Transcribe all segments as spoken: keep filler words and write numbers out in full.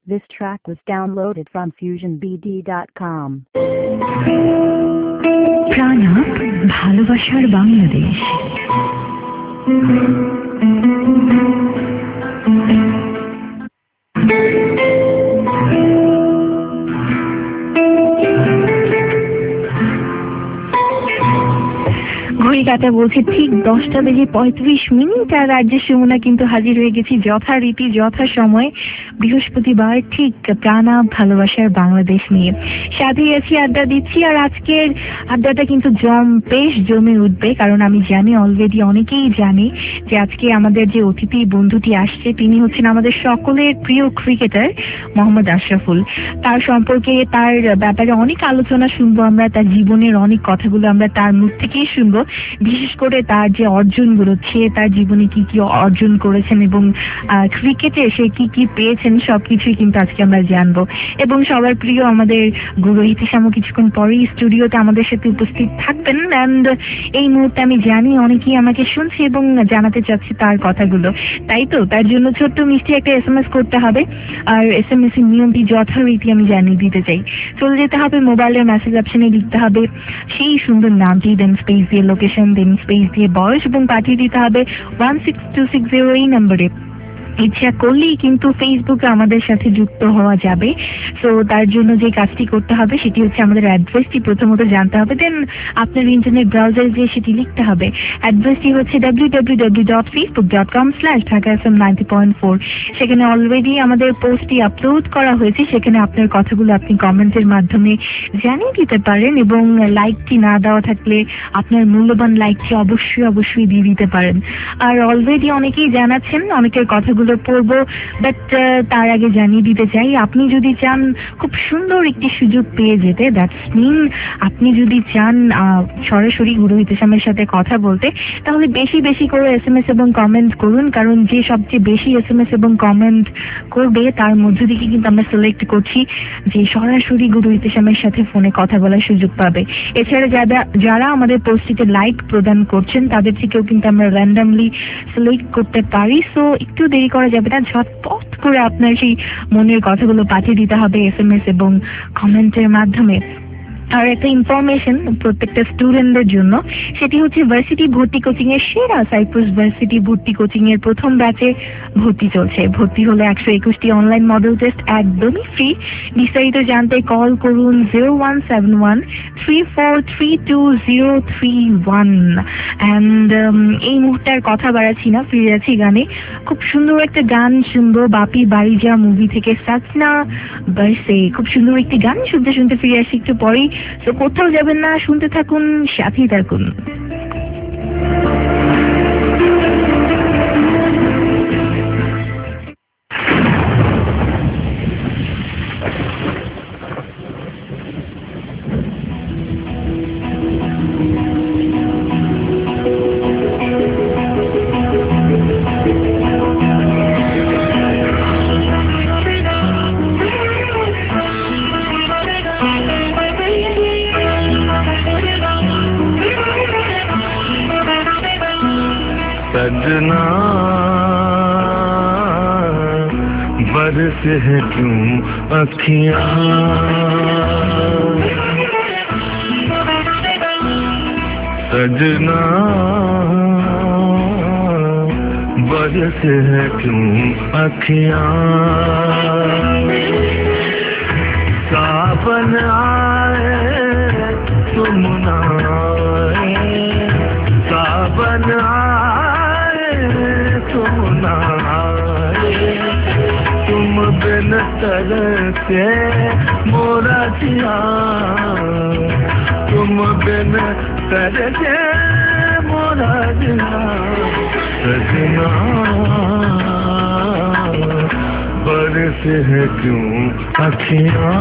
This track was downloaded from fusion b d dot com. প্রাণা ভালোবাসার বাংলাদেশ। ঘড়ি কাটা বলছে ঠিক দশটা বেজে পঁয়ত্রিশ মিনিট, আর রাজ্যের সুমনা কিন্তু হাজির হয়ে গেছি যথারীতি যথা সময় বৃহস্পতিবার ঠিক প্রাণা ভালোবাসার বাংলাদেশ নিয়ে সাথে আছি, আড্ডা দিচ্ছি। আর আজকের আড্ডাটা কিন্তু জম বেশ জমে উঠবে, কারণ আমি জানি অলরেডি অনেকেই জানে যে আজকে আমাদের যে অতিথি বন্ধুটি আসছে তিনি হচ্ছেন আমাদের সকলের প্রিয় ক্রিকেটার মোহাম্মদ আশরাফুল। তার সম্পর্কে তার ব্যাপারে অনেক আলোচনা শুনবো আমরা, তার জীবনের অনেক কথাগুলো আমরা তার মুখ থেকেই শুনবো, বিশেষ করে তার যে অর্জনগুলো, সে তার জীবনে কি কি অর্জন করেছেন এবং ক্রিকেটে সে কি কি পেয়েছেন সবকিছুই কিন্তু আজকে আমরা জানবো। এবং সবার প্রিয় আমাদের গুরু ইতিসামও কিছুক্ষণ পরেই স্টুডিওতে আমাদের সাথে উপস্থিত থাকবেন। অ্যান্ড এই মুহূর্তে আমি জানি অনেকেই আমাকে শুনছে এবং জানাতে চাচ্ছি তার কথাগুলো, তাই তো তার জন্য ছোট্ট মিষ্টি একটা এস এম এস করতে হবে। আর এস এম এস এর নিয়মটি যথারীতি আমি জানিয়ে দিতে চাই। চলে যেতে হবে মোবাইলের মেসেজ অপশনে, লিখতে হবে সেই সুন্দর নামটি, দেন স্পেস দিয়ে লোকেশন, দেন স্পেস দিয়ে বয়স এবং পাঠিয়ে দিতে হবে one six two six zero এই নম্বরে। ইচ্ছা করলেই কিন্তু ফেসবুকে আমাদের সাথে যুক্ত হওয়া যাবে। সো তার জন্য যে কাজটি করতে হবে সেটি হচ্ছে আমাদের অ্যাড্রেসটি প্রথমত জানতে হবে, দেন আপনার ইন্টারনেট ব্রাউজারে গিয়ে সেটি লিখতে হবে। অ্যাড্রেসটি হচ্ছে W W W dot Facebook dot com slash Dhaka F M ninety point four. সেখানে অলরেডি আমাদের পোস্টটি আপলোড করা হয়েছে, সেখানে আপনার কথাগুলো আপনি কমেন্টের মাধ্যমে জানিয়ে দিতে পারেন এবং লাইকটি না দেওয়া থাকলে আপনার মূল্যবান লাইকটি অবশ্যই অবশ্যই দিয়ে দিতে পারেন। আর অলরেডি অনেকেই জানাচ্ছেন, অনেকের কথাগুলো পড়বো, বাট তার আগে জানিয়ে দিতে চাই আপনি যদি চান খুব সুন্দর একটি সুযোগ পেয়ে যেতে, দ্যাটস মিন আপনি যদি চান সরাসরি গুরু ইতিসামের সাথে কথা বলতে, তাহলে বেশি বেশি করে এস এম এস এবং কমেন্ট করুন, কারণ যে সবচেয়ে বেশি এস এম এস এবং কমেন্ট করবে তার মধ্য থেকে কিন্তু আমরা সিলেক্ট করছি যে সরাসরি গুরু ইতিসামের সাথে ফোনে কথা বলার সুযোগ পাবে। এছাড়া যারা যারা আমাদের পোস্টটিতে লাইক প্রদান করছেন তাদের থেকেও কিন্তু আমরা র্যান্ডামলি সিলেক্ট করতে পারি। সো একটু দেরি করা যাবে না, ঝটপট করে আপনার সেই মনের কথাগুলো পাঠিয়ে দিতে হবে এস এম এস এবং কমেন্টের মাধ্যমে। আর একটা ইনফরমেশন প্রত্যেকটা স্টুডেন্টদের জন্য, সেটি হচ্ছে ভার্সিটি ভর্তি কোচিং এর সেরা সাইপ্রাস ভার্সিটি ভর্তি কোচিং এর প্রথম ব্যাচে ভর্তি চলছে। ভর্তি হলে একশো একুশটি অনলাইন মডেল টেস্ট একদমই ফ্রি। বিস্তারিত জানতে কল করুন zero one seven one three four three two zero three one. And এই মুহূর্তে আর কথা বাড়াচ্ছি না, ফিরে যাচ্ছি গানে। খুব সুন্দর একটা গান শুনবো বাপি বাড়ি যা মুভি থেকে, সাচনা বাসে। খুব সুন্দর একটি গান শুনতে শুনতে ফিরে আসি একটু পরেই। তো কোথাও যাবেন না, শুনতে থাকুন, সাথেই থাকুন। सजना बरस है क्यों अखियाँ, सजना बरस है क्यों अखियाँ, सावन आए तुम ना आए, सावन तुम ना आए, तुम बिन तरसे मोरा जिया, तुम बिन तरसे मोरा जिया, सजना बरस है क्यों अखियाँ,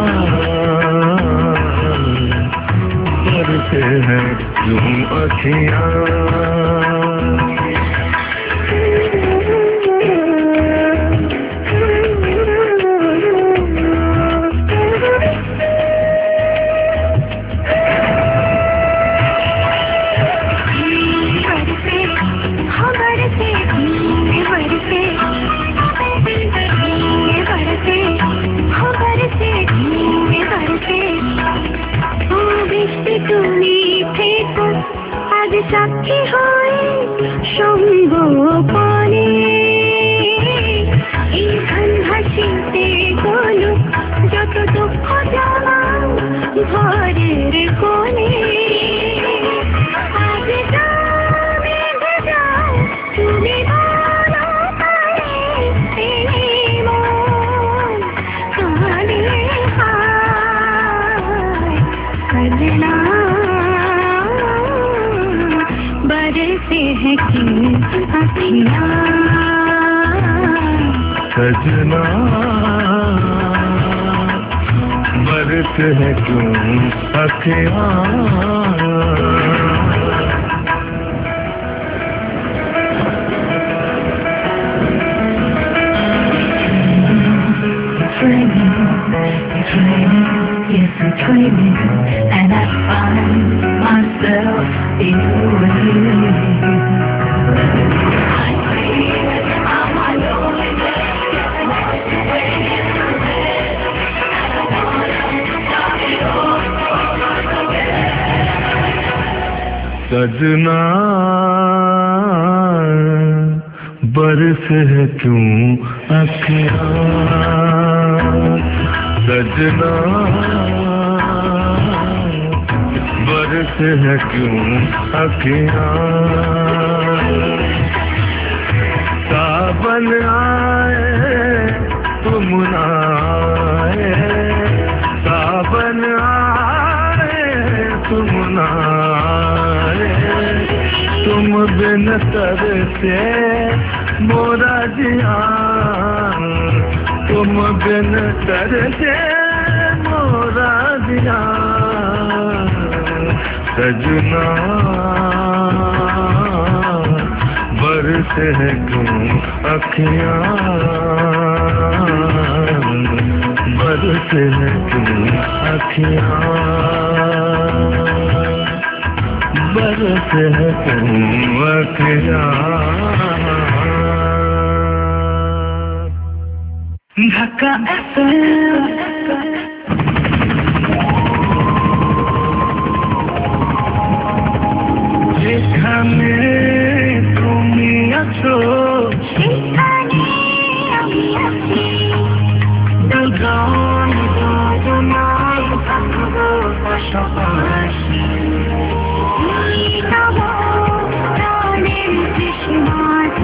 बरस है क्यों अखियाँ। সাক্ষী হয়ে সঙ্গোপনে এই ধান হাসিতে গলুক যত দুঃখ জ্বালা ঘরের কোণে আজ যাবে যাও তুমি বলো তারে এই মন কালে হায় সजना बरसे है कि अखियाँ सजना बरस है क्यों अखियाँ Dreaming, dreaming, yes I'm dreaming, and I find myself in you. I dream I'm alone again, getting lost away in my head, and I wanna start it all over again. सजना बरस है क्यों अखियाँ सजना बरस है क्यों अखियाँ सावन आए तुम ना आए सावन आए तुम ना आए तुम बिन तरसे मोरा जिया तुम बिन तरसे मोरा जिया सजना बरस है क्यों अखियाँ बरस है क्यों अखियाँ बरस है क्यों अखियाँ ढाका एफएम যেখানে তুমি আছো সেখানে আমি আছি দুজন দুজনাই থাকবো পাশাপাশি নব প্রাণের তৃষ্ণা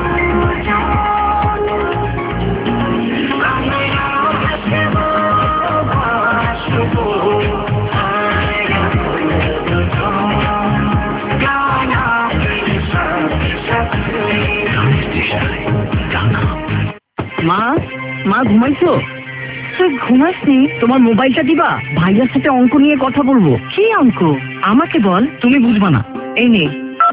মা মা ঘুমাইছো? তুই ঘুমাসনি? তোমার মোবাইলটা দিবা, ভাইয়ার সাথে অঙ্ক নিয়ে কথা বলবো। কি অঙ্ক? আমাকে বল। তুমি বুঝবা না। এই নে।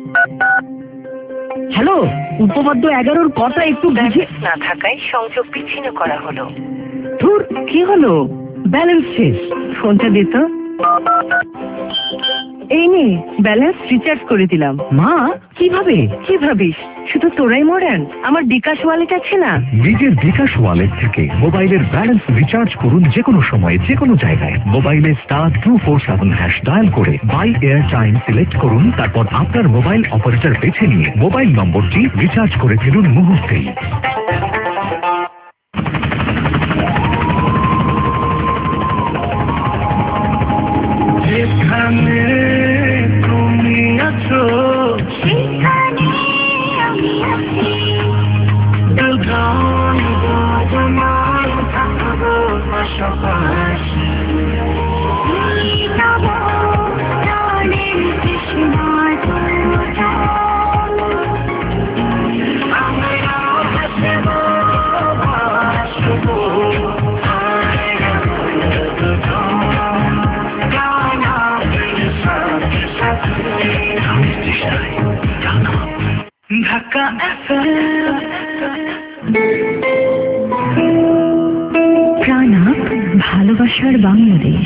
হ্যালো, উপপাদ্য এগারোর কথা একটু বুঝে না থাকায় সংযোগ বিচ্ছিন্ন করা হলো। ধুর, কি হলো? ব্যালেন্স শেষ। ফোনটা দে তো। এই নে, ব্যালেন্স রিচার্জ করে দিলাম। মা, কিভাবে? কি ভাবিস শুধু তোরাই মডার্ন? আমার বিকাশ ওয়ালেট আছে না? নিজের বিকাশ ওয়ালেট থেকে মোবাইলের ব্যালেন্স রিচার্জ করুন যে কোনো সময় যে কোনো জায়গায়। মোবাইলে star two four seven hash dial করে বাই এয়ার টাইম সিলেক্ট করুন, তারপর আপনার মোবাইল অপারেটর বেছে নিয়ে মোবাইল নম্বরটি রিচার্জ করে ফেলুন মুহূর্তেই। যেখানে তুমি আছো সেখানে আমি আছি দুজন দুজনাই থাকবো পাশাপাশি নব প্রাণের তৃষ্ণা আমরা হাসবো বাসবো ঢাকা এফএম প্রাণাপ ভালোবাসার বাংলাদেশ।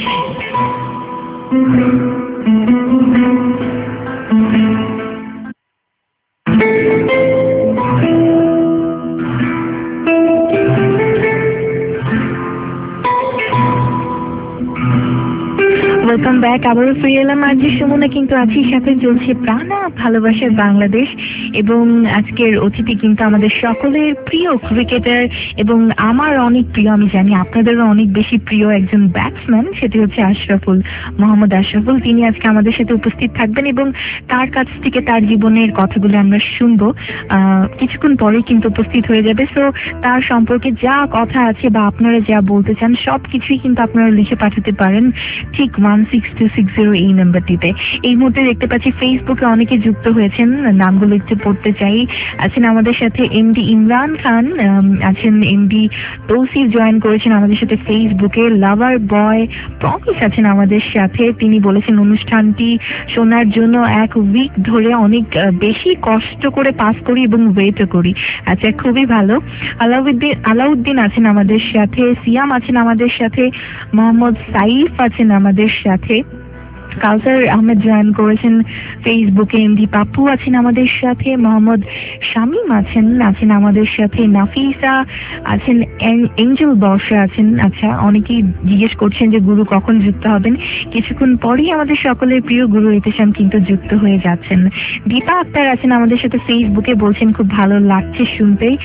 Welcome back. আবারও ফিরে এলাম আর যে সুমনা কিন্তু আছি, সাথে চলছে প্রাণা ভালোবাসার বাংলাদেশ এবং আজকের অতিথি কিন্তু আমাদের সকলের প্রিয় ক্রিকেটার এবং আমার অনেক প্রিয়, আমি জানি আপনাদেরও অনেক বেশি প্রিয় একজন ব্যাটসম্যান, সেটি হচ্ছে আশরাফুল, মোহাম্মদ আশরাফুল। তিনি আজকে আমাদের সাথে উপস্থিত থাকবেন এবং তার কাছ থেকে তার জীবনের কথাগুলো আমরা শুনবো। আহ কিছুক্ষণ পরেই কিন্তু উপস্থিত হয়ে যাবে। সো তার সম্পর্কে যা কথা আছে বা আপনারা যা বলতে চান সব কিছুই কিন্তু আপনারা লিখে পাঠাতে পারেন ঠিক one six two six zero এই নাম্বারটিতে। এই মুহূর্তে দেখতে পাচ্ছি ফেসবুকে অনেকে যুক্ত হয়েছেন, নামগুলো একটু পড়তে চাই। আছেন আমাদের সাথে এমডি ইমরান খান, আছেন এমডি তৌসিফ, জয়েন করেছেন আমাদের সাথে ফেসবুকে। লাভার বয় প্রমিস আছেন আমাদের সাথে, তিনি বলেছেন অনুষ্ঠানটি শোনার জন্য এক উইক ধরে অনেক বেশি কষ্ট করে পাস করি এবং ওয়েটও করি। আচ্ছা, খুবই ভালো। আলাউদ্দিন আলাউদ্দিন আছেন আমাদের সাথে, সিয়াম আছেন আমাদের সাথে, মোহাম্মদ সাইফ আছেন আমাদের সাথে, কাউসার আহমেদ জয়েন করেছেন ফেসবুকে, এমডি পাপ্পু আছেন আমাদের সাথে, মোহাম্মদ শামীম আছেন আছেন আমাদের সাথে, নাফিসা আছেন, এঞ্জেল বর্ষা আছেন। আচ্ছা, অনেকেই জিজ্ঞেস করছেন যে গুরু কখন যুক্ত হবেন। কিছুক্ষণ পরেই আমাদের সকলের প্রিয় গুরু ইতিশাম কিন্তু যুক্ত হয়ে যাচ্ছেন। দীপা আক্তার আছেন আমাদের সাথে ফেসবুকে, বলছেন খুব ভালো লাগছে শুনতেই।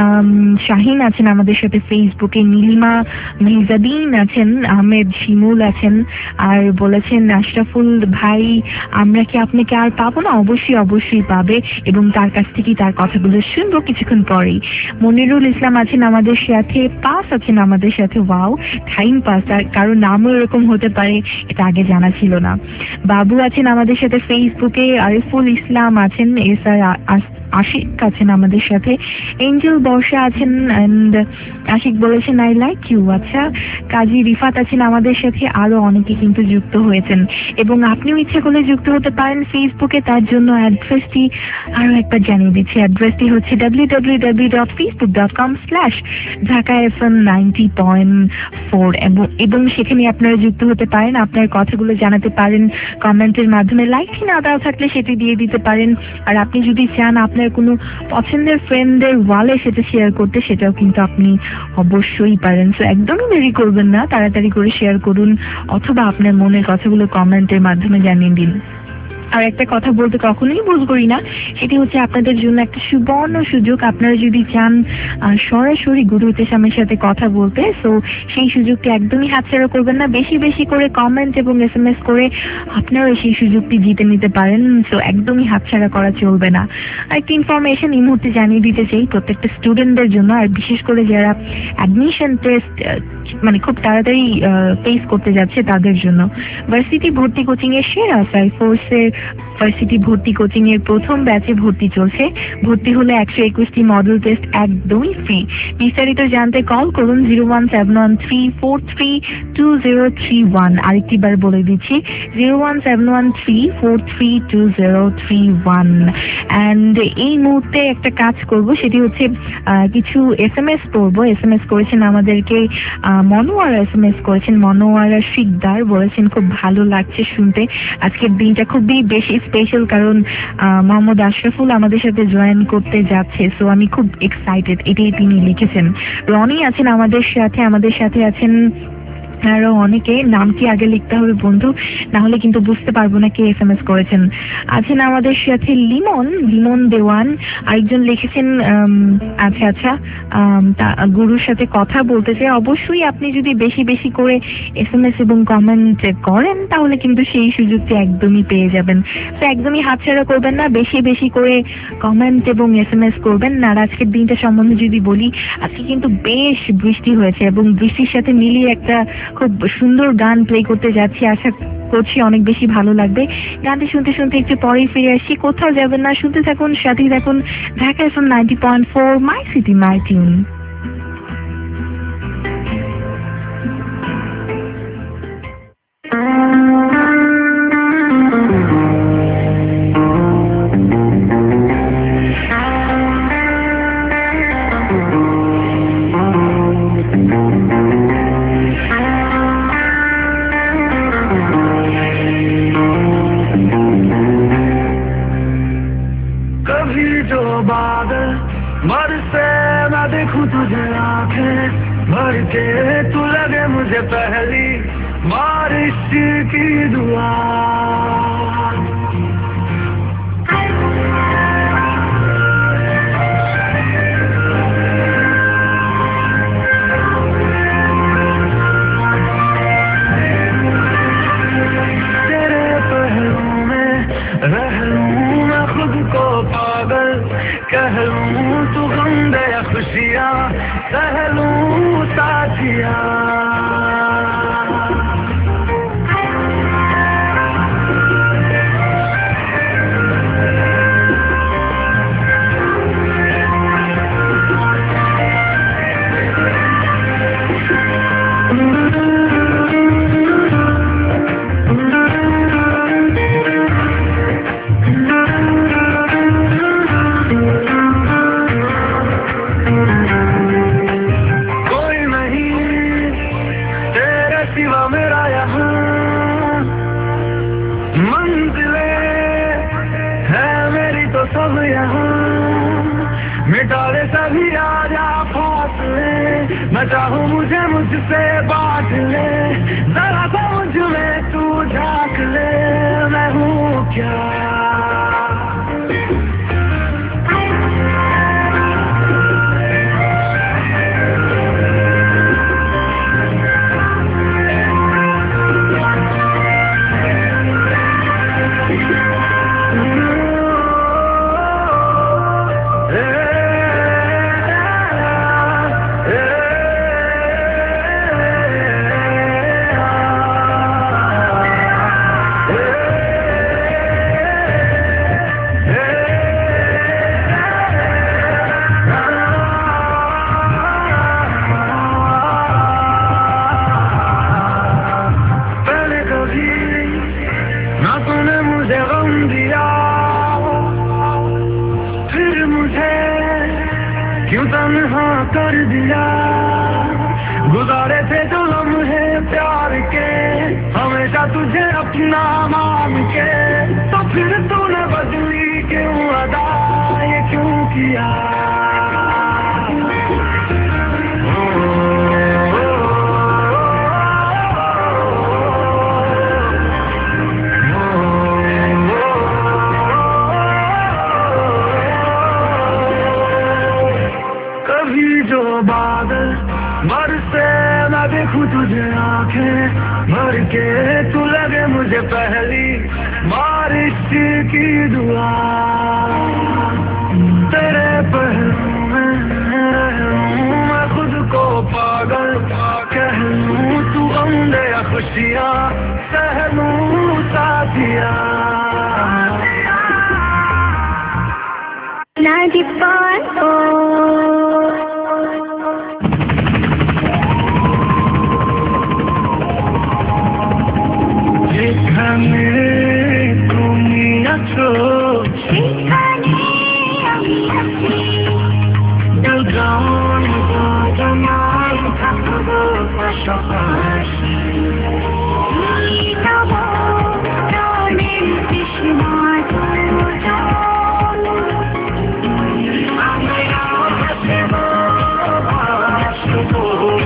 শাহিন আছেন আমাদের সাথে ফেসবুকে, নীলিমা মেহজাবিন আছেন, আহমেদ শিমুল আছেন আর বলেছেন আশরাফুল ভাই আমরা কি আপনাকে আর পাবো না? অবশ্যই অবশ্যই পাবে এবং তার কাছ থেকেই তার কথাগুলো শুনবো কিছুক্ষণ পরেই। মনিরুল ইসলাম আছেন আমাদের সাথে, পাস আছেন আমাদের সাথে। ওয়াও, টাইম পাস, আর কারো নামও এরকম হতে পারে এটা আগে জানা ছিল না। বাবু আছেন আমাদের সাথে ফেসবুকে, আরিফুল ইসলাম আছেন, এস আর আশিক আছেন আমাদের সাথে, এঞ্জেল বর্ষা আছেন অ্যান্ড আশিক বলেছেন আই লাইক ইউ। আচ্ছা, কাজী রিফাত আছেন আমাদের সাথে, আরো অনেকে কিন্তু যুক্ত হয়েছেন এবং আপনিও ইচ্ছা করলে যুক্ত হতে পারেন ফেসবুকে। তার জন্য অ্যাড্রেসটি আরো একবার জানিয়ে দিচ্ছি। অ্যাড্রেসটি হচ্ছে W W W dot Facebook dot com slash Dhaka F M ninety point four এবং সেখানে আপনারা যুক্ত হতে পারেন, আপনার কথাগুলো জানাতে পারেন কমেন্টের মাধ্যমে। লাইকটি না দেওয়া থাকলে সেটি দিয়ে দিতে পারেন, আর আপনি যদি চান আপনার কোনো পছন্দের ফ্রেন্ডদের ওয়ালে সেটা শেয়ার করতে, সেটাও কিন্তু আপনি অবশ্যই পারেন। সো একদমই দেরি করবেন না, তাড়াতাড়ি করে শেয়ার করুন অথবা আপনার মনের কথাগুলো কমেন্টের মাধ্যমে জানিয়ে দিন। আর একটা কথা বলতে কখনোই ভুল করি না, সেটি হচ্ছে আপনাদের জন্য একটা সুবর্ণ সুযোগ। আপনারা যদি চান সরাসরি গুরু ইতিশামের সাথে কথা বলতে, সো সেই সুযোগটি একদমই হাতছাড়া করবেন না। বেশি বেশি করে কমেন্ট এবং এস এম এস করে আপনারাও সেই সুযোগটি জিতে নিতে পারেন। সো একদমই হাতছাড়া করা চলবে না। আরেকটি ইনফরমেশন এই মুহূর্তে জানিয়ে দিতে চাই প্রত্যেকটা স্টুডেন্টদের জন্য, আর বিশেষ করে যারা অ্যাডমিশন টেস্ট মানে খুব তাড়াতাড়ি ফেস করতে যাচ্ছে তাদের জন্য। ভার্সিটি ভর্তি কোচিং এর সেরা সাইফোর্সের ভার্সিটি ভর্তি কোচিং এর প্রথম ব্যাচে ভর্তি চলছে। ভর্তি হলে একশো একুশটি মডেল টেস্ট একদমই ফ্রি। বিস্তারিত জানতে কল করুন zero one seven one three four three two zero three one. আরেকটি বার বলে দিচ্ছি, zero one seven one three four three two zero three one. And এই মুহূর্তে একটা কাজ করব, সেটি হচ্ছে কিছু এস এম এস পড়বো। এস এম এস করেছেন আমাদেরকে মনোয়ারা, এস এম এস করেছেন মনোয়ারা শিকদার, বলেছেন খুব ভালো লাগছে শুনতে। আজকের দিনটা খুবই বেশি স্পেশাল কারণ মোহাম্মদ আশরাফুল আমাদের সাথে জয়েন করতে যাচ্ছে, সো আমি খুব এক্সাইটেড, এটাই তিনি লিখেছেন। রনি আছেন আমাদের সাথে, আমাদের সাথে আছেন আরো অনেকে। নাম কি আগে লিখতে হবে বন্ধু, না হলে কিন্তু বুঝতে পারবো না কে এস এম এস করেছেন। আছেন আমাদের সাথে লিমন, লিমন দেওয়ান, আরেকজন লিখেছেন আচ্ছা আচ্ছা গুরুর সাথে কথা বলতে চাই। অবশ্যই আপনি যদি বেশি বেশি করে এস এম এস এবং কমেন্ট করেন তাহলে কিন্তু সেই সুযোগটি একদমই পেয়ে যাবেন। তো একদমই হাতছাড়া করবেন না, বেশি বেশি করে কমেন্ট এবং এস এম এস করবেন। আর আজকের দিনটা সম্বন্ধে যদি বলি, আজকে কিন্তু বেশ বৃষ্টি হয়েছে এবং বৃষ্টির সাথে মিলিয়ে একটা খুব সুন্দর গান প্লে করতে যাচ্ছি, আশা করছি অনেক বেশি ভালো লাগবে। গানটি শুনতে শুনতে একটু পরেই ফিরে আসছি, কোথাও যাবেন না, শুনতে থাকুন, সাথেই থাকুন Dhaka F M ninety point four, my city my tune. तुझे आंखें भर के तू लगे मुझे पहली बार बारिश की दुआ तेरे पहलू में रह लूं मैं खुद को पागल कह लूं तू गम दे खुशियाँ सह लूं साथिया सब यहाँ मिटा दे सभी आजा फासले मैं चाहूँ मुझे मुझसे बांट ले जरा सा मुझ में तू झाँक ले मैं हूँ क्या क्यों तन्हा कर दिया गुजारे थे जो लम्हे प्यार के हमेशा तुझे अपना मान के तो फिर तूने बदली क्यों अदा ये क्यों किया जो बादल बरसे मैं देखूं तुझे आंखें भर के तू लगे मुझे पहली बारिश की दुआ तेरे पहलू में रहूं मैं खुद को पागल कह लूं तू गम दे खुशियाँ सह लूं साथिया যেখানে তুমি আছো সেখানে আমি আছি দুজন দুজনায় থাকবো পাশাপাশি তব প্রাণের তৃষ্ণা দুজন আমরা হাসবো বাসবো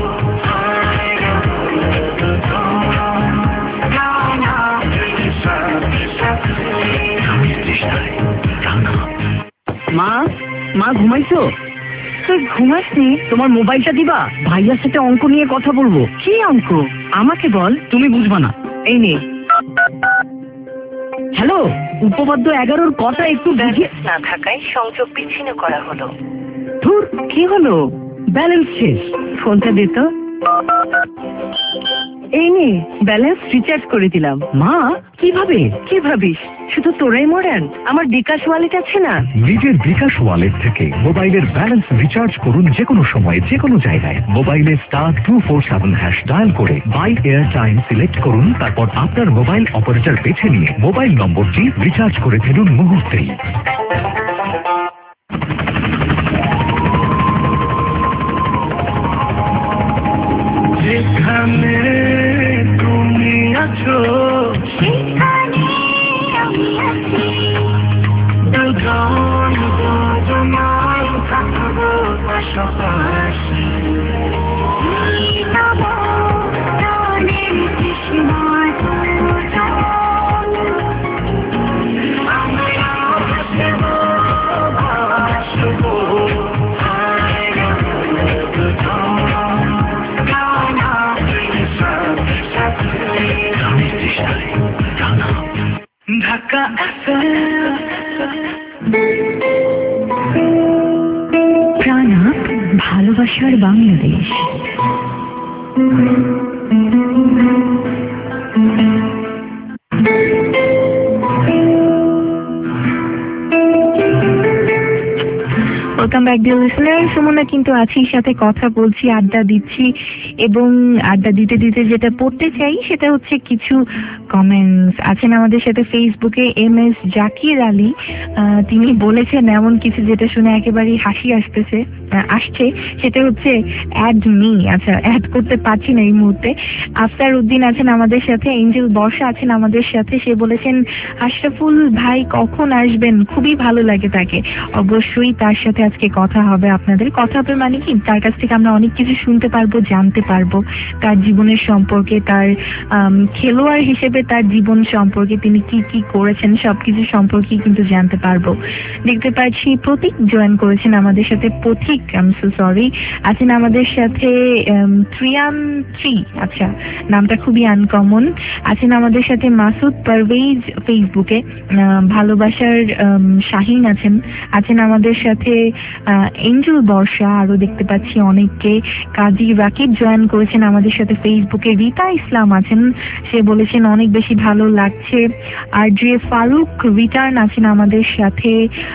মা মা ঘুমাইছো তুই ঘুমাসনি? তোমার মোবাইলটা দিবা, ভাইয়ার সাথে অঙ্ক নিয়ে কথা বলবো। কি অঙ্ক? আমাকে বল। তুমি বুঝবা না, এই নে। হ্যালো, উপপাদ্য এগারোর কথা একটু বুঝিয়ে না থাকায় সংযোগ বিচ্ছিন্ন করা হলো। ধুর, কি হলো? ব্যালেন্স শেষ। ফোনটা দে তো। এই নে, ব্যালেন্স রিচার্জ করে দিলাম। মা, কিভাবে? কি ভাবিস শুধু তোরাই মডার্ন? আমার বিকাশ ওয়ালেট আছে না? নিজের বিকাশ ওয়ালেট থেকে মোবাইলের ব্যালেন্স রিচার্জ করুন যে কোনো সময় যে কোনো জায়গায়। মোবাইলে star two four seven hash dial করে বাই এয়ার টাইম সিলেক্ট করুন, তারপর আপনার মোবাইল অপারেটর বেছে নিয়ে মোবাইল নম্বরটি রিচার্জ করে ফেলুন মুহূর্তেই। যেখানে তুমি আছো সেখানে আমি আছি, দুজন দুজনায় থাকবো পাশাপাশি তব প্রাণের তৃষ্ণা প্রাণাপ ভালোবাসার Bangladesh. Welcome back dear listener, Sumona কিন্তু আছি, সাথে কথা বলছি, আড্ডা দিচ্ছি, এবং আড্ডা দিতে দিতে যেটা পড়তে চাই সেটা হচ্ছে কিছু কমেন্টস। আছেন আমাদের সাথে ফেসবুকে এম এস জাকির আলী, তিনি বলেছেন এমন কিছু যেটা শুনে একেবারেই হাসি আসতেছে আসছে সেটা হচ্ছে অ্যাড মি। আচ্ছা, অ্যাড করতে পারছি না এই মুহূর্তে। আফতার উদ্দিন আছেন আমাদের সাথে, এঞ্জেল বর্ষা আছেন আমাদের সাথে, সে বলেছেন আশরাফুল ভাই কখন আসবেন, খুবই ভালো লাগে তাকে। অবশ্যই তার সাথে আজকে কথা হবে, আপনাদের কথা হবে মানে কি, তার কাছ থেকে আমরা অনেক কিছু শুনতে পারবো, জানতে পারবো, তার জীবনের সম্পর্কে, তার খেলোয়াড় হিসেবে তার জীবন সম্পর্কে, তিনি কি কি করেছেন সবকিছু সম্পর্কে কিন্তু জানতে পারবো। দেখতে পাচ্ছি প্রতীক জয়েন করেছেন আমাদের সাথে, পথিক আই এম সো সরি, আছেন আমাদের সাথে ত্রিয়ান থ্রি, আচ্ছা নামটা খুবই আনকমন। আছেন আমাদের সাথে মাসুদ পারভেজ ফেসবুকে, ভালোবাসার শাহিন আছেন, আছেন আমাদের সাথে এঞ্জেল বর্ষা, আরো দেখতে পাচ্ছি অনেককে। কাজী রাকিব জয়েন করেছেন আমাদের সাথে ফেসবুকে, রীতা ইসলাম আছেন, সে বলেছেন অনেক বেশি ভালো লাগছে। আর জে ফারুক রিটার্ন আছেন আমাদের সাথে,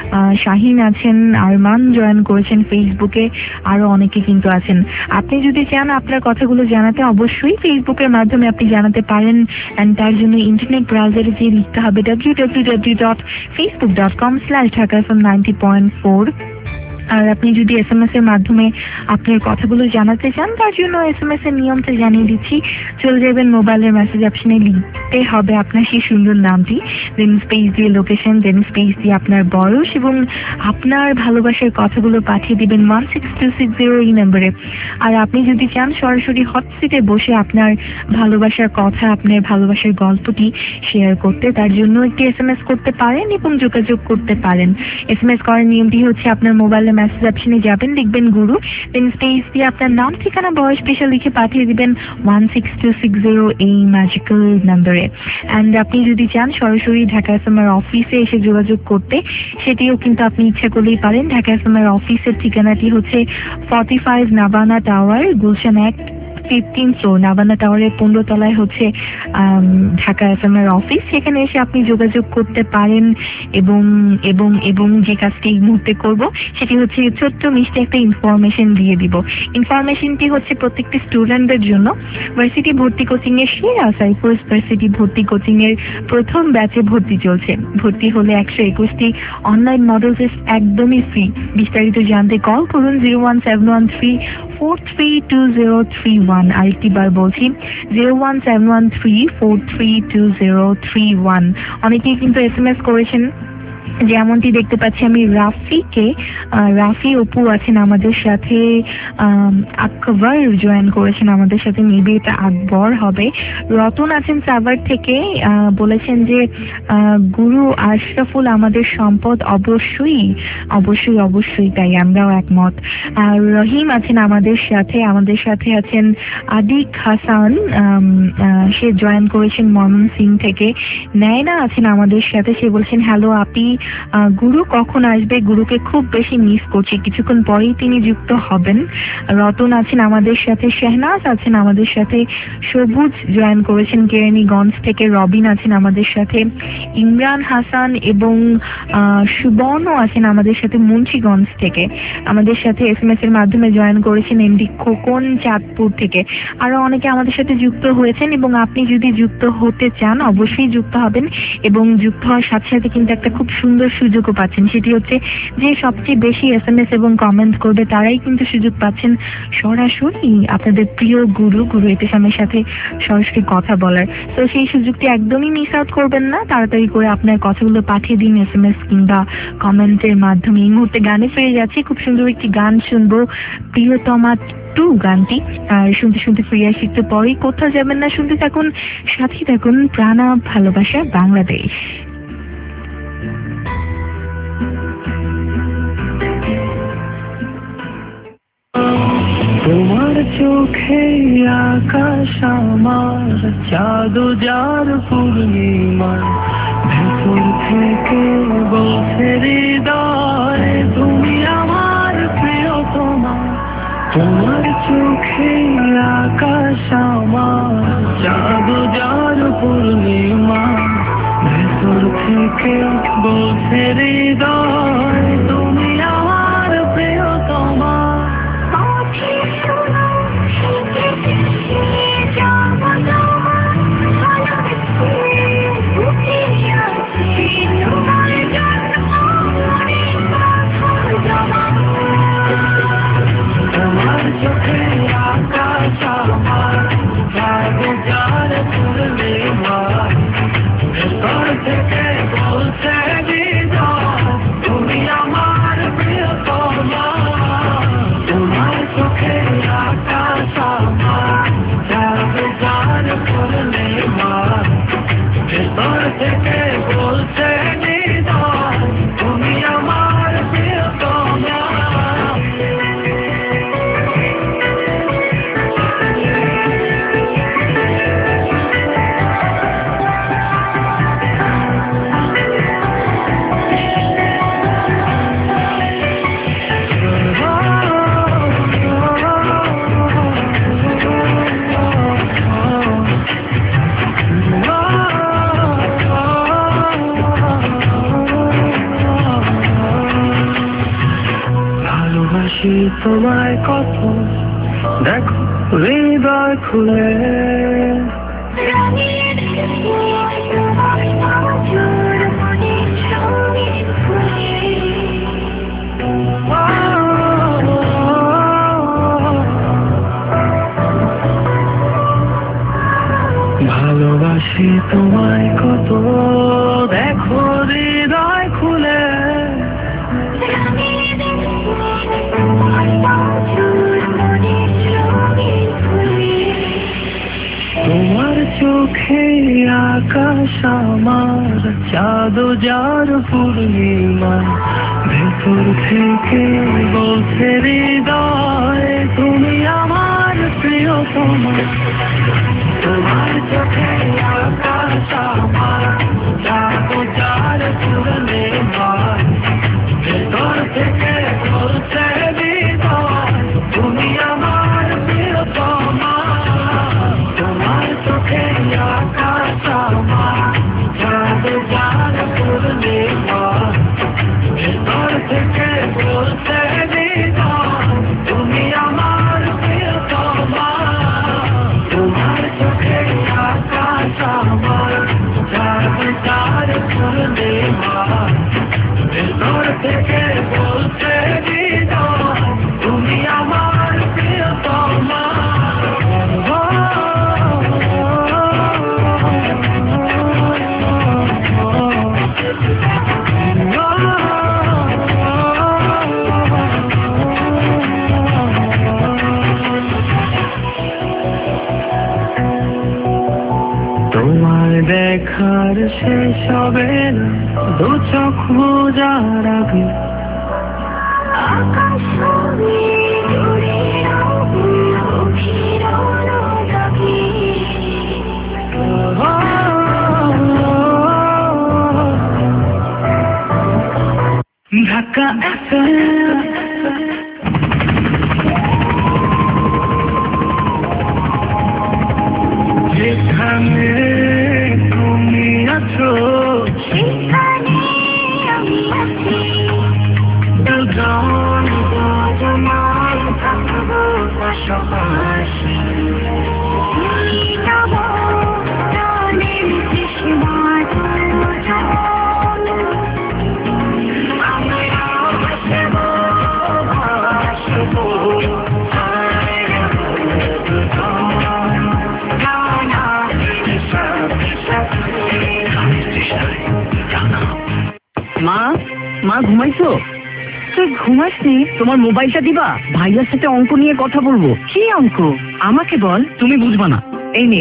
শাহিন আছেন, আরমান জয়েন করেছেন ফেসবুকে, আরো অনেকে কিন্তু আছেন। আপনি যদি চান আপনার কথাগুলো জানাতে, অবশ্যই ফেসবুকের মাধ্যমে আপনি জানাতে পারেন। অ্যান্ড তার জন্য ইন্টারনেট ব্রাউজারে গিয়ে লিখতে হবে W W W dot Facebook dot com slash Dhaka F M ninety point four. আর আপনি যদি এস এম এস এর মাধ্যমে আপনার কথাগুলো জানাতে চান, তার জন্য এস এম এস এর নিয়মটা জানিয়ে দিচ্ছি। চলে যাবেন মোবাইলের মেসেজ অপশনে, লিখতে হবে আপনার সেই সুন্দর নামটি, দেন স্পেস দিয়ে লোকেশন, দেন স্পেস দিয়ে আপনার বয়স এবং আপনার ভালোবাসার কথাগুলো পাঠিয়ে দিবেন one six two six zero এই নাম্বারে। আর আপনি যদি চান সরাসরি হট সিটে বসে আপনার ভালোবাসার কথা, আপনার ভালোবাসার গল্পটি শেয়ার করতে, তার জন্য একটি এস এম এস করতে পারেন এবং যোগাযোগ করতে পারেন। এস এম এস করার নিয়মটি হচ্ছে আপনার মোবাইলের মেসেজ অপশনে যাবেন, লিখবেন গুরু, দেন স্পেস দিয়ে আপনার নাম, ঠিকানা, বয়স, পেশা লিখে পাঠিয়ে দিবেন one six two six zero এই ম্যাজিক্যাল নাম্বারে। অ্যান্ড আপনি যদি চান সরাসরি ঢাকা এফএম এর অফিসে এসে যোগাযোগ করতে, সেটিও কিন্তু আপনি ইচ্ছা করলেই পারেন। ঢাকা এফএম এর অফিসের ঠিকানাটি হচ্ছে ফর্টি ফাইভ নাবানা টাওয়ার, গুলশান এক ফিফটিন ফ্লোর, নাবানা টাওয়ারের পনেরো তলায় হচ্ছে ঢাকা এফএম এর অফিস। সেখানে এসে আপনি যোগাযোগ করতে পারেন এবং এবং এবং যে কাজটি এই মুহূর্তে করবো সেটি হচ্ছে ছোট্ট মিষ্টি একটা ইনফরমেশন দিয়ে দিব। ইনফরমেশনটি হচ্ছে প্রত্যেকটি স্টুডেন্টদের জন্য। ভার্সিটি ভর্তি কোচিং এর সেরা সাইফার্স ভার্সিটি ভর্তি কোচিং এর প্রথম ব্যাচে ভর্তি চলছে। ভর্তি হলে একশো একুশটি অনলাইন মডেল টেস্ট একদমই ফ্রি। বিস্তারিত জানতে কল করুন zero one seven one three four three two zero three one. আরেকটি বার বলছি, zero one seven one three four three two zero three one. অনেকেই কিন্তু এস এম এস করেছেন, যেমনটি দেখতে পাচ্ছি আমি রাফিকে, রাফি অপু আছেন আমাদের সাথে, আকবর জয়েন করেছেন আমাদের সাথে, মেবি এটা আকবর হবে। রতন আছেন সাভার থেকে, বলেছেন যে গুরু আশরাফুল আমাদের সম্পদ। অবশ্যই অবশ্যই অবশ্যই তাই, আমরাও একমত। আর রহিম আছেন আমাদের সাথে, আমাদের সাথে আছেন আদিক হাসান, সে জয়েন করেছেন ময়মনসিংহ থেকে। নায়না আছেন আমাদের সাথে, সে বলছেন হ্যালো আপি, গুরু কখন আসবে, গুরুকে খুব বেশি মিস করছি, কিছুক্ষণ পরেই তিনি যুক্ত হবেন। রতন আছেন আমাদের সাথে, শেহনাজ আছেন আমাদের সাথে, সবুজ জয়েন করেছেন কেরানীগঞ্জ থেকে, রবিন আছেন আমাদের সাথে, ইমরান হাসান এবং সুবর্ণ আছেন আমাদের সাথে মুন্সিগঞ্জ থেকে। আমাদের সাথে এস এম এস এর মাধ্যমে জয়েন করেছেন এমডি খোকন চাঁদপুর থেকে। আরো অনেকে আমাদের সাথে যুক্ত হয়েছেন এবং আপনি যদি যুক্ত হতে চান অবশ্যই যুক্ত হবেন এবং যুক্ত হওয়ার সাথে সাথে কিন্তু একটা খুব সুন্দর সুযোগও পাচ্ছেন, সেটি হচ্ছে যে সবচেয়ে বেশি এস এম এস এবং কমেন্ট করবে তারাই কিন্তু সুযোগ পাচ্ছেন সরাসরি আপনাদের প্রিয় গুরু গুরু ইতিসামের সাথে সরাসরি কথা বলার। তো সেই সুযোগটি একদমই মিস আউট করবেন না, তাড়াতাড়ি করে আপনার কথাগুলো পাঠিয়ে দিন এস এম এস কিংবা কমেন্টের মাধ্যমে। এই মুহূর্তে গানে ফিরে যাচ্ছি, খুব সুন্দর একটি গান শুনবো, প্রিয়তমা টু গানটি। আর শুনতে শুনতে ফিরে আসি একটু পরেই, কোথাও যাবেন না, শুনতে থাকুন, সাথে থাকুন প্রাণা ভালোবাসা বাংলাদেশ। তোমার চোখে আকাশ আমার, চাঁদ যার পূর্ণিমার ভেতর থেকে বলছে হৃদয় তুমি আমার প্রিয়তমা, তোমার চোখে আকাশ আমার চাঁদ যার পূর্ণিমা, ভেতর থেকে বলছে হৃদয় তুমি আমার প্রিয়তমা। তোমার চোখে আকাশ আমার চাঁদ যার পূর্ণিমা, ভেতর থেকে বলছে হৃদয় তুমি আমার প্রিয়তমা, তোমার চোখে আকাশ আমার চাঁদ যার পূর্ণিমা, ভেতর থেকে বলছে হৃদয় তুমি আমার প্রিয়তমা। ভালোবাসি তোমায় কত দেখো হৃদয় খুলে, ভালোবাসি তোমায় কত দেখো হৃদয় খুলে, তোমার চোখে আকাশ আমার চাঁদ যার পূর্ণিমা, ভেতর থেকে বলছে হৃদয় তুমি আমার প্রিয়তমা, তোমার চোখে আকাশ আমার চাঁদ যার পূর্ণিমা, ভেতর থেকে বলছে হৃদয় তুমি আমার প্রিয়তমা, তোমার চোখে আকাশ আমার চাঁদ যার পূর্ণিমা, ভেতর থেকে বলছে হৃদয় তুমি আমার প্রিয়তমা, তোমার চোখে আকাশ আমার চাঁদ যার পূর্ণিমা, ভেতর থেকে বলছে হৃদয় তুমি আমার প্রিয়তমা। তোমার দেখার শেষ হবে না দু চোখ বোঝার আগে, আকাশ ঢাকা যেখানে তুমি আছো সেখানে আমি আছি, দুজন দুজনার থাকবো পাশাপাশি, নব প্রাণের তৃষ্ণা দুজন আমরা ভাসবো ভাসবো মা মা ঘুমাইছো? তুই ঘুমাসনি? তোমার মোবাইলটা দিবা, ভাইয়ার সাথে অঙ্ক নিয়ে কথা বলবো। কি অঙ্ক? আমাকে বল। তুমি বুঝবা না, এই নে।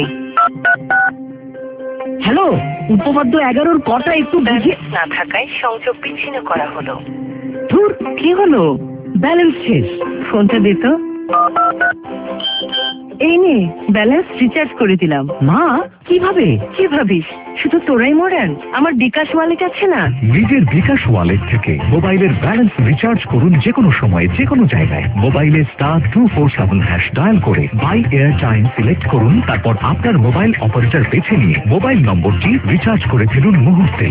হ্যালো, উপপাদ্য এগারোর কটা একটু বুঝে না থাকায় সংযোগ বিচ্ছিন্ন করা হলো। ধুর, কি হলো? ব্যালেন্স শেষ। ফোনটা দে তো। এই নে ব্যালেন্স রিচার্জ করে দিলাম। মা কিভাবে কি ভাবিস শুধু তোরাই মডার্ন? আমার বিকাশ ওয়ালেট আছে না? নিজের বিকাশ ওয়ালেট থেকে মোবাইলের ব্যালেন্স রিচার্জ করুন যে কোনো সময় যে কোনো জায়গায়। মোবাইলে star two four seven hash dial করে বাই এয়ার টাইম সিলেক্ট করুন, তারপর আপনার মোবাইল অপারেটর বেছে নিয়ে মোবাইল নম্বরটি রিচার্জ করে ফেলুন মুহূর্তেই।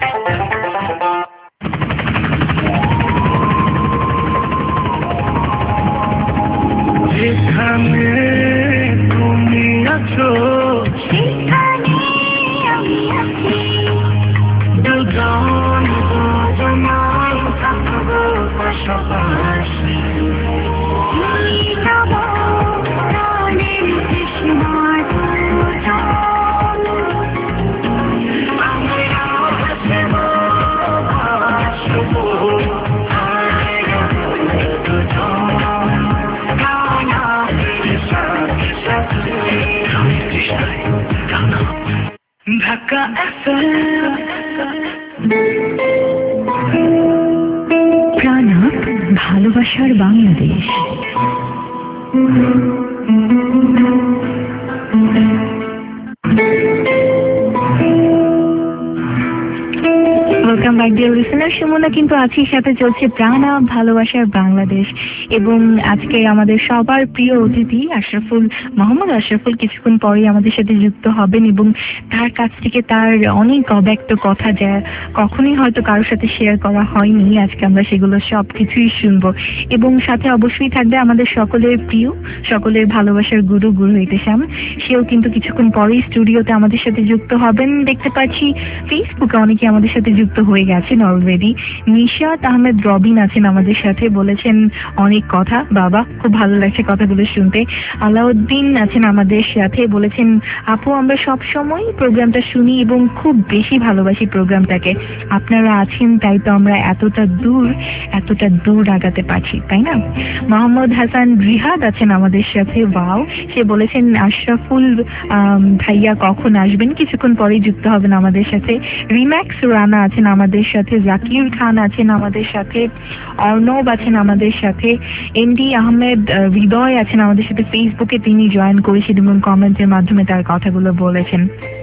যেখানে তুমি আছো সেখানে আমি আছি, দুজন দুজনাই থাকবো পাশাপাশি। যাব প্রাণের তৃষ্ণার দুজন, আমরা হাসবো হাসবো ঢাকা এফএম। প্রাণাপ ভালোবাসার Bangladesh. Welcome back dear listener, Sumona কিন্তু আছি, সাথে চলছে প্রাণাপ ভালোবাসার বাংলাদেশ। এবং আজকে আমাদের সবার প্রিয় অতিথি আশরাফুল, মোহাম্মদ আশরাফুল কিছুক্ষণ পরেই আমাদের সাথে যুক্ত হবেন এবং তার কাছ থেকে তার অনেক অব্যক্ত কথা যা কখনোই হয়তো কারোর সাথে শেয়ার করা হয়নি, আজকে আমরা সেগুলো সব কিছুই শুনবো। এবং সাথে অবশ্যই থাকবে আমাদের সকলের প্রিয়, সকলের ভালোবাসার গুরু গুরু ইতিশাম, সেও কিন্তু কিছুক্ষণ পরেই স্টুডিওতে আমাদের সাথে যুক্ত হবেন। দেখতে পাচ্ছি ফেসবুকে অনেকে আমাদের সাথে যুক্ত হয়ে গেছেন অলরেডি। নিশাত আহমেদ রবিন আছেন আমাদের সাথে, বলেছেন অনেক কথা, বাবা খুব ভালো লাগছে কথাগুলো শুনতে। আলাউদ্দিন আছেন আমাদের সাথে, বলেছেন আপু আমরা সব সময় প্রোগ্রামটা শুনি এবং খুব বেশি ভালোবাসি প্রোগ্রামটাকে, আপনারা আছেন তাই তো আমরা এতটা দূর এতটা দূর আগাতে পারছি, তাই না? মোহাম্মদ হাসান রিহাদ আছেন আমাদের সাথে, ওয়াও, সে বলেছেন আশরাফুল ভাইয়া কখন আসবেন, কিছুক্ষণ পরেই যুক্ত হবেন আমাদের সাথে। রিম্যাক্স রানা আছেন আমাদের সাথে, জাকির খান আছেন আমাদের সাথে, অর্ণব আছেন আমাদের সাথে, এমডি আহমেদ হৃদয় আছেন আমাদের সাথে ফেসবুকে, তিনি জয়েন করেছেন এবং কমেন্টের মাধ্যমে তার কথাগুলো বলেছেন।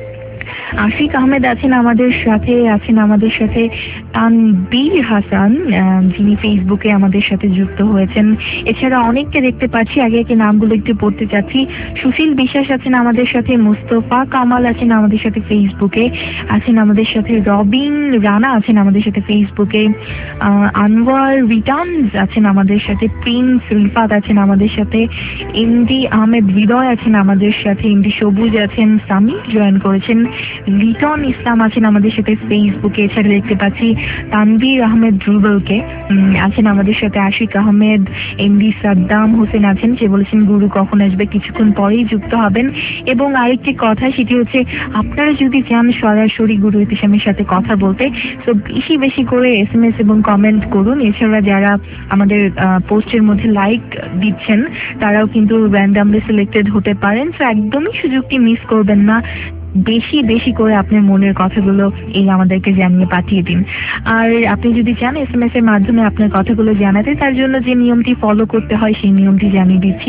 আশিক আহমেদ আছেন আমাদের সাথে, আছেন আমাদের সাথে তানবীর হাসান, যিনি ফেসবুকে আমাদের সাথে যুক্ত হয়েছেন। এছাড়া অনেককে দেখতে পাচ্ছি, আগে একে নামগুলো একটু পড়তে চাচ্ছি। সুশীল বিশ্বাস আছেন আমাদের সাথে, মুস্তফা কামাল আছেন আমাদের সাথে ফেসবুকে, আছেন আমাদের সাথে রবিন রানা আছেন আমাদের সাথে ফেসবুকে, আনোয়ার রিটার্নস আছেন আমাদের সাথে, প্রিন্স রিফাত আছেন আমাদের সাথে, এমডি আহমেদ হৃদয় আছেন আমাদের সাথে, এমডি সবুজ আছেন, সামি জয়েন করেছেন, লিটন ইসলাম আছেন আমাদের সাথে ফেসবুকে। এছাড়া দেখতে পাচ্ছি তানভীর আহমেদ রুবেলকে, আছেন আমাদের সাথে আশিক আহমেদ, এমডি সাদ্দাম হোসেন আছেন, সে বলেছেন গুরু কখন আসবে, কিছুক্ষণ পরেই যুক্ত হবেন। এবং আরেকটি কথা, সেটি হচ্ছে আপনারা যদি চান সরাসরি গুরু ইতিশামের সাথে কথা বলতে, তো বেশি বেশি করে এস এম এস এবং কমেন্ট করুন। এছাড়া যারা আমাদের পোস্টের মধ্যে লাইক দিচ্ছেন তারাও কিন্তু র্যান্ডামলি সিলেক্টেড হতে পারেন, তো একদমই সুযোগটি মিস করবেন না, বেশি বেশি করে আপনার মনের কথাগুলো এই আমাদেরকে জানিয়ে পাঠিয়ে দিন। আর আপনি যদি চান এস এম এস এর মাধ্যমে আপনার কথাগুলো জানাতে, তার জন্য যে নিয়মটি ফলো করতে হয় সেই নিয়মটি জানিয়ে দিচ্ছি।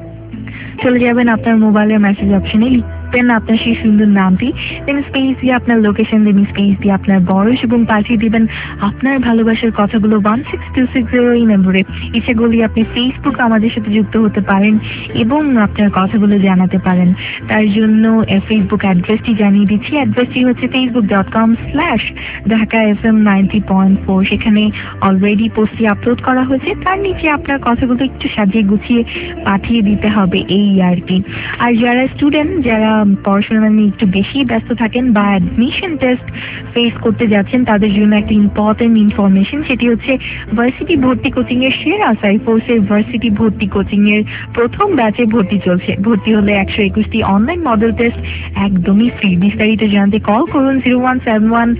চলে যাবেন আপনার মোবাইলের মেসেজ অপশনে, লিখবেন আপনার সেই সুন্দর নামটি, দেন স্পেস দিয়ে আপনার লোকেশন, দেন স্পেস দিয়ে আপনার বয়স এবং পাঠিয়ে দিবেন আপনার ভালোবাসার কথাগুলো one six two six zero এই নম্বরে। ইচ্ছে করলে আপনি ফেসবুক আমাদের সাথে যুক্ত হতে পারেন এবং আপনার কথাগুলো জানাতে পারেন। তার জন্য ফেসবুক অ্যাড্রেসটি জানিয়ে দিচ্ছি, অ্যাড্রেসটি হচ্ছে Facebook dot com slash Dhaka F M ninety point four. সেখানে অলরেডি পোস্টটি আপলোড করা হয়েছে, তার নিচে আপনার কথাগুলো একটু সাজিয়ে গুছিয়ে পাঠিয়ে দিতে হবে, এই আর কি। আর যারা স্টুডেন্ট, যারা পড়াশোনা নিয়ে একটু বেশি ব্যস্ত থাকেন বা অ্যাডমিশন টেস্ট ফেস করতে যাচ্ছেন, তাদের জন্য একটা ইম্পর্টেন্ট ইনফরমেশন, সেটি হচ্ছে ভার্সিটি ভর্তি কোচিং এর সেরা সাইফোর্সের ভার্সিটি ভর্তি কোচিং এর প্রথম ব্যাচে ভর্তি চলছে। ভর্তি হলে একশো একুশটি অনলাইন মডেল টেস্ট একদমই ফ্রি। বিস্তারিত জানতে কল করুন zero one seven one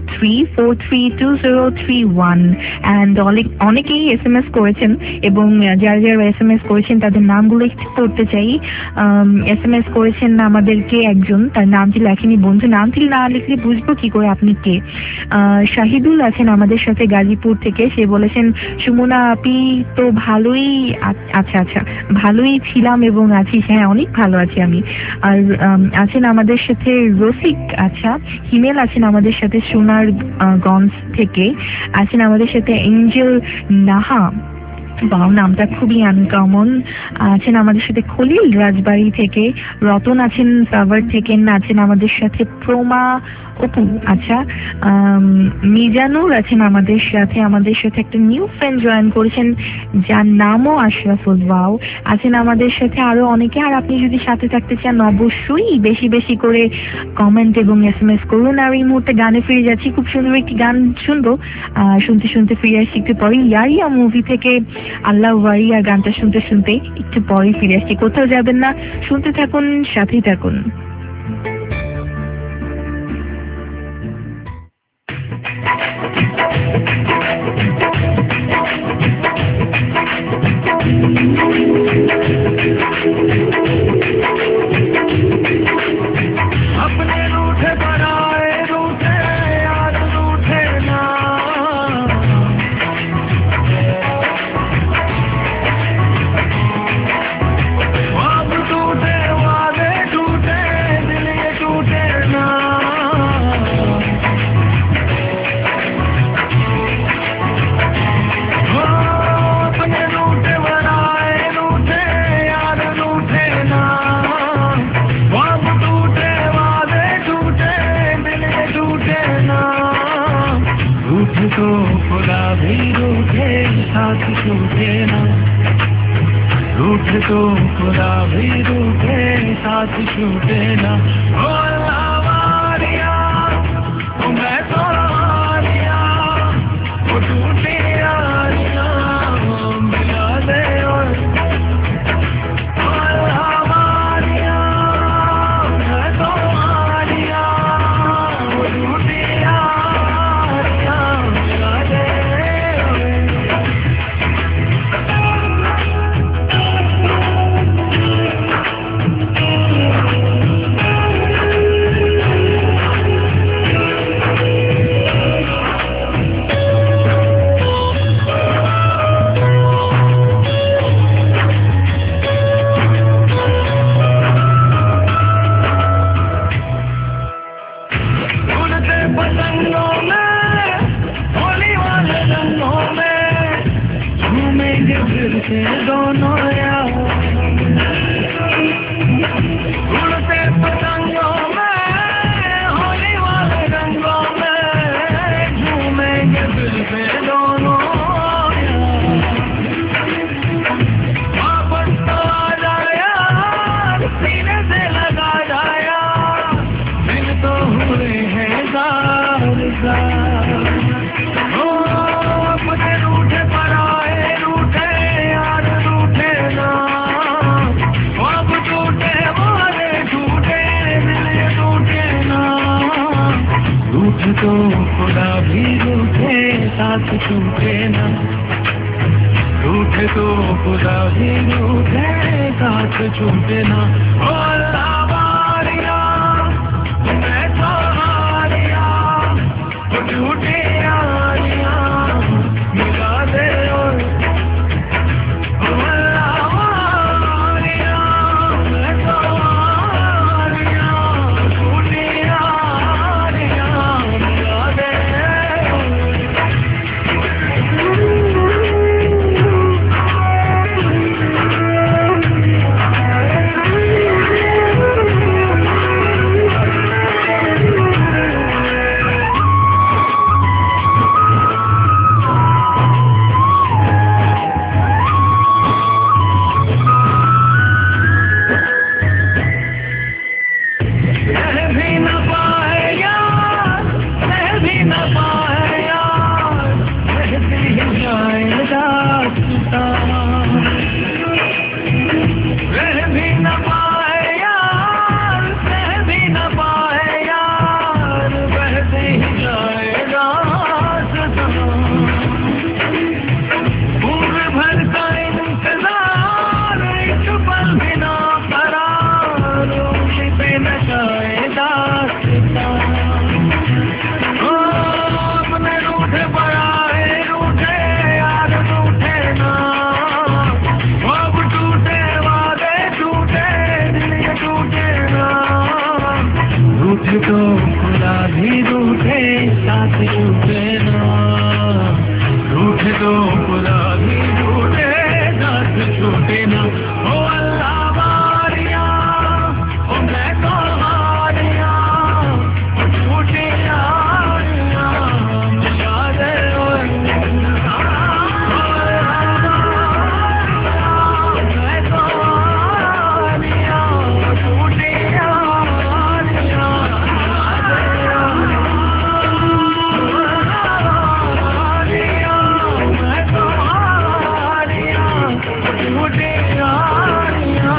three four three two zero three one and অনেকেই এস এম এস করেছেন এবং যারা যারা এস এম এস করেছেন তাদের নামগুলো একটু করতে চাই। এস এম এস করেছেন আমাদেরকে একজন, তার নামটি লেখেনি বন্ধু, নামটি না লিখলে বুঝবো কি করে আপনি কে। শাহিদুল আছেন আমাদের সাথে গাজীপুর থেকে, সে বলেছেন সুমনা আপি তো ভালোই, আচ্ছা আচ্ছা ভালোই ছিলাম এবং আছিস, হ্যাঁ অনেক ভালো আছি আমি। আর আছেন আমাদের সাথে রফিক, আচ্ছা হিমেল আছেন আমাদের সাথে সোনারগঞ্জ থেকে, আছেন আমাদের সাথে এঞ্জেল নাহা, বাউ নামটা খুবই আনকমন, আছেন আমাদের সাথে খলিল রাজবাড়ি থেকে, রতন আছেন সাভার থেকে, আছেন আমাদের সাথে প্রমা অপু, আচ্ছা মিজানুর আছেন আমাদের সাথে, আমাদের সাথে একটা নিউ ফ্রেন্ড জয়েন করেছেন যার নামও আশরাফুল, ওয়াও আছেন আমাদের সাথে আরো অনেকে। আর আপনি যদি সাথে থাকতে চান অবশ্যই বেশি বেশি করে কমেন্ট এবং এস এম এস করুন। আর এই মুহূর্তে গানে ফিরে যাচ্ছি, খুব সুন্দর একটি গান শুনবো, শুনতে শুনতে ফিরে আসছি একটু পরে ইয়ারিয়া মুভি থেকে আল্লাহ ওয়ারিয়া গানটা শুনতে শুনতে একটু পরে ফিরে আসছি। কোথাও যাবেন না, শুনতে থাকুন, সাথেই থাকুন। अपने रूठे बनाए रूठे यार रूठे ना, ख्वाब टूटे वादे टूटे दिल ये टूटे ना, अपने रूठे बनाए रूठे यार रूठे ना, ख्वाब टूटे वादे टूटे दिल ये टूटे ना, रूठे तो खुदा भी रूठे साथ छूटे ना, रूठे तो खुदा भी रूठे साथ छूटे ना, ओ अल्लाह वारिया ओ मैं तो हारिया ओ टूटे यारिया मिला दे और ओ अल्लाह वारिया मैं तो हारिया ओ टूटे यारिया मिला दे। उड़ते पतंगों में होली वाले रंगों में झूमेंगे फिर से दोनों यार, उड़ते पतंगों में होली वाले रंगों में झूमेंगे फिर से दोनों यार, वापस तो आ जा यार सीने से लगा जा यार, दिन तो हुए हैं जार जार, ओ अपने रूठे पराए रूठे यार रूठे ना, ख्वाब टूटे वादे टूटे दिल ये टूटे ना, रूठे तो खुदा भी रूठे साथ छूटे ना, रूठे तो खुदा भी रूठे साथ छूटे ना, ओ अल्लाह वारिया मैं तो हारिया ओ टूटे यारिया मिला दे और ओ अल्लाह वारिया मैं तो हारिया ओ टूटे यारिया मिला दे। रूठे तो खुदा भी रूठे साथ रूठे ना रूठे तो खुदा भी रूठे साथ छूटे ना ओ अल्लाह मारिया ओ मैं तो हारिया ओ छूटे यारिया याद है ओ मैं तो हारिया ओ छूटे यारिया मैं तो हारिया छूटे यारिया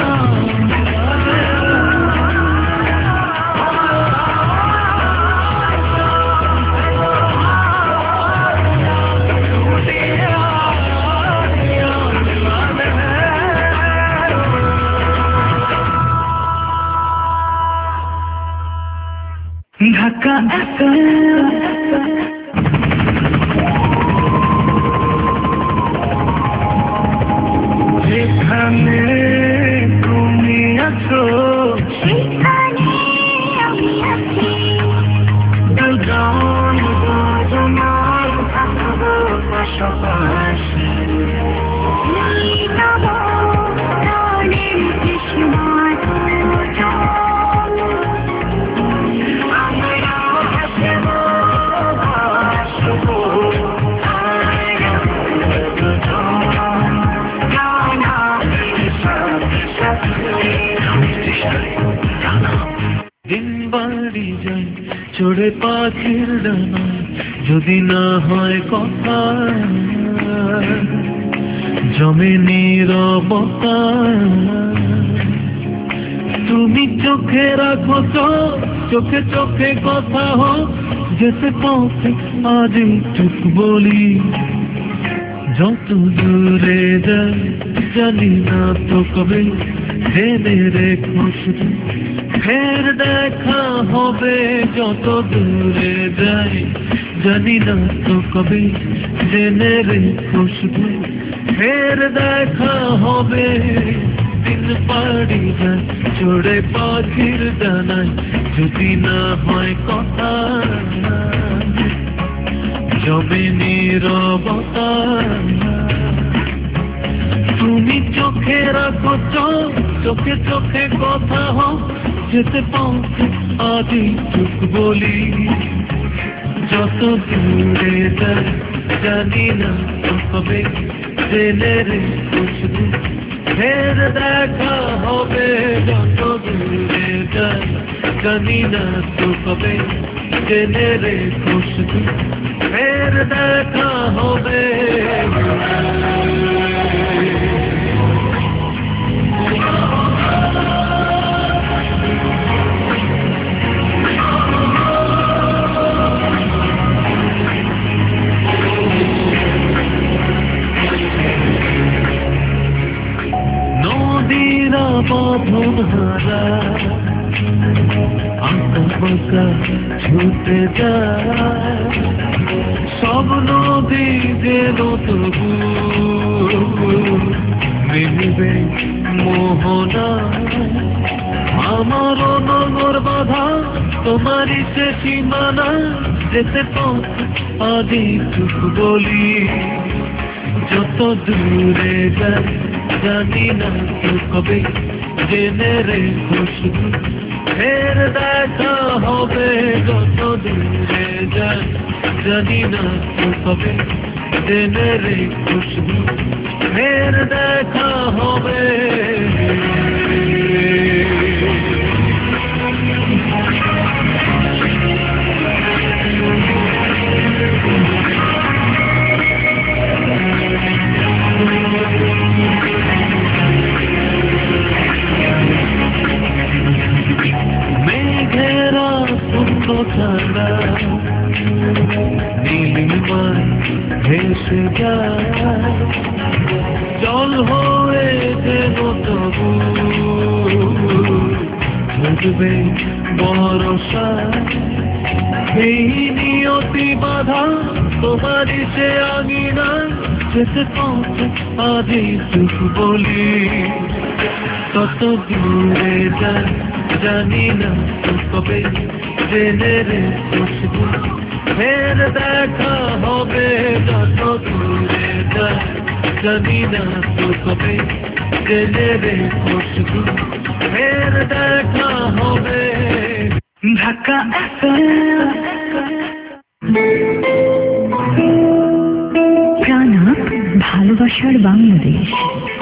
ঢাকা যেখানে তুমি আছো সেখানে আমি আছি দুজন দুজনার থাকবো পাশাপাশি নীলব প্রাণের তৃষ্ণা দুজন আমরা হাসবো হাসবো আমরা দুজন গানা সাথে সাথে দিন বাড়ি যায় চড়ে পাখির ডানা যদি না হয় কথা জমে নীরবতা তুমি চোখে রাখো তো চোখে চোখে কথা হোক যেতে পথে আজ চুপ বলি যত দূরে যাই জানি না তো কবে জেনে রেখো শুধু ফের দেখা হবে যত দূরে যাই জানি না তো কবে জেনে রেখো শুধু ফের দেখা হবে দিন পাড়ি যায় চড়ে পাখির ডানায় যদি না হয় কথা জমে নীরবতা তুমি চোখে রাখো চোখ চোখে চোখে কথা হোক যেতে পৌঁছে আদি চুপ বলি যত দূরে যাই জানি না তো কবে জেনে রেখো শুধু ফের দেখা হবে যত দূরে যাই জানি না তো কবে জেনে রেখো শুধু ফের দেখা হবে নদীরা বাঁধন হারা আঁকা বাঁকা ছুটে যায় সব নদী যেন তবু মিলবে মোহনা আমার নগর বাধা তোমারই সে সীমানা যেতে পথ আদি চুপ বলি যত দূরে যাই জানি না তো কবে জেনে রেখো শুধু ফের দেখা হবে যত দূরে যাই জানি না তো কবে জেনে রেখো শুধু ফের দেখা হবে মেঘেরা শূন্য ছাড়া নীলিমায় ভেসে যায় জল হয়ে যেন তবু ঝুঁকবে বরষা এই নিয়তি বাধা তোমারই সে আঙিনা যেতে পৌঁছে আদি চুপ বলি তত দূরে যায় জানি না তো কবে জেনে রে খুশবু ফের দেখা হবে যত দূরে যায় জানি না তো কবে জেনে রে খুশবু ফের দেখা হবে ঢাকা প্রাণা ভালোবাসার বাংলাদেশ।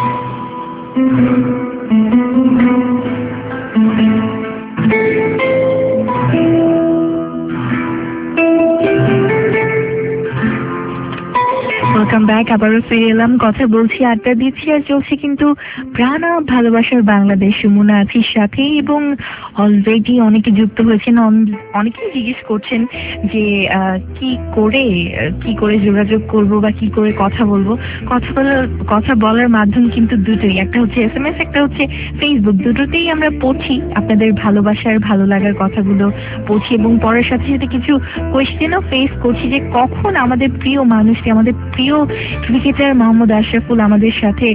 ওয়েলকাম ব্যাক, আবারও ফিরে এলাম, কথা বলছি, আড্ডা দিচ্ছি, আর চলছে কিন্তু প্রাণা ভালোবাসার বাংলাদেশ। সুমনা আছি সাথে, এবং অলরেডি অনেকে যুক্ত হয়েছেন। অনেকেই জিজ্ঞেস করছেন যে কি করে কি করে যোগাযোগ করব বা কি করে কথা বলবো। কথা বলার কথা বলার মাধ্যম কিন্তু দুটোই, একটা হচ্ছে এস এম এস, একটা হচ্ছে ফেসবুক। দুটোতেই আমরা পড়ছি আপনাদের ভালোবাসার ভালো লাগার কথাগুলো পড়ছি, এবং পড়ার সাথে সাথে কিছু কোয়েশ্চেনও ফেস করছি যে কখন আমাদের প্রিয় মানুষটি, আমাদের প্রিয় ক্রিকেটার মোহাম্মদ আশরাফুল আমাদের সাথে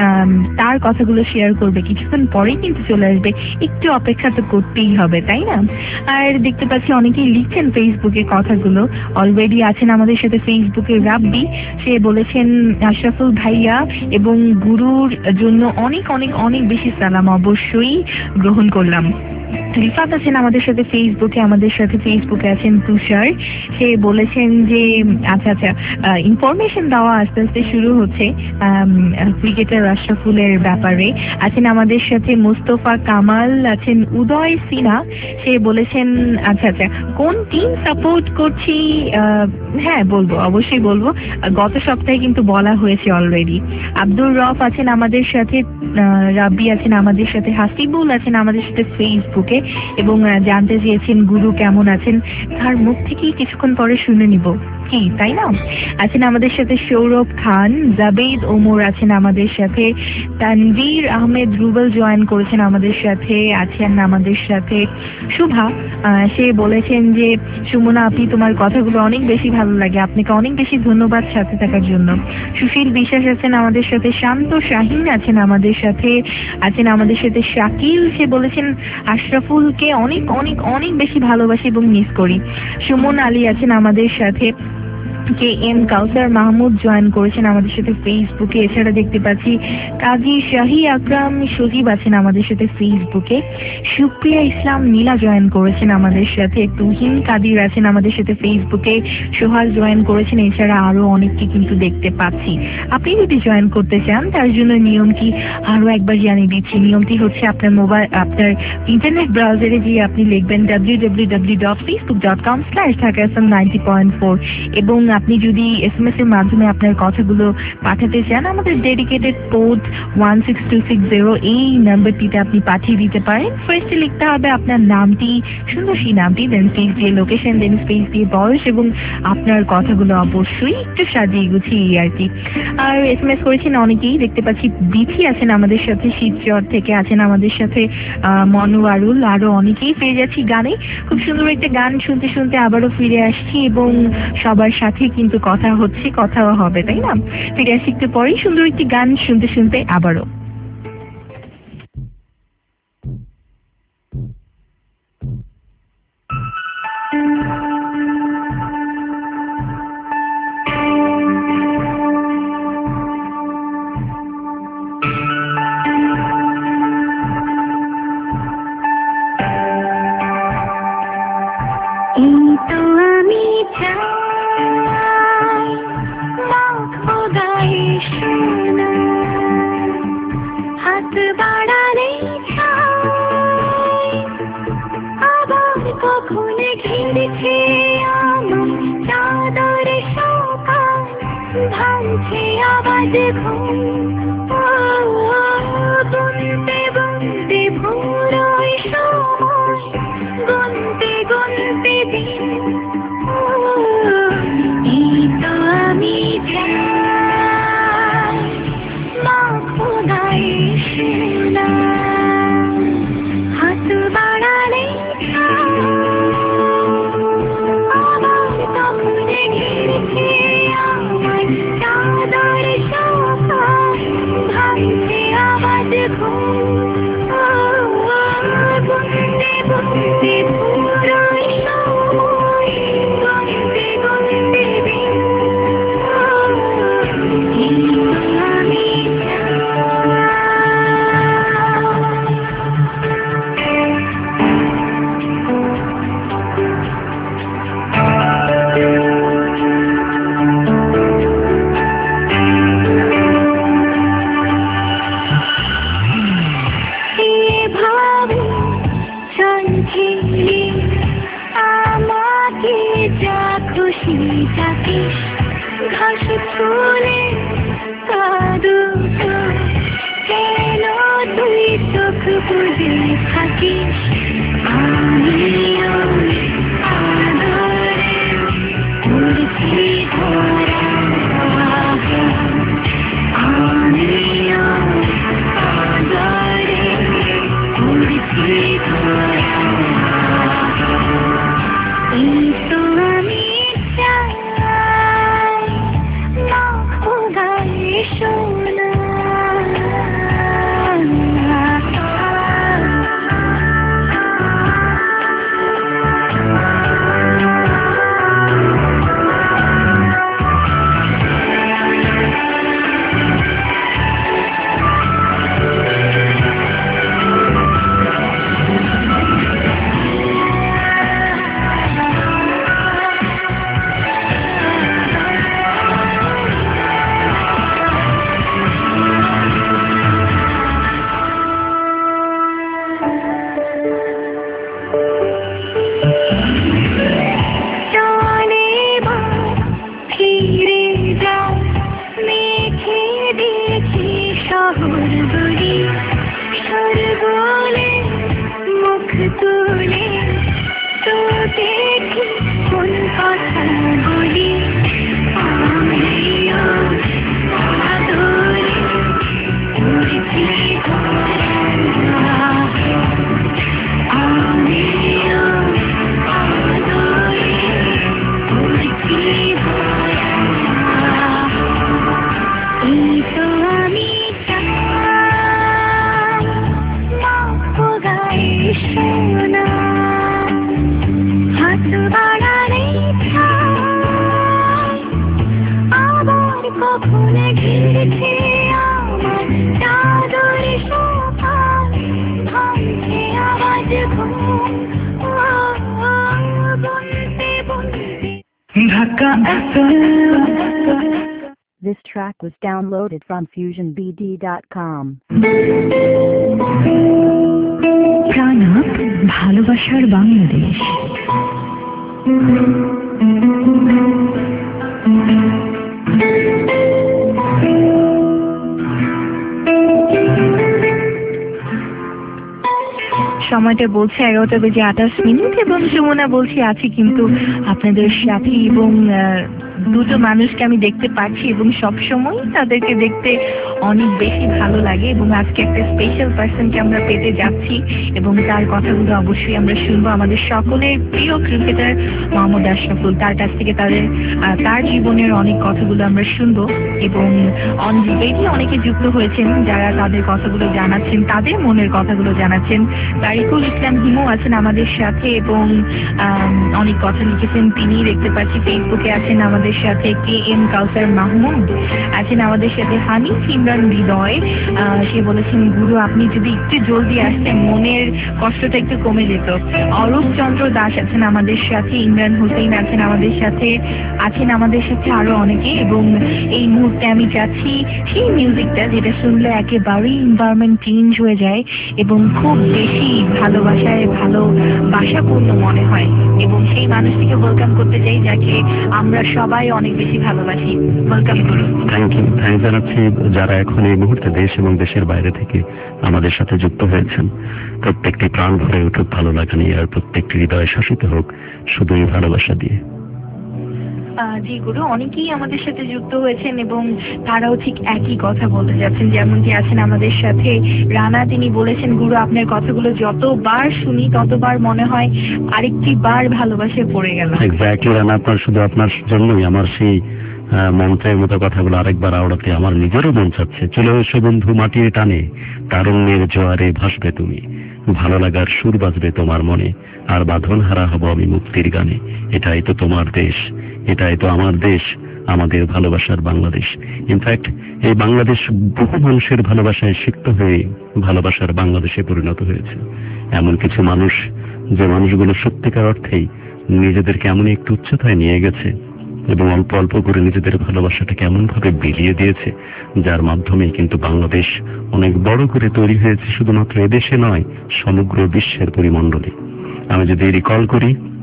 তার কথাগুলো শেয়ার করবে। কিছুক্ষণ পরেই কিন্তু চলে আসবে, একটু অপেক্ষা তো করতেই হবে, তাই না? আর দেখতে পাচ্ছি অনেকেই লিখছেন ফেসবুকে কথাগুলো। অলরেডি আছেন আমাদের সাথে ফেসবুকে রাব্বি, সে বলেছেন আশরাফুল ভাইয়া এবং গুরুর জন্য অনেক অনেক অনেক বেশি সালাম, অবশ্যই গ্রহণ করলাম। রিফাত আছেন আমাদের সাথে ফেসবুকে, আমাদের সাথে ফেসবুকে আছেন তুষার, সে বলেছেন যে আচ্ছা আচ্ছা ইনফরমেশন দেওয়া আস্তে আস্তে শুরু হচ্ছে ক্রিকেটার আশরাফুলের ব্যাপারে। আছেন আমাদের সাথে মুস্তফা কামাল, আছেন উদয় সিনহা, সে বলেছেন আচ্ছা আচ্ছা কোন টিম সাপোর্ট করছি, হ্যাঁ বলবো, অবশ্যই বলবো, গত সপ্তাহে কিন্তু বলা হয়েছে অলরেডি। আব্দুর রফ আছেন আমাদের সাথে, রাব্বি আছেন আমাদের সাথে, হাসিবুল আছেন আমাদের সাথে ফেসবুকে, এবং জানতে চেয়েছেন গুরু কেমন আছেন, তার মুখ থেকেই কিছুক্ষণ পরে শুনে নিব কি, তাই না? আছেন আমাদের সাথে সৌরভ খান, জাবেদ ওমর আছেন আমাদের সাথে, তানভীর আহমেদ রুবেল জয়েন করেছেন আমাদের সাথে, আছেন আমাদের সাথে শুভা, সে বলেছেন যে সুমনা আপনি তোমার কথাগুলো অনেক বেশি ভালো লাগে, আপনাকে অনেক বেশি ধন্যবাদ সাথে থাকার জন্য। সুশীল বিশ্বাস আছেন আমাদের সাথে, শান্ত শাহিন আছেন আমাদের সাথে, আছেন আমাদের সাথে শাকিল, সে বলেছেন আশরাফুলকে অনেক অনেক অনেক বেশি ভালোবাসি এবং মিস করি। সুমন আলী আছেন আমাদের সাথে, K M Kausar Mahmud join করেছেন আমাদের সাথে ফেসবুকে। এছাড়া দেখতে পাচ্ছি কাজী শাহী আকরাম সজীব আছেন আমাদের সাথে ফেসবুকে, সুপ্রিয়া ইসলাম নীলা জয়েন করেছেন আমাদের সাথে, তুহিন কাদির আছেন আমাদের সাথে ফেসবুকে, সোহাল জয়েন করেছেন। এছাড়া আরো অনেককে কিন্তু দেখতে পাচ্ছি। আপনি যদি জয়েন করতে চান তার জন্য নিয়মটি আরো একবার জানিয়ে দিচ্ছি। নিয়মটি হচ্ছে আপনার মোবাইল আপনার ইন্টারনেট ব্রাউজারে গিয়ে আপনি লিখবেন W W W dot Facebook dot com slash Dhaka F M ninety point four, এবং আপনি যদি এস এম এস এর মাধ্যমে আপনার কথাগুলো পাঠাতে চান আমাদের dedicated port one six two six zero, এই নাম্বারটিতে আপনি পাঠিয়ে দিতে পারেন। ফার্স্টে লিখতে হবে আপনার নামটি, সুন্দর সেই নামটি, দেন স্পেস দিয়ে লোকেশন, দেন স্পেস দিয়ে বয়স, এবং আপনার কথাগুলো অবশ্যই একটু সাজিয়ে গুছিয়ে আর কি। আর এস এম এস করেছেন অনেকেই, দেখতে পাচ্ছি বিথি আছেন আমাদের সাথে, শিবচর থেকে আছেন আমাদের সাথে মনোয়ারুল, আরো অনেকেই পেয়ে যাচ্ছি গানে। খুব সুন্দর একটা গান শুনতে শুনতে আবারও ফিরে আসছি, এবং সবার সাথে কিন্তু কথা হচ্ছে, কথাও হবে, তাই না? ফিরে আসি একটু পরেই সুন্দর একটি গান শুনতে শুনতে আবারও। এই তো আমি চাই খোদাই শোনা, হাত বাড়ালে আবার কখন ঘিরেছে আমার চাদর সকাল, ভাঙছে আবাজ ঘুম, গুনতে গুনতে ভোর সময়, গুনতে গুনতে দিন, এই তো আমি চাই মা খোদাই শোনা, হাত বাড়ালে আবার তখন ঘিরেছে আমার চাদর সকাল, ভাঙছে আবাজ ঘুম। পাখি ডাকিস ঘাস ফুলে কাদু কেন তুই চোখ বুঝে থাকিস আমিও আদরে উড়ছি ধরা আমিও আদরে উড়ছি ধরা এই তো আমি চাই মাখো গায়ে সোনা This track was downloaded from fusion b d dot com. প্রাণাপ ভালোবাসার বাংলাদেশ। সময়টা বলছে এগারোটা বেজে আঠাশ মিনিট এবং যমুনা বলছি আছি কিন্তু আপনাদের সাথে এবং দুটো মানুষকে আমি দেখতে পাচ্ছি এবং সবসময় তাদেরকে দেখতে অনেক বেশি ভালো লাগে এবং আজকে একটা স্পেশাল পার্সনকে আমরা পেতে যাচ্ছি এবং তার কথাগুলো অবশ্যই আমরা শুনবো। আমাদের সকলের প্রিয় ক্রিকেটার মোহাম্মদ আশরাফুল, তার কাছ থেকে তাদের তার জীবনের অনেক কথাগুলো আমরা শুনবো এবং অন ডিবেটে অনেকে যুক্ত হয়েছেন যারা তাদের কথাগুলো জানাচ্ছেন, তাদের মনের কথাগুলো জানাচ্ছেন। তারিকুল ইসলাম হিমু আছেন আমাদের সাথে এবং অনেক কথা লিখেছেন তিনি, দেখতে পাচ্ছি ফেসবুকে আছেন আমাদের সাথে কে এম কাউসার মাহমুদ আছেন আমাদের সাথে, হানিফ ইমরান হৃদয় সে বলেছেন গুরু আপনি যদি একটু জলদি আসতেন মনের কষ্টটা একটু কমে যেত। অরূপ চন্দ্র দাস আছেন আমাদের সাথে, ইমরান হোসেন আছেন আমাদের সাথে, আছেন আমাদের সাথে আরো অনেকে এবং এই মুহূর্তে আমি চাচ্ছি সেই মিউজিকটা যেটা শুনলে একেবারেই এনভায়রনমেন্ট চেঞ্জ হয়ে যায় এবং খুব বেশি ভালোবাসায় ভালোবাসাপূর্ণ মনে হয় এবং সেই মানুষটিকে ওয়েলকাম করতে চাই যাকে আমরা সবাই অনেক বেশি ভালোবাসি। ওয়েলকাম করুন। থ্যাংক ইউ থ্যাংক জানাচ্ছি যারা এখন এই মুহূর্তে দেশ এবং দেশের বাইরে থেকে আমাদের সাথে যুক্ত হয়েছেন। প্রত্যেকটি প্রাণ ভরে উঠুক ভালো লাগা নিয়ে, আর প্রত্যেকটি হৃদয় শাসিত হোক শুধুই ভালোবাসা দিয়ে। জি গুরু, অনেকেই আমাদের সাথে যুক্ত হয়েছেন এবং তারাও ঠিক একই কথা বলতে যাচ্ছেন। যেমনটি আছেন আমাদের সাথে রানা, তিনি বলেছেন গুরু আপনার কথাগুলো যতবার শুনি ততবার মনে হয় আরেকটি বার ভালোবাসে পড়ে গেল। এক্স্যাক্টলি রানা, আপনার শুধু আপনার জন্যই আমার সেই মন্ত্রের মতো কথাগুলো আরেকবার আওড়াতে আমার নিজেরও মন চাচ্ছে। চলে এসো বন্ধু মাটির টানে, তারুণ্যের জোয়ারে ভাসবে তুমি, ভালো লাগার সুর বাজবে তোমার মনে, আর বাঁধন হারা হব আমি মুক্তির গানে। এটাই তো তোমার দেশ, এটাই তো আমার দেশ, আমাদের ভালোবাসার বাংলাদেশ। ইনফ্যাক্ট এই বাংলাদেশ বহু মানুষের ভালোবাসায় সিক্ত হয়ে ভালোবাসার বাংলাদেশে পরিণত হয়েছে। এমন কিছু মানুষ, যে মানুষগুলো সত্যিকার অর্থেই নিজেদেরকে এমন একটু উচ্চতায় নিয়ে গেছে এবং অল্প অল্প করে নিজেদের ভালোবাসাটাকে এমন ভাবে বিলিয়ে দিয়েছে যার মাধ্যমে কিন্তু বাংলাদেশ অনেক বড় করে তৈরি হয়েছে, শুধুমাত্র এদেশে নয় সমগ্র বিশ্বের পরিমণ্ডলে। আমি যদি রিকল করি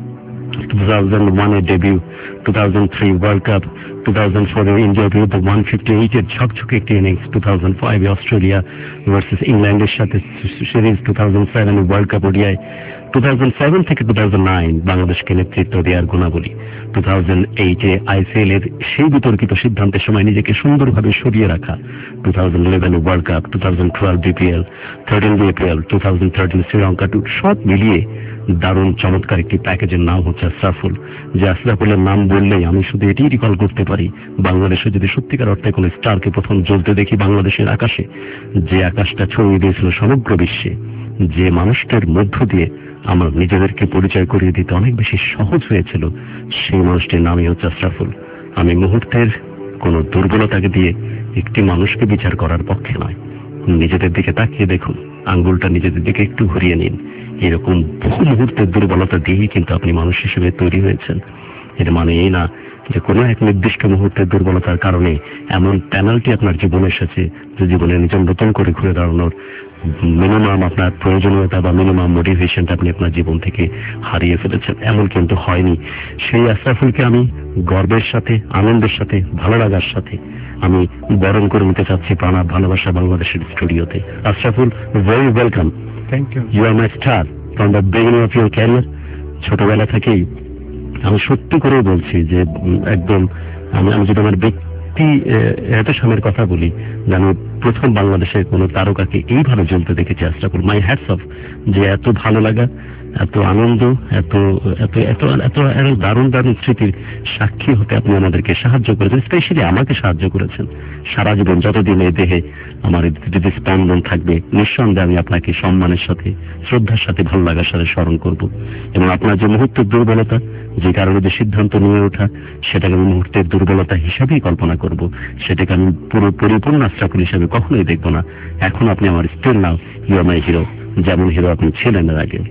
two thousand one এর debut, two thousand three world cup, two thousand four এর ইন্ডিয়ার বিরুদ্ধে one fifty-eight এর ঝকঝকে একটি ইনিংস, two thousand five এ অস্ট্রেলিয়া ভার্সেস ইংল্যান্ডের সাথে সিরিজ, two thousand seven এ world cup ODI, two thousand seven থেকে two thousand nine বাংলাদেশকে নেতৃত্ব দেওয়ার গুণাবলী, two thousand eight এ আইসিএল এর সেই বিতর্কিত সিদ্ধান্তের সময় নিজেকে সুন্দরভাবে সরিয়ে রাখা, two thousand eleven এ world cup, two thousand twelve BPL, thirteen BPL, two thousand thirteen Sri Lanka tour, সব মিলিয়ে দারুণ চমৎকার একটি প্যাকেজের নাম হচ্ছে আশরাফুল। যে আশরাফুলের নাম বললেই আমি শুধু এটাই রিকল করতে পারি, বাংলাদেশে যদি সত্যিকার অর্থে কোনো স্টারকে প্রথম জ্বলতে দেখি বাংলাদেশের আকাশে, যে আকাশটা ছড়িয়ে দিয়েছিল সমগ্র বিশ্বে, যে মানুষটার মধ্য দিয়ে আমার নিজেদেরকে পরিচয় করিয়ে দিতে অনেক বেশি সহজ হয়েছিল, সেই মানুষটির নামই হচ্ছে আশরাফুল। আমি মুহূর্তের কোনো দুর্বলতাকে দিয়ে একটি মানুষকে বিচার করার পক্ষে নয়। নিজেদের দিকে তাকিয়ে দেখুন, আঙ্গুলটা নিজেদের দিকে একটু ঘুরিয়ে নিন। এরকম বহু মুহূর্তের দুর্বলতা দিয়েই কিন্তু আপনি মানুষ হিসেবে তৈরি হয়েছেন। এর মানে এই না যে কোনো এক নির্দিষ্ট মুহূর্তের দুর্বলতার কারণে এমন পেনাল্টি আপনার জীবনে এসেছে যে জীবনে নিজের নতুন করে ঘুরে দাঁড়ানোর মিনিমাম আপনার প্রয়োজনীয়তা বা মিনিমাম মোটিভেশনটা আপনি আপনার জীবন থেকে হারিয়ে ফেলেছেন। এমন কিন্তু হয়নি। সেই আশরাফুলকে আমি গর্বের সাথে, আনন্দের সাথে, ভালো লাগার সাথে আমি বরণ করে নিতে চাচ্ছি প্রাণা ভালোবাসা বাংলাদেশের স্টুডিওতে। Ashraful, very welcome. Thank you. You are my star from the beginning of your career. ছোটবেলা থেকেই আমি সত্যি করে বলছি যে একদম আমি আমি যদি আমার ব্যক্তি এত সময়ের কথা বলি, যে আমি প্রথম বাংলাদেশের কোন তারকাকে এইভাবে জ্বলতে দেখেছি আশরাফুল। মাই হ্যাটস অফ, যে এত ভালো লাগা, এত আনন্দ, এত এত এত এত দারুণ দারুণ স্মৃতির সাক্ষী হতে আপনি আমাদেরকে সাহায্য করেছেন, স্পেশালি আমাকে সাহায্য করেছেন। সারা জীবন যতদিন এই দেহে আমার যদি স্পন্দন থাকবে, নিঃসন্দেহে আমি আপনাকে সম্মানের সাথে, শ্রদ্ধার সাথে, ভালো লাগার সাথে স্মরণ করব। এবং আপনার যে মুহূর্তের দুর্বলতা, যে কারণে যে সিদ্ধান্ত নিয়ে ওঠা, সেটাকে আমি মুহূর্তের দুর্বলতা হিসাবেই কল্পনা করব। সেটাকে আমি পুরো পরিপূর্ণ আশরাফুল হিসাবে কখনোই দেখব না। এখন আপনি আমার still now you are my hero, যেমন হিরো আপনি ছিলেন এর আগে।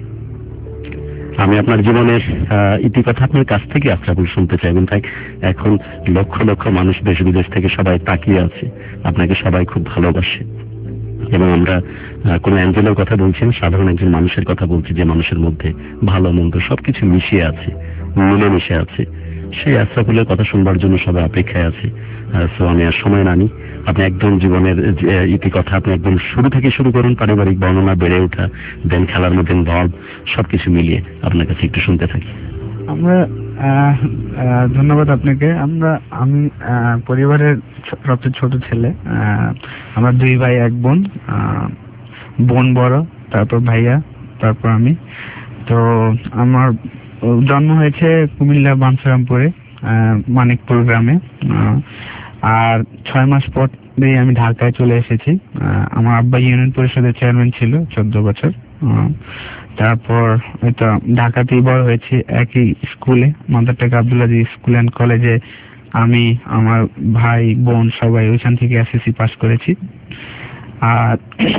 আমি আপনার জীবনের ইতিকথা আপনার কাছ থেকে আশরাফুল শুনতে চাইবেন। তাই এখন লক্ষ লক্ষ মানুষ দেশ বিদেশ থেকে সবাই তাকিয়ে আছে, আপনাকে সবাই খুব ভালোবাসে। এবং আমরা কোন অ্যাঞ্জেলের কথা বলছি না, সাধারণ একজন মানুষের কথা বলছি, যে মানুষের মধ্যে ভালো মন্দ সবকিছু মিশিয়ে আছে, মিলে মিশে আছে। সেই আশরাফুলের কথা শুনবার জন্য সবাই অপেক্ষায় আছে। সো আমি আর সময় না নিই, আপনি একদম জীবনের ইতিকথা আপনি একদম শুরু থেকে শুরু করুন, পারিবারিক বর্ণনা, বেড়ে ওঠা, দেন খেলার মধ্যে ইনভলভ, সবকিছু মিলিয়ে আপনার কাছে একটু শুনতে থাকি। আমরা ধন্যবাদ আপনাকে। আমরা আমি পরিবারের সবচেয়ে ছোট ছেলে। আমরা দুই ভাই এক বোন, বোন বড়, তারপর ভাইয়া, তারপর আমি। তো আমার জন্ম হয়েছে কুমিল্লা বাঞ্ছারামপুরে, মানিকপুর গ্রামে। আর ছয় মাস পরেই আমি ঢাকায় চলে এসেছি। আমার আব্বা ইউনিয়ন পরিষদের চেয়ারম্যান ছিল চোদ্দ বছর। তারপর এটা ঢাকাতেই বড় হয়েছি, একই স্কুলে, Madartek Abdul Aziz school and কলেজে। আমি, আমার ভাই বোন সবাই ওইখান থেকে এসএসসি পাস করেছি। আর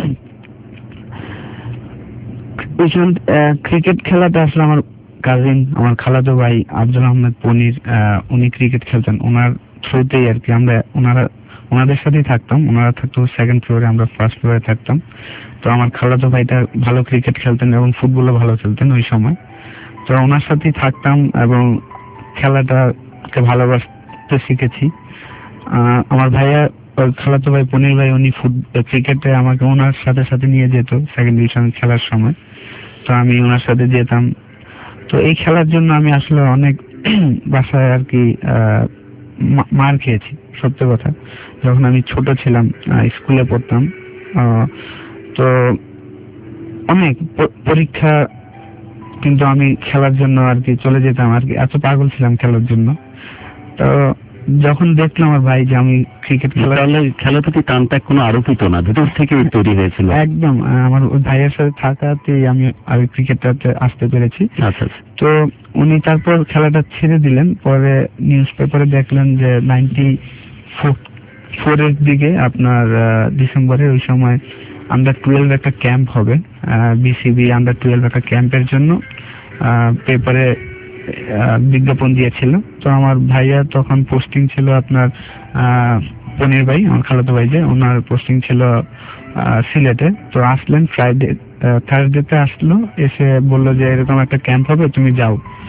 ওইখান ক্রিকেট খেলাতে আসলে আমার কাজিন, আমার খালাতো ভাই আব্দুল আহমেদ পনির, উনি ক্রিকেট খেলতেন। ওনার থ্রুতেই আর কি আমরা ওনারা ওনাদের সাথেই থাকতাম। ওনারা থাকতো সেকেন্ড ফ্লোরে, আমরা ফার্স্ট ফ্লোরে থাকতাম। তো আমার খালাতো ভাইটা ভালো ক্রিকেট খেলতেন এবং ফুটবলও ভালো খেলতেন ওই সময়। তো ওনার সাথেই থাকতাম এবং খেলাটাকে ভালোবাসতে শিখেছি। আমার ভাইয়া, খালাতো ভাই পনির ভাই, উনি ফুটবল ক্রিকেটে আমাকে ওনার সাথে সাথে নিয়ে যেত সেকেন্ড ডিভিশন খেলার সময়। তো আমি ওনার সাথে যেতাম। তো এই খেলার জন্য আমি আসলে অনেক বাসায় আর কি মার খেয়েছি, সত্য কথা। যখন আমি ছোট ছিলাম, স্কুলে পড়তাম, তো অনেক পরীক্ষা, কিন্তু আমি খেলার জন্য আর কি চলে যেতাম আর কি, এত পাগল ছিলাম খেলার জন্য। তো যখন দেখলাম আমার ভাই যে আমি ক্রিকেট খেলা, খেলার প্রতি টানটা কোনো আরোপিত না, ভিতর থেকে তৈরি হয়েছিল একদম। আমার ওই ভাইয়ের সাথে থাকাতেই আমি আমি ক্রিকেটটাতে আসতে পেরেছি। আচ্ছা। তো উনি তারপর খেলাটা ছেড়ে দিলেন। পরে নিউজ পেপারে দেখলেন যে নাইনটি ফোর এর দিকে আপনার ডিসেম্বরে, ওই সময় আন্ডার টুয়েলভ একটা ক্যাম্প হবে, বিসিবি আন্ডার টুয়েলভ একটা ক্যাম্পের জন্য পেপারে বিজ্ঞাপন দিয়েছিল। তো আমার ভাইয়া তখন পোস্টিং ছিল আপনার পনির ভাই, আমার খালাতো ভাই, যে ওনার পোস্টিং ছিল সিলেটে। তো আসলেন ফ্রাইডে, থার্সডেতে আসলো, এসে বললো যে এরকম একটা ক্যাম্প হবে, তুমি যাও।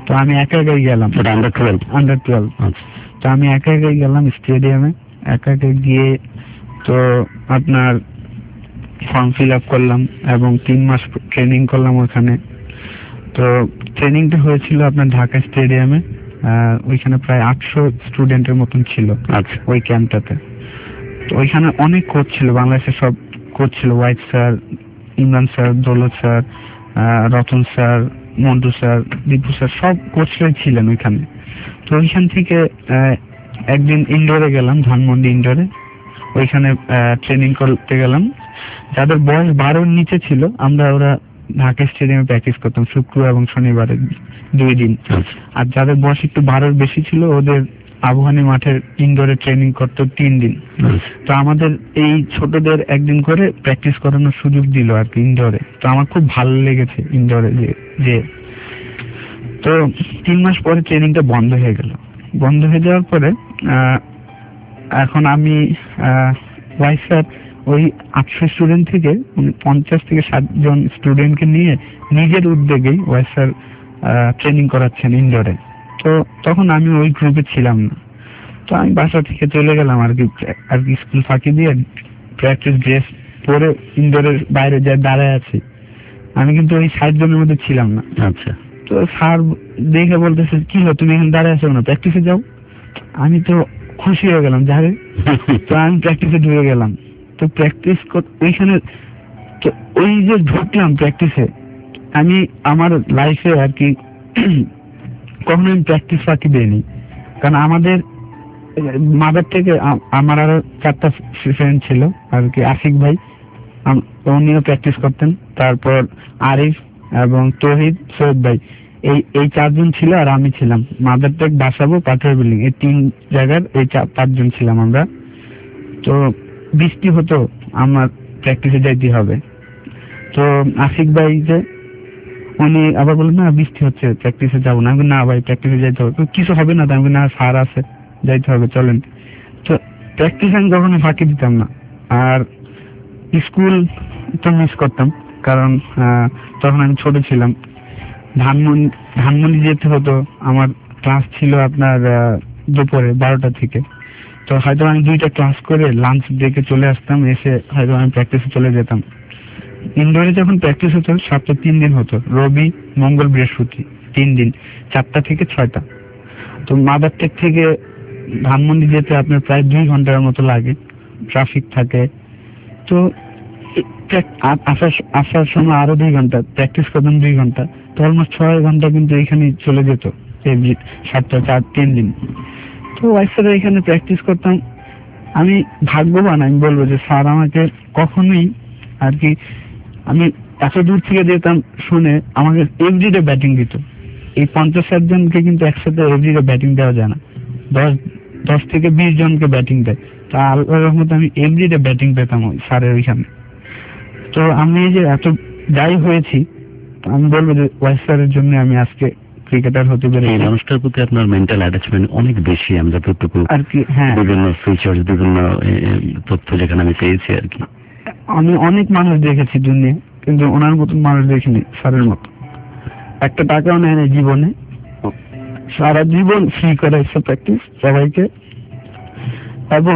তো আমি একা একাই গেলাম। সেটা আন্ডার টুয়েলভ আন্ডার টুয়েলভ আচ্ছা। তো আমি একা একাই গেলাম স্টেডিয়ামে, একা একা গিয়ে তো আপনার ফর্ম ফিল আপ করলাম এবং তিন মাস ট্রেনিং করলাম ওখানে। তো ট্রেনিংটা হয়েছিল আপনার ঢাকা স্টেডিয়ামে, ওইখানে প্রায় আটশো স্টুডেন্টের মতন ছিল আচ্ছা ওই ক্যাম্পটাতে। তো ওইখানে অনেক কোচ ছিল, বাংলাদেশের সব কোচ ছিল, White sir, Imran sir, Daulat sir, Ratan sir, Montu sir, Dipu sir, সব কোচরাই ছিলেন ওইখানে। তো ওইখান থেকে একদিন ইনডোরে গেলাম, ধানমন্ডি ইনডোরে, ওইখানে ট্রেনিং করতে গেলাম। যাদের বয়স বারোর নিচে ছিল আমরা ওরা ঢাকা স্টেডিয়ামে প্র্যাকটিস করতাম শুক্রবার এবং শনিবারে দুই দিন। আর যাদের বয়স একটু বারোর বেশি ছিল ওদের আবহানী মাঠের ইনডোরে ট্রেনিং করতো তিন দিন। তো আমাদের এই ছোটদের একদিন করে প্র্যাকটিস করানোর সুযোগ দিল আর কি ইনডোরে। তো আমার খুব ভালো লেগেছে ইনডোরে যে যে তো তিন মাস পরে ট্রেনিংটা বন্ধ হয়ে গেল। বন্ধ হয়ে যাওয়ার পরে এখন আমি ওয়াইস স্যার ওই আটশো স্টুডেন্ট থেকে পঞ্চাশ থেকে ষাট জন স্টুডেন্টকে নিয়ে নিজের উদ্যোগেই ওয়াইস স্যার ট্রেনিং করাচ্ছেন ইনডোরে। তো তখন আমি ওই গ্রুপে ছিলাম না। তো আমি বাসা থেকে চলে গেলাম আর কি আর কি স্কুল ফাঁকি দিয়ে প্র্যাকটিস ড্রেস পরে ইনডোরের বাইরে যা দাঁড়ায় আছি। আমি কিন্তু ওই ষাট জনের মধ্যে ছিলাম না। আচ্ছা। তো স্যার দেখে বলতেছে কি হলো তুমি এখানে দাঁড়ায় আছো না, প্র্যাকটিসে যাও। আমি তো খুশি হয়ে গেলাম যারে। তো আমি প্র্যাকটিসে ঢুকে গেলাম। তো প্র্যাকটিস ওইখানে ওই যে ঢুকলাম প্র্যাকটিসে, আমি আমার লাইফে আর কি কখনো আমি প্র্যাকটিস ফাঁকি দিইনি। কারণ আমাদের মাদার থেকে আমার আরো চারটা ফ্রেন্ড ছিল আর কি, আশিক ভাই উনিও প্র্যাকটিস করতেন, তারপর আরিফ এবং তহিদ, সৈয়দ ভাই, এই এই চারজন ছিল আর আমি ছিলাম। মাদার টেক, বাসাবো, পাথর বিল্ডিং, এই তিন জায়গার এই পাঁচজন ছিলাম আমরা। তো বৃষ্টি হতো, আমার প্র্যাকটিসে যাইতে হবে। তো আশিক ভাই যে উনি আবার বললেন না বৃষ্টি হচ্ছে প্র্যাকটিসে যাবো না। আমি না ভাই প্র্যাকটিসে যাইতে হবে। কিছু হবে না, আমি না স্যার আছে যাইতে হবে চলেন। তো প্র্যাকটিস আমি কখনো ফাঁকি দিতাম না। আর স্কুল তো মিস করতাম কারণ তখন আমি ছোট ছিলাম। ধানমন্ডি ধানমন্ডি যেতে হতো, আমার ক্লাস ছিল আপনার দুপুরে বারোটা থেকে। তো হয়তো আমি দুইটা ক্লাস করে লাঞ্চ ব্রেকে চলে আসতাম, এসে হয়তো আমি প্র্যাকটিসে চলে যেতাম। ইনডোরে যখন প্র্যাকটিস হতো সপ্তাহে তিন দিন হতো, রবি, মঙ্গল, বৃহস্পতি, তিন দিন, চারটা থেকে ছয়টা। তো মাদার টেক থেকে ধানমন্ডি যেতে আপনার প্রায় দুই ঘন্টার মতো লাগে, ট্রাফিক থাকে। তো আসার আসার সময় আরো দুই ঘন্টা, প্র্যাকটিস করতাম দুই ঘন্টা, তো অলমোস্ট ছয় ঘন্টা কিন্তু এখানে চলে যেত সপ্তাহে চার তিন দিন। তো ওয়াইফ স্যার এখানে প্র্যাকটিস করতাম। আমি ভাগ্যবান আমি বলবো যে স্যার আমাকে কখনোই আর কি, আমি এত দূর থেকে যেতাম শুনে আমাকে এভরিডে ব্যাটিং দিত। এই পঞ্চাশ ষাট জনকে কিন্তু একসাথে এভরিডে ব্যাটিং দেওয়া যায় না, দশ দশ থেকে বিশ জনকে ব্যাটিং দেয়। তা আল্লাহর রহমতে আমি এভরিডে ব্যাটিং পেতাম ওই স্যারের ওইখানে। তো আমি এই যে এত যাই হয়েছি, আমি বলবো যে ওয়াইস স্যারের জন্য আমি আজকে ক্রিকেটার হতে পেরেছি। এই মানুষটার প্রতি আপনার মেন্টাল অ্যাটাচমেন্ট অনেক বেশি, আমি যতটুকু আর কি। হ্যাঁ, বিভিন্ন ফিচার্স, বিভিন্ন তথ্য যেখানে আমি পেয়েছি আর কি। আমি অনেক মানুষ দেখেছি দুনিয়া, কিন্তু ওনার মতন মানুষ দেখিনি স্যারের মতো। একটা টাকাও নেয় না জীবনে, সারা জীবন ফ্রি করাইছে প্র্যাকটিস সবাইকে, এবং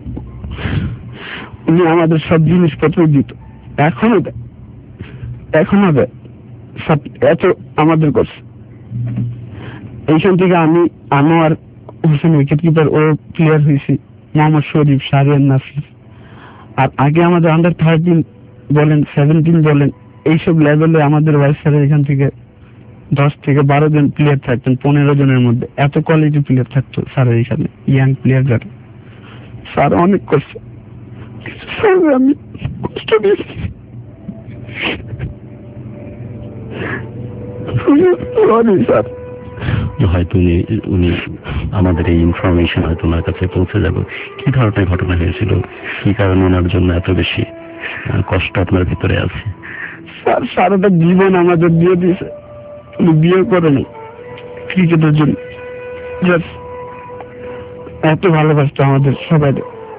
উনি আমাদের সব জিনিসপত্র দিত, এখনো দেয়, এখনো দেয়, সব এত আমাদের করছে। এইখান থেকে আমি আনোয়ার হোসেন উইকেট কিপার, ও প্লেয়ার হয়েছি, মোহাম্মদ শরীফ, শাহরিয়ার নাসির। আর আগে আমাদের আন্ডার থার্টিন বলেন, সেভেন্টিন বলেন, এইসব লেভেলে আমাদের ওয়াইস স্যারের এখান থেকে দশ থেকে বারো জন প্লেয়ার থাকতেন, পনেরো জনের মধ্যে এত কোয়ালিটি প্লেয়ার থাকতো স্যারের এখানে, ইয়াং প্লেয়ার যারা। স্যার অনেক করছে, স্যার আমি কষ্ট দিয়েছি। স্যার হয়তো উনি উনি আমাদের এই ইনফরমেশন হয়তো ওনার কাছে পৌঁছে যাবে। কি ধরনের ঘটনা হয়েছিল, কি কারণে ওনার জন্য এত বেশি কষ্ট আপনার ভিতরে আছে? স্যার সারাটা জীবন আমাদের দিয়ে দিয়েছে, উনি বিয়ে করেনি ক্রিকেটের জন্য, এত ভালোবাসতো আমাদের সবাই।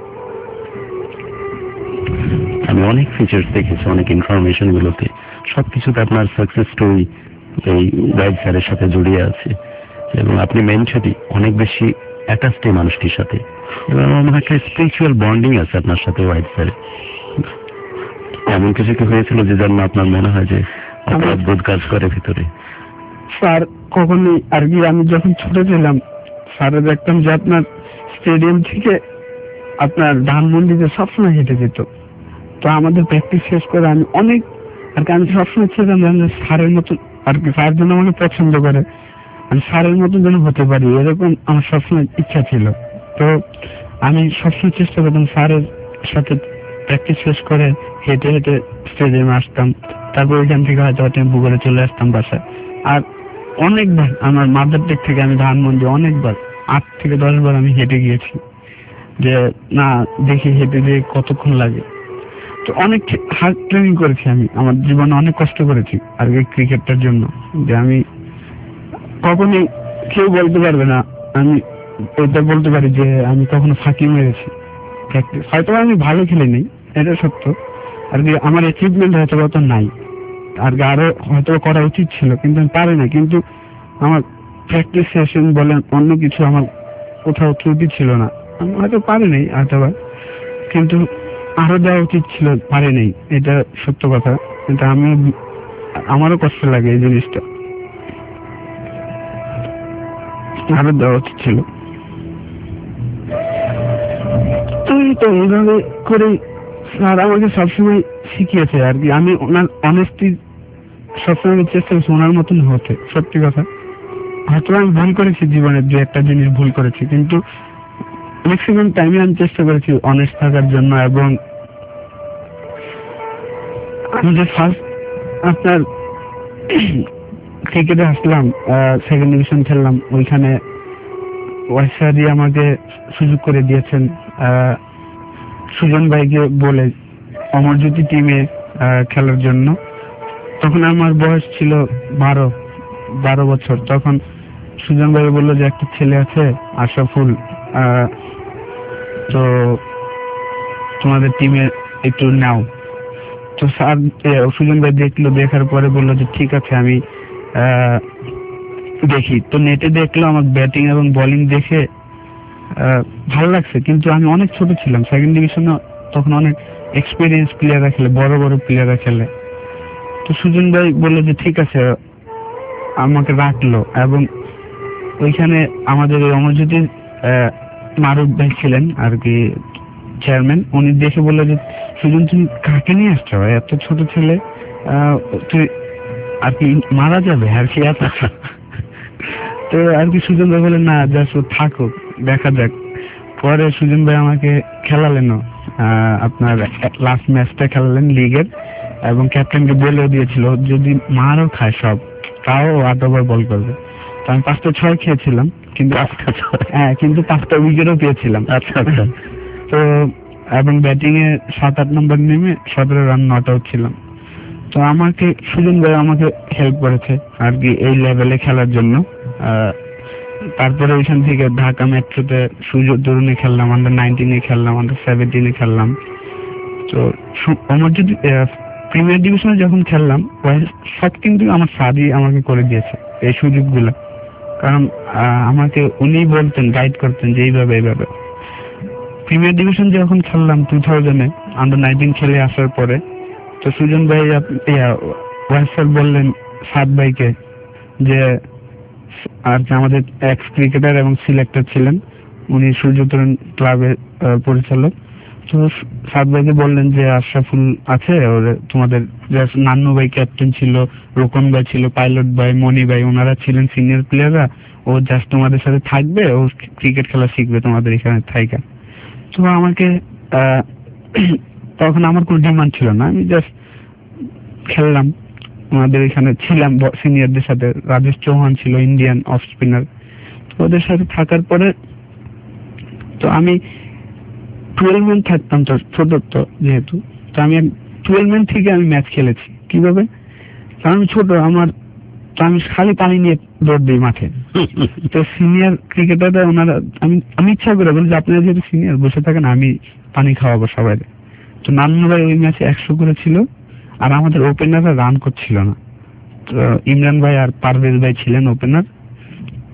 আমি অনেক ফিচার্স দেখেছি, অনেক ইনফরমেশন গুলোতে, সবকিছুতে আপনার সাকসেস স্টোরি এই ওয়াইড স্যারের সাথে জড়িয়ে আছে। এবং আপনি মেন্টালি অনেক বেশি অ্যাটাচড এই মানুষটির সাথে, এবং আমার একটা স্পিরিচুয়াল বন্ডিং আছে আপনার সাথে ওয়াইড স্যার। এমন কিছু কি হয়েছিল যে জন্য আপনার মনে হয় যে অদ্ভুত কাজ করে ভিতরে? স্যার কখনোই আর কি, আমি যখন ছোট ছিলাম স্যারে দেখতাম যে আপনার স্টেডিয়াম থেকে আপনার ধানমন্ডিতে সবসময় হেঁটে যেত। তো আমাদের প্র্যাকটিস শেষ করে আমি অনেক আর কি, আমি সবসময় ছিলাম স্যারের মতন আর কি, স্যার যেন আমাকে পছন্দ করে, আমি স্যারের মতন যেন হতে পারি, এরকম আমার সবসময় ইচ্ছা ছিল। তো আমি সবসময় চেষ্টা করতাম স্যারের সাথে প্র্যাকটিস শেষ করে হেঁটে হেঁটে স্টেডিয়ামে আসতাম, তারপর ওইখান থেকে হয়তো টেম্পু করে চলে আসতাম বাসায়। আর অনেকবার আমার মাদার দিক থেকে আমি ধানমন্ডি অনেকবার আট থেকে দশ বার আমি হেঁটে গিয়েছি, যে না দেখি হেঁটে দিয়ে কতক্ষণ লাগে। তো অনেক হার্ড ট্রেনিং করেছি আমি, আমার জীবনে অনেক কষ্ট করেছি আর কি ক্রিকেটটার জন্য, যে আমি কখনই কেউ বলতে পারবে না, আমি এটা বলতে পারি যে আমি কখনো ফাঁকি মেরেছি প্র্যাকটিস। হয়তো আমি ভালো খেলে নেই, এটা সত্য আর কি, আমার অ্যাচিভমেন্ট হয়তো অত নাই আর কি, আরো হয়তো করা উচিত ছিল কিন্তু আমি পারি না। কিন্তু আমার প্র্যাকটিস সেশন বলেন অন্য কিছু আমার কোথাও ত্রুটি ছিল না, আমি হয়তো পারি নাই হয়তো, কিন্তু আরো দেওয়া উচিত ছিল, পারি নাই, এটা সত্য কথা। কিন্তু আমি আমারও কষ্ট লাগে এই জিনিসটা, আরো দেওয়া উচিত ছিল। তো এই তো এইভাবে করে স্যার আমাকে সবসময় শিখিয়েছে আর কি, আমি ওনার অনেস্টি সবসময় চেষ্টা করছি ওনার মতন হতে। সত্যি কথা, হয়তো আমি ভুল করেছি জীবনের দু একটা জিনিস ভুল করেছি, কিন্তু ম্যাক্সিমাম টাইমে আমি চেষ্টা করেছি অনেস্ট থাকার জন্য। এবং আমি যে ফার্স্ট আপনার ক্রিকেটে আসলাম, সেকেন্ড ডিভিশন খেললাম, ওইখানে ওয়াইসারি আমাকে সুযোগ করে দিয়েছেন সুজন ভাইকে বলে অমরজ্যোতি টিমে খেলার জন্য। তখন আমার বয়স ছিল বারো বারো বছর। তখন সুজন ভাই বললো যে একটা ছেলে আছে আশরাফুল, তো তোমাদের টিমে একটু নাও। তো স্যার সুজন ভাই দেখলো, দেখার পরে বললো যে ঠিক আছে আমি দেখি। তো নেটে দেখলো আমার ব্যাটিং এবং বোলিং দেখে ভালো লাগছে, কিন্তু আমি অনেক ছোট ছিলাম, সেকেন্ড ডিভিশনে তখন অনেক এক্সপিরিয়েন্স প্লেয়াররা খেলে, বড় বড় প্লেয়াররা খেলে। তো সুজন ভাই বললো যে ঠিক আছে, আমাকে রাখলো। এবং ওইখানে আমাদের ওই অমরজ্যোতির মারুফ ভাই ছিলেন আর কি চেয়ারম্যান, উনি দেখে বললো যে সুজন তুমি কাকে নিয়ে আসছো, এত ছোট ছেলে তুই আর কি মারা যাবে আর কি এত। তো আর কি সুজন ভাই বলে না জাস্ট থাকুক, দেখা যাক। পরে সুজন ভাই আমাকে খেলালেন, আপনার লাস্ট ম্যাচটা খেলালেন লিগের, এবং ক্যাপ্টেনকে বলেও দিয়েছিল যদি মারও খায় সব তাও আট ওভার বল করবে। তো আমি পাঁচটা ছয় খেয়েছিলাম, কিন্তু হ্যাঁ কিন্তু পাঁচটা উইকেটও পেয়েছিলাম। আচ্ছা আচ্ছা। তো এবং ব্যাটিং এ সাত আট নম্বর নেমে সতেরো রান নট আউট ছিলাম। তো আমাকে সুজন ভাই আমাকে হেল্প করেছে আর কি এই লেভেলে খেলার জন্য। তারপরে ওইখান থেকে ঢাকা মেট্রোতে সুযোগ তরুণে খেললাম, আন্ডার নাইনটিনে খেললাম, আন্ডার সেভেন্টিনে খেললাম। তো আমার যদি প্রিমিয়ার ডিভিশনে যখন খেললাম সব কিন্তু আমার স্যারই আমাকে করে দিয়েছে এই সুযোগগুলো, কারণ আমাকে উনি বলতেন, গাইড করতেন যে এইভাবে এইভাবে। প্রিমিয়ার ডিভিশন যখন খেললাম টু থাউজেন্ডে আন্ডার নাইনটিন খেলে আসার পরে, তো সুজন ভাই ওয়াইস স্যার বললেন সাদ ভাইকে যে আর আমাদের এক্স ক্রিকেটার এবং সিলেক্টর ছিলেন, উনি সূর্যতরণ ক্লাবের পরিচালক। তো সাদ ভাইকে বললেন যে আশরাফুল আছে, ওর তোমাদের নান্নু ভাই ক্যাপ্টেন ছিল, রোকন ভাই ছিল পাইলট ভাই, মনি ভাই, ওনারা ছিলেন সিনিয়র প্লেয়াররা, ও জাস্ট তোমাদের সাথে থাকবে, ও ক্রিকেট খেলা শিখবে তোমাদের এখানে থাইকা। তো আমাকে তখন আমার কোনো ডিমান্ড ছিল না, আমি জাস্ট খেললাম, আমাদের এখানে ছিলাম সিনিয়রদের সাথে। রাজেশ চৌহান ছিল ইন্ডিয়ান অফ স্পিনার, ওদের সাথে থাকার পরে তো আমি টুয়েলভ ম্যান থাকতাম, তো ছোট তো যেহেতু, তো আমি টুয়েলভ ম্যান থেকে আমি ম্যাচ খেলেছি। কিভাবে? কারণ আমি ছোট, আমার তো আমি খালি পানি নিয়ে দৌড় দিই মাঠে। তো সিনিয়র ক্রিকেটাররা ওনারা আমি আমি ইচ্ছা করে বলি যে আপনারা যেহেতু সিনিয়র বসে থাকেন, আমি পানি খাওয়াবো সবাই। তো নান্নু ভাই ওই ম্যাচে একশো করেছিল, আর আমাদের ওপেনাররা রান করছিল না। তো ইমরান ভাই আর পারভেজ ভাই ছিলেন ওপেনার।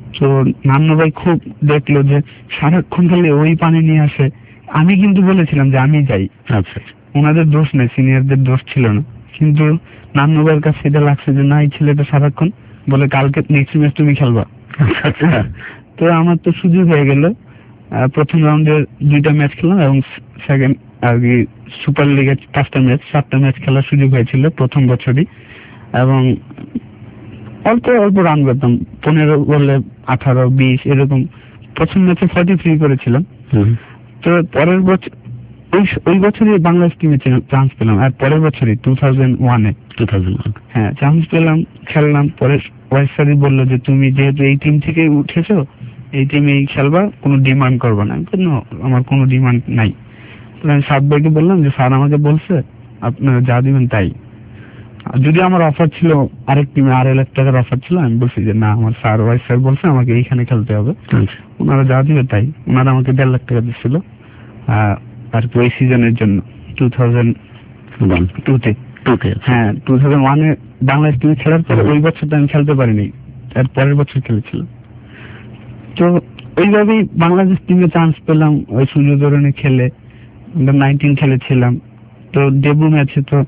তো নান্নু ভাই খুব দেখলো যে সারাক্ষণ খালি ওই পানি নিয়ে আসে। আমি কিন্তু বলেছিলাম যে আমি যাই, আচ্ছা ওনাদের দোষ নেই, সিনিয়রদের দোষ ছিল না, কিন্তু নান্নু ভাইয়ের কাছে এটা লাগছে যে না এই ছেলেটা সারাক্ষণ বলে কালকে নেক্সট ম্যাচ তুমি খেলবা। তো আমার তো সুযোগ হয়ে গেল, প্রথম রাউন্ডে দুইটা ম্যাচ খেললাম এবং সেকেন্ড আর কি সুপার লিগের পাঁচটা ম্যাচ সাতটা ম্যাচ খেলার সুযোগ হয়েছিল প্রথম বছরই, এবং অল্প অল্প রান করতাম, পনেরো বলে আঠারো বিশ এরকম। প্রথম ম্যাচে ফর্টি থ্রি করেছিলাম। তো পরের বছর ওই ওই বছরই বাংলাদেশ টিমে চান্স পেলাম, আর পরের বছরই টু থাউজেন্ড ওয়ানে টু থাউজেন্ড ওয়ান হ্যাঁ চান্স পেলাম, খেললাম। পরে ওয়াইস স্যারই বললো যে তুমি যেহেতু এই টিম থেকে উঠেছো এই টিমেই খেলবা, কোনো ডিমান্ড করবো না। কোনো আমার কোনো ডিমান্ড নাই। আমি সাত ভাইকে বললাম যে স্যার আমাকে বলছে আপনারা যা দিবেন তাই। যদি আমার অফার ছিল আরেক টিমে আড়াই লাখ টাকার অফার ছিল, আমি বলছি যে না আমার স্যার ওয়াইস স্যার বলছে আমাকে এইখানে খেলতে হবে, ওনারা যা দিবে তাই। ওনারা আমাকে দেড় লাখ টাকা দিচ্ছিল আর কি ওই সিজনের জন্য টু থাউজেন্ড ওয়ান টুতে টুতে হ্যাঁ টু থাউজেন্ড ওয়ানে বাংলাদেশ টিমে খেলার পরে ওই বছরটা আমি খেলতে পারিনি, তার পরের বছর খেলেছিল। তো ওইভাবেই বাংলাদেশ টিমে চান্স পেলাম, ওই সুযোগ ধরনের খেলে আন্ডার নাইনটিন খেলেছিলাম। তো ডেবু ম্যাচে তো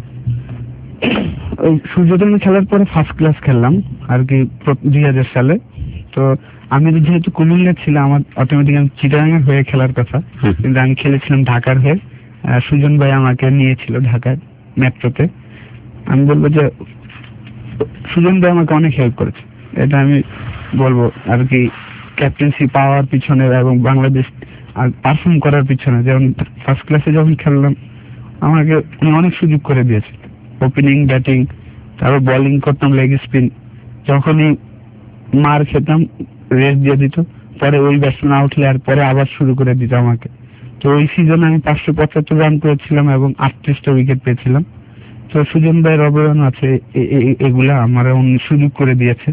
ওই সূর্যধর্মী খেলার পরে ফার্স্ট ক্লাস খেললাম আর কি দুই হাজার সালে। তো আমি যেহেতু কুমিল্লা ছিল আমার অটোমেটিক আমি চিটাগাং হয়ে খেলার কথা, কিন্তু আমি খেলেছিলাম ঢাকার হয়ে। সুজন ভাই আমাকে নিয়েছিল ঢাকার মেট্রোতে। আমি বলবো যে সুজন ভাই আমাকে অনেক হেল্প করেছে, এটা আমি বলবো আর কি, ক্যাপ্টেন্সি পাওয়ার পিছনে এবং বাংলাদেশ আর পারফর্ম করার পিছনে। যেমন ফার্স্ট ক্লাসে যখন খেললাম আমাকে উনি অনেক সুযোগ করে দিয়েছে, ওপেনিং ব্যাটিং, তারপর বোলিং করতাম লেগ স্পিন। যখনই মার খেতাম রেস্ট দিয়ে দিত, পরে ওই ব্যাটসম্যান আউট হলে আর পরে আবার শুরু করে দিত আমাকে। তো ওই সিজনে আমি পাঁচশো পঁচাত্তর রান করেছিলাম এবং আটত্রিশটা উইকেট পেয়েছিলাম। তো সুজন ভাইয়ের অবদান আছে, এগুলা আমার সুযোগ করে দিয়েছে।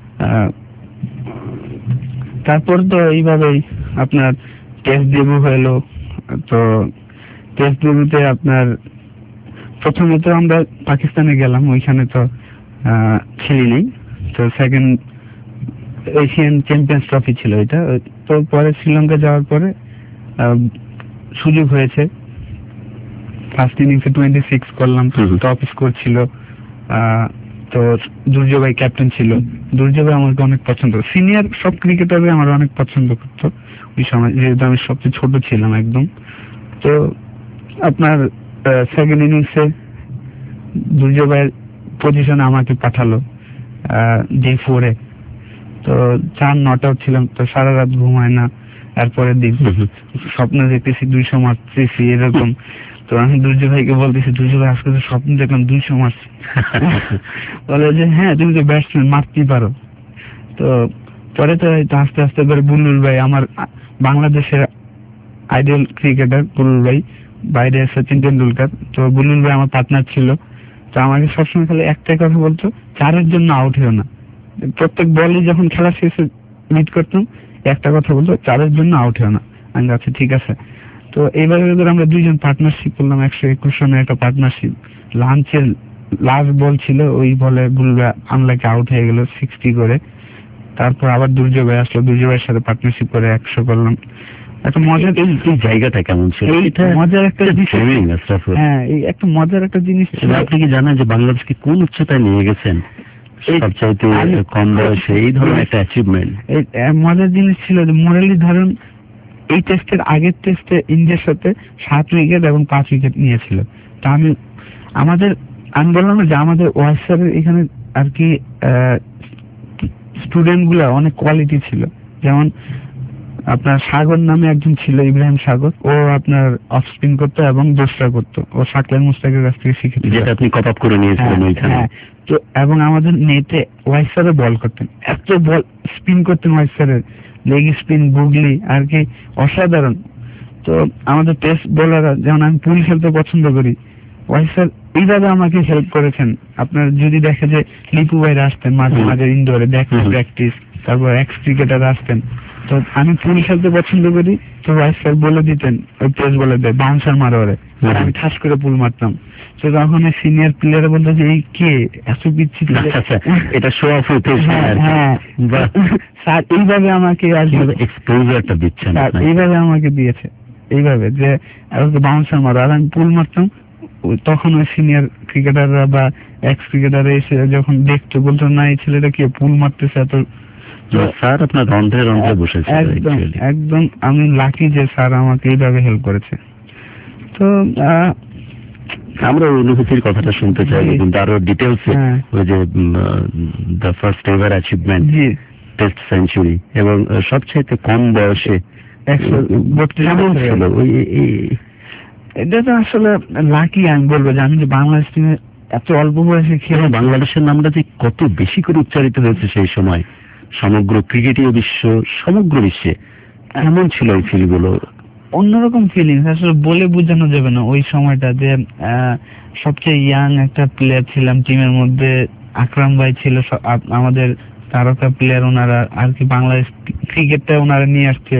তারপর তো এইভাবেই আপনার টেস্ট ডেবিউ হলো। তো টেস্ট ডেবিউতে আপনার প্রথমে তো আমরা পাকিস্তানে গেলাম, ওইখানে তো খেলি নেই। তো সেকেন্ড এশিয়ান চ্যাম্পিয়ন্স ট্রফি ছিল এটা। তো পরে শ্রীলঙ্কা যাওয়ার পরে সুযোগ হয়েছে, ফার্স্ট ইনিংসে টোয়েন্টি সিক্স করলাম, টপ স্কোর ছিল। তো দুর্জয় ভাই ক্যাপ্টেন ছিল, দুর্জয় ভাই আমাকে অনেক পছন্দ, সিনিয়র সব ক্রিকেটারই আমার অনেক পছন্দ করতো ওই সময়, যেহেতু আমি সবচেয়ে ছোট ছিলাম একদম। তো আপনার সেকেন্ড ইনিংসে দুর্জয় ভাইয়ের পজিশনে আমাকে পাঠালো ডে ফোরে। তো চার নট আউট ছিলাম, তো সারা রাত ঘুমায় না, এরপরের দিন স্বপ্ন দেখতেছি দুইশো মারতেছি এরকম। তো আমি দুর্জয় ভাইকে বলতেছি দুর্জয় ভাই আজকে তো স্বপ্ন দেখলাম দুইশো মারছি। বলে যে হ্যাঁ তুমি তো ব্যাটসম্যান মারতেই পারো। তো পরে তো আস্তে আস্তে করে বুলবুল ভাই, আমার বাংলাদেশের আইডল ক্রিকেটার বুলবুল ভাই, বাইরে সচিন টেন্ডুলকার, তো বুলবুল ভাই আমার পার্টনার ছিল। তো আমাকে সবসময় খালি একটাই কথা বলতো, চারের জন্য আউট হয়েও না। প্রত্যেক বলে যখন খেলা শেষে মিট করতাম একটা কথা বলতো, চারের জন্য আউট হয়েও না। আমি আচ্ছা ঠিক আছে। তো এইভাবে আমরা দুইজন পার্টনারশিপ করলাম, একশো একুশ রানের একটা পার্টনারশিপ। লাঞ্চের লাস্ট বল ছিল, ওই বলে বুলবুল ভাই আনলাকি আউট হয়ে গেল সিক্সটি করে। তারপর আবার দুর্জয় ভাই আসলো, দুর্জয় ভাইয়ের সাথে পার্টনারশিপ করে একশো করলাম। একটা মজার এই জায়গাটা কেমন ছিল, মজার একটা হ্যাঁ এই একটা মজার একটা জিনিস ছিল। আপনি কি জানেন যে বাংলাদেশকে কোন উচ্চতায় নিয়ে গেছেন সবচাইতে কম বয়সে, এই ধরনের একটা অ্যাচিভমেন্ট? মজার জিনিস ছিল যে মোরালি ধরুন এই টেস্টের আগের টেস্টে ইন্ডিয়ার সাথে সাত উইকেট এবং পাঁচ উইকেট নিয়েছিল। তা আমি আমাদের আমি বললাম না যে আমাদের ওয়াইসারের এখানে আর কি স্টুডেন্ট গুলা অনেক কোয়ালিটি ছিল। যেমন আপনার সাগর নামে একজন ছিল, ইব্রাহিম সাগর, ও আপনার অফ স্পিন করতো এবং দোসরা করতো, ও সাকলার মুস্তাকের কাছ থেকে শিখেছিল, যেটা আপনি কপ আপ করে নিয়েছিলেন ওইখানে। তো এবং আমাদের নেটে ওয়াইসারে বল করতেন, এত বল স্পিন করতেন ওয়াইসারের, লেগ স্পিন গুগলি আর কি অসাধারণ। তো আমাদের টেস্ট বোলাররা, যেমন আমি পুল খেলতে পছন্দ করি, ওয়াইসার এইভাবে আমাকে হেল্প করেছেন। আপনার যদি দেখে যে লিপু ভাইরা আসতেন মাঝে মাঝে ইনডোরে দেখতে প্র্যাকটিস, তারপর এক্স ক্রিকেটার আসতেন। তো আমি পুল খেলতে পছন্দ করি, তো ওয়াইসার বলে দিতেন ওই টেস্ট বলে দেয় বাউন্সার মারো ওরে, আমি ঠাস করে পুল মারতাম। তো তখন সিনিয়র প্লেয়ার বলতো যে এই কে এত পিচ্ছি, এটা শো অফ হতে। হ্যাঁ স্যার এইভাবে আমাকে আর এক্সপোজারটা দিচ্ছেন স্যার এইভাবে আমাকে দিয়েছে, এইভাবে যে বাউন্সার মারো, আর আমি পুল মারতাম। তখন ওই সিনিয়র ক্রিকেটাররা বা এক্স ক্রিকেটাররা এসে যখন দেখতো বলতো না এই ছেলেটা কি পুল মারতেছে এত। স্যার আপনার রন্ধ্রে রন্ধ্রে বসেছে। একদম একদম আমি লাকি যে স্যার আমাকে এইভাবে হেল্প করেছে। তো আমরা অনুভূতির কথাটা শুনতে চাই, কিন্তু আরো ডিটেলস ওই যে the first ever achievement test century এবং সবচেয়ে কম বয়সে একশো বত্রিশ ছিল, এটা তো আসলে লাকি আমি বলবো যে আমি যে বাংলাদেশ টিমে এত অল্প বয়সে খেলে বাংলাদেশের নামটা যে কত বেশি করে উচ্চারিত হয়েছে সেই সময় সমগ্র ক্রিকেটীয় বিশ্ব, সমগ্র বিশ্বে এমন ছিল এই ফিলগুলো, অন্যরকম ফিলিংস আসলে বলে বোঝানো যাবে না। ওই সময়টা যে সবচেয়ে ইয়াং একটা প্লেয়ার ছিলাম টিমের মধ্যে, আকরাম ভাই ছিল আমাদের তারকা প্লেয়ার, ওনারা আর কি বাংলাদেশ ক্রিকেটটা ওনারা নিয়ে আসছে।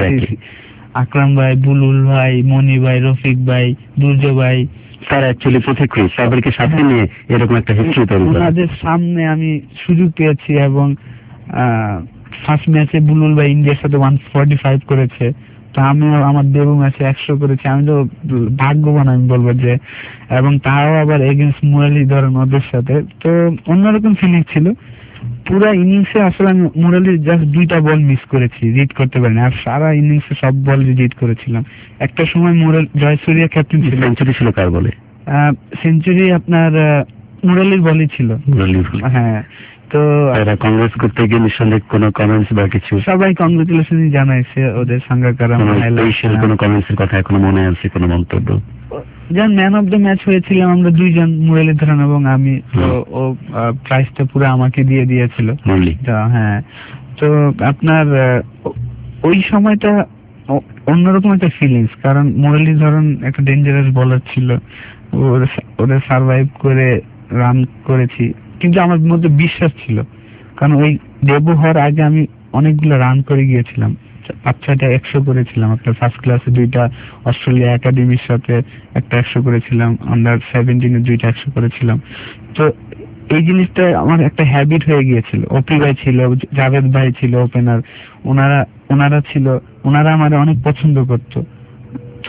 আকরাম ভাই, বুলুল ভাই, মনি ভাই, রফিক ভাই, দুর্য ভাই, তারা অ্যাকচুয়ালি প্রত্যেক তাদেরকে সাথে নিয়ে এরকম একটা হিস্ট্রি তৈরি করে। ওনাদের সামনে আমি সুযোগ পেয়েছি এবং ফার্স্ট ম্যাচে বুলুল ভাই ইন্ডিয়ার সাথে ওয়ান ফর্টি ফাইভ করেছে, তো আমিও আমার দেবু ম্যাচে একশো করেছি। আমি তো ভাগ্যবান আমি বলবো যে, এবং তাও আবার এগেন্স্ট মুরালি ধরেন ওদের সাথে, তো অন্যরকম ফিলিং ছিল। পুরা ইনিংসে আসলে আমি মুরালির জাস্ট দুইটা বল মিস করেছি, রিড করতে পারিনি, আর সারা ইনিংসে সব বল রিড করেছিলাম। একটা সময় মুরালি জয়সূর্য ক্যাপ্টেন ছিল। সেঞ্চুরি ছিল কার বলে? সেঞ্চুরি আপনার মুরালির বলই ছিল। হ্যাঁ, তো এরা কংগ্রেস করতে গিয়ে নিঃসন্দেহে কোনো কমেন্টস বা কিছু? সবাই কংগ্রেচুলেশন জানাইছে ওদের সাঙ্গাকারা। কোনো কমেন্টস এর কথা এখনো মনে আছে, কোনো মন্তব্য? যেমন ম্যান অফ দ্য ম্যাচ হয়েছিলাম আমরা দুইজন, মুরালি ধরান এবং আমি, তো ও প্রাইজটা পুরো আমাকে দিয়ে দিয়েছিল। হ্যাঁ, তো আপনার ওই সময়টা অন্যরকম একটা ফিলিংস, কারণ মুরালি ধরন একটা ডেঞ্জারাস বলার ছিল, ওরা সার্ভাইভ করে রান করেছি, কিন্তু আমার মধ্যে বিশ্বাস ছিল, কারণ ওই ডেবু হওয়ার আগে আমি অনেকগুলো রান করে গিয়েছিলাম, পাঁচ ছয়টা একশো করেছিলাম। একটা ফার্স্ট ক্লাসে দুইটা, অস্ট্রেলিয়া একাডেমির সাথে একটা একশো করেছিলাম, আন্ডার সেভেন্টিনে দুইটা একশো করেছিলাম। তো এই জিনিসটা আমার একটা হ্যাবিট হয়ে গিয়েছিল। অপি ভাই ছিল, জাভেদ ভাই ছিল ওপেনার, ওনারা ওনারা ছিল, ওনারা আমার অনেক পছন্দ করতো, তো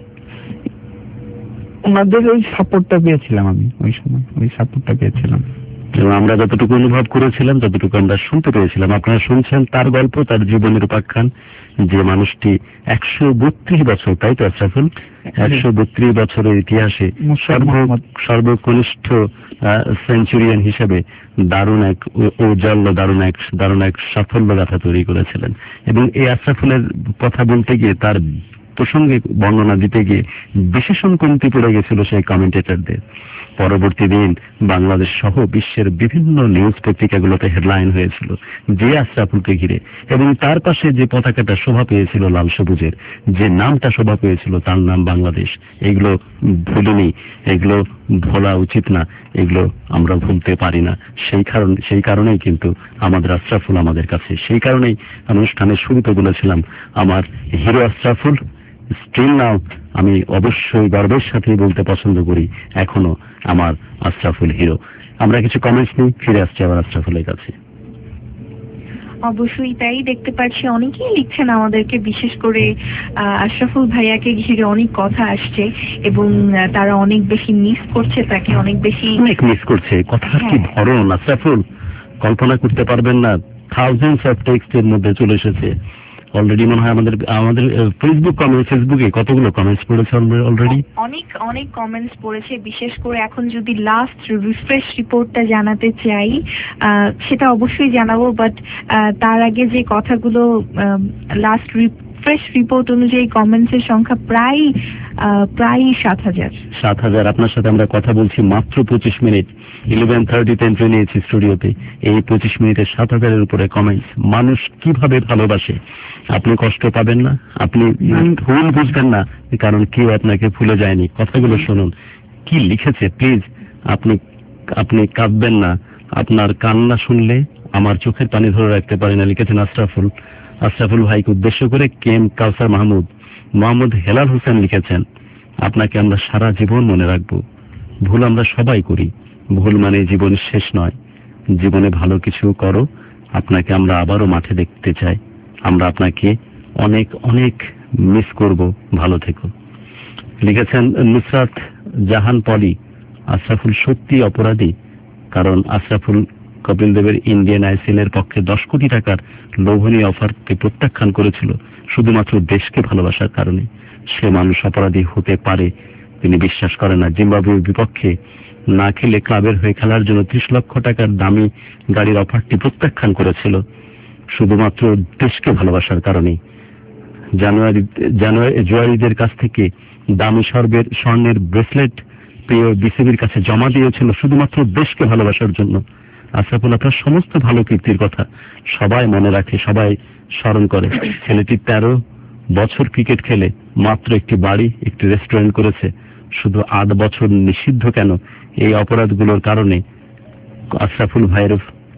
ওনাদের ওই সাপোর্টটা পেয়েছিলাম আমি ওই সময়, ওই সাপোর্টটা পেয়েছিলাম। এবং আমরা যতটুকু অনুভব করেছিলাম, যতটুকু আমরা শুনতে পেয়েছিলাম, আপনারা শুনছেন তার গল্প, তার জীবনের উপাখ্যান, যে মানুষটি একশো বত্রিশ বছর, তাই তো আশরাফুল, একশো বত্রিশ বছরের ইতিহাসে সর্বকনিষ্ঠ সেঞ্চুরিয়ান হিসেবে দারুণ এক ঔজ্জ্বল্য, দারুণ এক দারুণ এক সাফল্য গাথা তৈরি করেছিলেন। এবং এই আশরাফুলের কথা বলতে গিয়ে, তার প্রসঙ্গে বর্ণনা দিতে গিয়ে বিশেষণ কমতি পড়ে গেছিল সেই কমেন্টেটরদের। পরবর্তী দিন বাংলাদেশ সহ বিশ্বের বিভিন্ন নিউজ পত্রিকাগুলোতে হেডলাইন হয়েছিল যে আশরাফুলকে ঘিরে, এবং তার পাশে যে পতাকাটা শোভা পেয়েছিল লাল সবুজের, যে নামটা শোভা পেয়েছিল তার নাম বাংলাদেশ। এগুলো ভুলিনি, এগুলো ভোলা উচিত না, এগুলো আমরা ভুলতে পারি না। সেই কারণ সেই কারণেই কিন্তু আমাদের আশরাফুল আমাদের কাছে, সেই কারণেই অনুষ্ঠানের শুরুতে বলেছিলাম আমার হিরো আশরাফুল। স্টিল নাও আমি অবশ্যই গর্বের সাথে বলতে পছন্দ করি, এখনো আমার আশরাফুল হিরো। আমরা কিছু কমেন্টস নিই, ফিরে আসছি আবার আশরাফুলের কাছে। অবশ্যই তাই, দেখতে পাচ্ছি অনেকেই লিখছেন আমাদেরকে, বিশেষ করে আশরাফুল ভাইয়াকে ঘিরে অনেক কথা আসছে এবং তারা অনেক বেশি মিস করছে তাকে, অনেক বেশি অনেক মিস করছে। কথার কি ধরন আশরাফুল, কল্পনা করতে পারবেন না। থাউজেন্ডস অফ টেক্সট এর মধ্যে চলে এসেছে অলরেডি। মনে হয় আমাদের আমাদের ফেসবুক কমেন্ট, ফেসবুকে কতগুলো কমেন্টস পড়েছে অলরেডি, অনেক অনেক কমেন্টস পড়েছে। বিশেষ করে এখন যদি লাস্ট রিফ্রেশ রিপোর্টটা জানাতে চাই সেটা অবশ্যই জানাবো, বাট তার আগে যে কথাগুলো, লাস্ট রিফ্রেশ রিপোর্ট অনুযায়ী কমেন্টসের সংখ্যা প্রায় প্রায় সাত হাজার সাত হাজার আপনার সাথে আমরা কথা বলছি মাত্র পঁচিশ মিনিট, ইলেভেন থার্টিতে এন্ট্রি নিয়েছি স্টুডিওতে। এই পঁচিশ মিনিটে সাত হাজারের উপরে কমেন্টস। মানুষ কিভাবে ভালোবাসে আপনি কষ্ট পাবেন না, আপনি ভুল বুঝবেন না, কারণ কেউ আপনাকে ভুলে যায়নি। কথাগুলো শুনুন কি লিখেছে, প্লিজ আপনি আপনি কাঁদবেন না, আপনার কান্না শুনলে আমার চোখের পানি ধরে রাখতে পারি না, লিখেছেন আশরাফুল। আশরাফুল ভাইকে উদ্দেশ্য করে কে এম কাউসার মাহমুদ, মোহাম্মদ হেলাল হোসেন লিখেছেন, আপনাকে আমরা সারা জীবন মনে রাখবো। ভুল আমরা সবাই করি, ভুল মানে জীবন শেষ নয়। জীবনে ভালো কিছু করো, আপনাকে আমরা আবারও মাঠে দেখতে চাই। আমরা আপনাকে অনেক অনেক মিস করব। ভালো থেকো। লিখেছেন নুসরাত জাহান পলি, আশরাফুল সত্যি অপরাধী, কারণ আশরাফুল কপিল দেবের ইন্ডিয়ান আইসিএলের পক্ষে দশ কোটি টাকার লোভনীয় অফারকে প্রত্যাখ্যান করেছিল শুধুমাত্র দেশকে ভালোবাসার কারণে। সে মানুষ অপরাধী হতে পারে তিনি বিশ্বাস করেন না। জিম্বাবুয়ের বিপক্ষে না খেলে ক্লাবের হয়ে খেলার জন্য ত্রিশ লক্ষ টাকার দামি গাড়ির অফারটি প্রত্যাখ্যান করেছিল শুধুমাত্র দেশকে ভালোবাসার কারণে। জানুয়ারি জানুয়ারি জুয়ারিদের কাছ থেকে দামি সর্বের স্বর্ণের ব্রেসলেট পেয়ে বিসিবির কাছে জমা দিয়েছিল শুধুমাত্র দেশকে ভালোবাসার জন্য। আশরাফুল আপনার সমস্ত ভালো কীর্তির কথা সবাই মনে রাখে, সবাই স্মরণ করে। ছেলেটি তেরো বছর ক্রিকেট খেলে মাত্র একটি বাড়ি, একটি রেস্টুরেন্ট করেছে। শুধু আট বছর নিষিদ্ধ কেন? এই অপরাধগুলোর কারণে আশরাফুল ভাইয়ের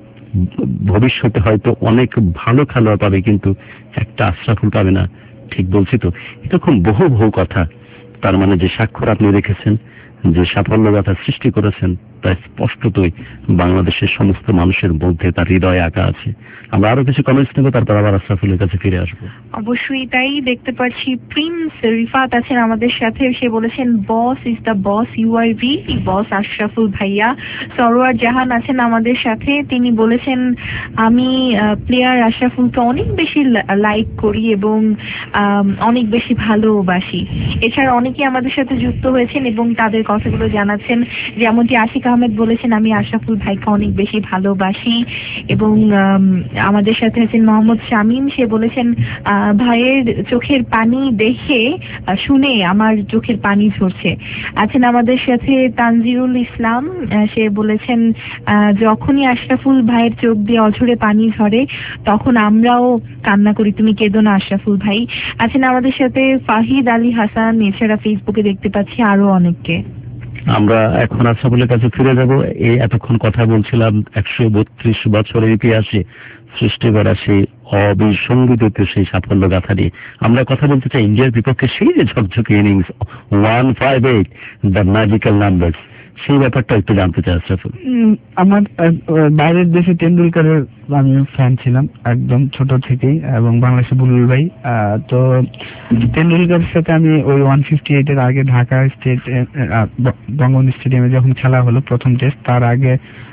ভবিষ্যতে হয়তো অনেক ভালো খেলোয়াড় পাবে, কিন্তু একটা আশরাফুল পাবে না। ঠিক বলছি তো? এরকম বহু বহু কথা। তার মানে যে স্বাক্ষর আপনি রেখেছেন, যে সাফল্য গাথা সৃষ্টি করেছেন, তা স্পষ্টতই বাংলাদেশের সমস্ত মানুষের মধ্যে তার হৃদয়ে আঁকা আছে। আমরা আরো কিছু কমেন্টস নেব, তারপর আবার আশরাফুলের কাছে ফিরে আসবো। অবশ্যই তাই। দেখতে পাচ্ছি প্রিন্স রিফাত আছেন আমাদের সাথে। সে বলেছেন boss is the boss, you are really boss Ashraful ভাইয়া। সরোয়ার জাহান আছেন আমাদের সাথে। তিনি বলেছেন আমি প্লেয়ার আশরাফুলকে অনেক বেশি লাইক করি এবং অনেক বেশি ভালোবাসি। এছাড়া অনেকে আমাদের সাথে যুক্ত হয়েছেন এবং তাদের কথাগুলো জানাচ্ছেন। যেমনটি আশিক আহমেদ বলেছেন আমি আশরাফুল ভাইকে অনেক বেশি ভালোবাসি। এবং আমাদের সাথে আছেন মোহাম্মদ শামীম। সে বলেছেন ভাইয়ের চোখের পানি দেখে শুনে আমার চোখের পানি ঝরছে। আছেন আমাদের সাথে তানজিরুল ইসলাম। সে বলেছেন যখনই আশরাফুল ভাইয়ের চোখ দিয়ে অঝরে পানি ঝরে তখন আমরাও কান্না করি, তুমি কেঁদো না আশরাফুল ভাই। আছেন আমাদের সাথে ফাহিদ আলী হাসান। এছাড়া ফেসবুকে দেখতে পাচ্ছি আরো অনেককে। আমরা এখন আশরাফুলের কাছে ফিরে যাব। এই এতক্ষণ কথা বলছিলাম একশো বত্রিশ বছরের ইতিহাসে সৃষ্টি করা সেই অবিসংবিদিত সেই সাফল্য গাথা নিয়ে আমরা কথা বলতে চাই। ইন্ডিয়ার বিপক্ষে সেই যে ঝকঝকে innings one five eight the magical numbers, সেই ব্যাপারটা একটু জানতে চাই আশরাফুল। আমার বাইরের দেশে টেন্ডুলকারের আমি ফ্যান ছিলাম একদম ছোট থেকেই, এবং বাংলাদেশে বুলবুল ভাই। তো টেন্ডুলকারের সাথে আমি ওই ওয়ান ফিফটি এইট এর আগে ঢাকা স্টেট বঙ্গবন্ধু স্টেডিয়ামে যখন খেলা হলো প্রথম টেস্ট, তার আগে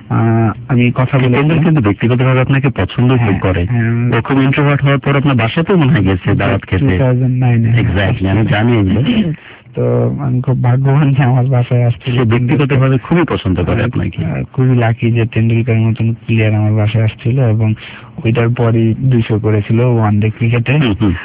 আমি কথা বলে কিন্তু ব্যক্তিগতভাবে আপনাকে পছন্দ খুব করে। ও খুব ইন্ট্রোভার্ট হওয়ার পর আপনার বাসাতেও মনে হয় গেছে দাওয়াত খেতে। এক্স্যাক্টলি, আমি জানি এগুলো। তো আমি খুব ভাগ্যবান যে আমার বাসায় আসছে। ব্যক্তিগতভাবে খুবই পছন্দ করে আপনাকে। খুবই লাকি যে টেন্ডুলকারের মতন প্লেয়ার আমার বাসায় আসছিল, এবং ওইটার পরই দুইশো করেছিল ওয়ান ডে ক্রিকেটে।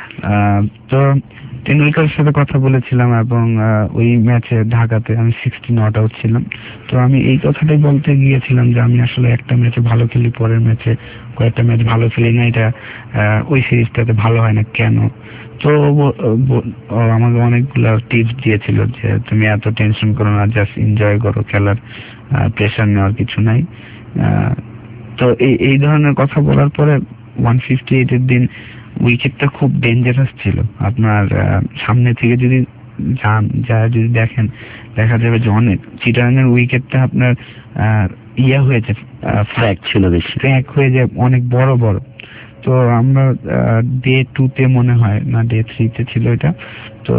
তো টেন্ডুলকারের সাথে কথা বলেছিলাম, এবং ওই ম্যাচে ঢাকাতে আমি সিক্সটি নট আউট ছিলাম। তো আমি এই কথাটাই বলতে গিয়েছিলাম যে আমি আসলে একটা ম্যাচে ভালো খেলি, পরের ম্যাচে কয়েকটা ম্যাচ ভালো খেলি না, এটা ওই সিরিজটাতে ভালো হয় না কেন। তো আমাকে অনেকগুলো টিপস দিয়েছিল যে তুমি এত টেনশন করো না, জাস্ট এনজয় করো, খেলার প্রেশার নেওয়ার কিছু নাই। তো এই এই ধরনের কথা বলার পরে ওয়ান ফিফটি এইট এর দিন উইকেটটা খুব ডেঞ্জারাস ছিল। আপনার সামনে থেকে যদি যান যা যদি দেখেন দেখা যাবে যে অনেক চিটাগাংয়ের উইকেটটা আপনার ইয়া হয়েছে, ফ্র্যাক ছিল বেশি, ফ্র্যাক হয়ে যায় অনেক বড় বড়। তো আমরা ডে টু তে মনে হয় না ডে থ্রি তে ছিল এটা। তো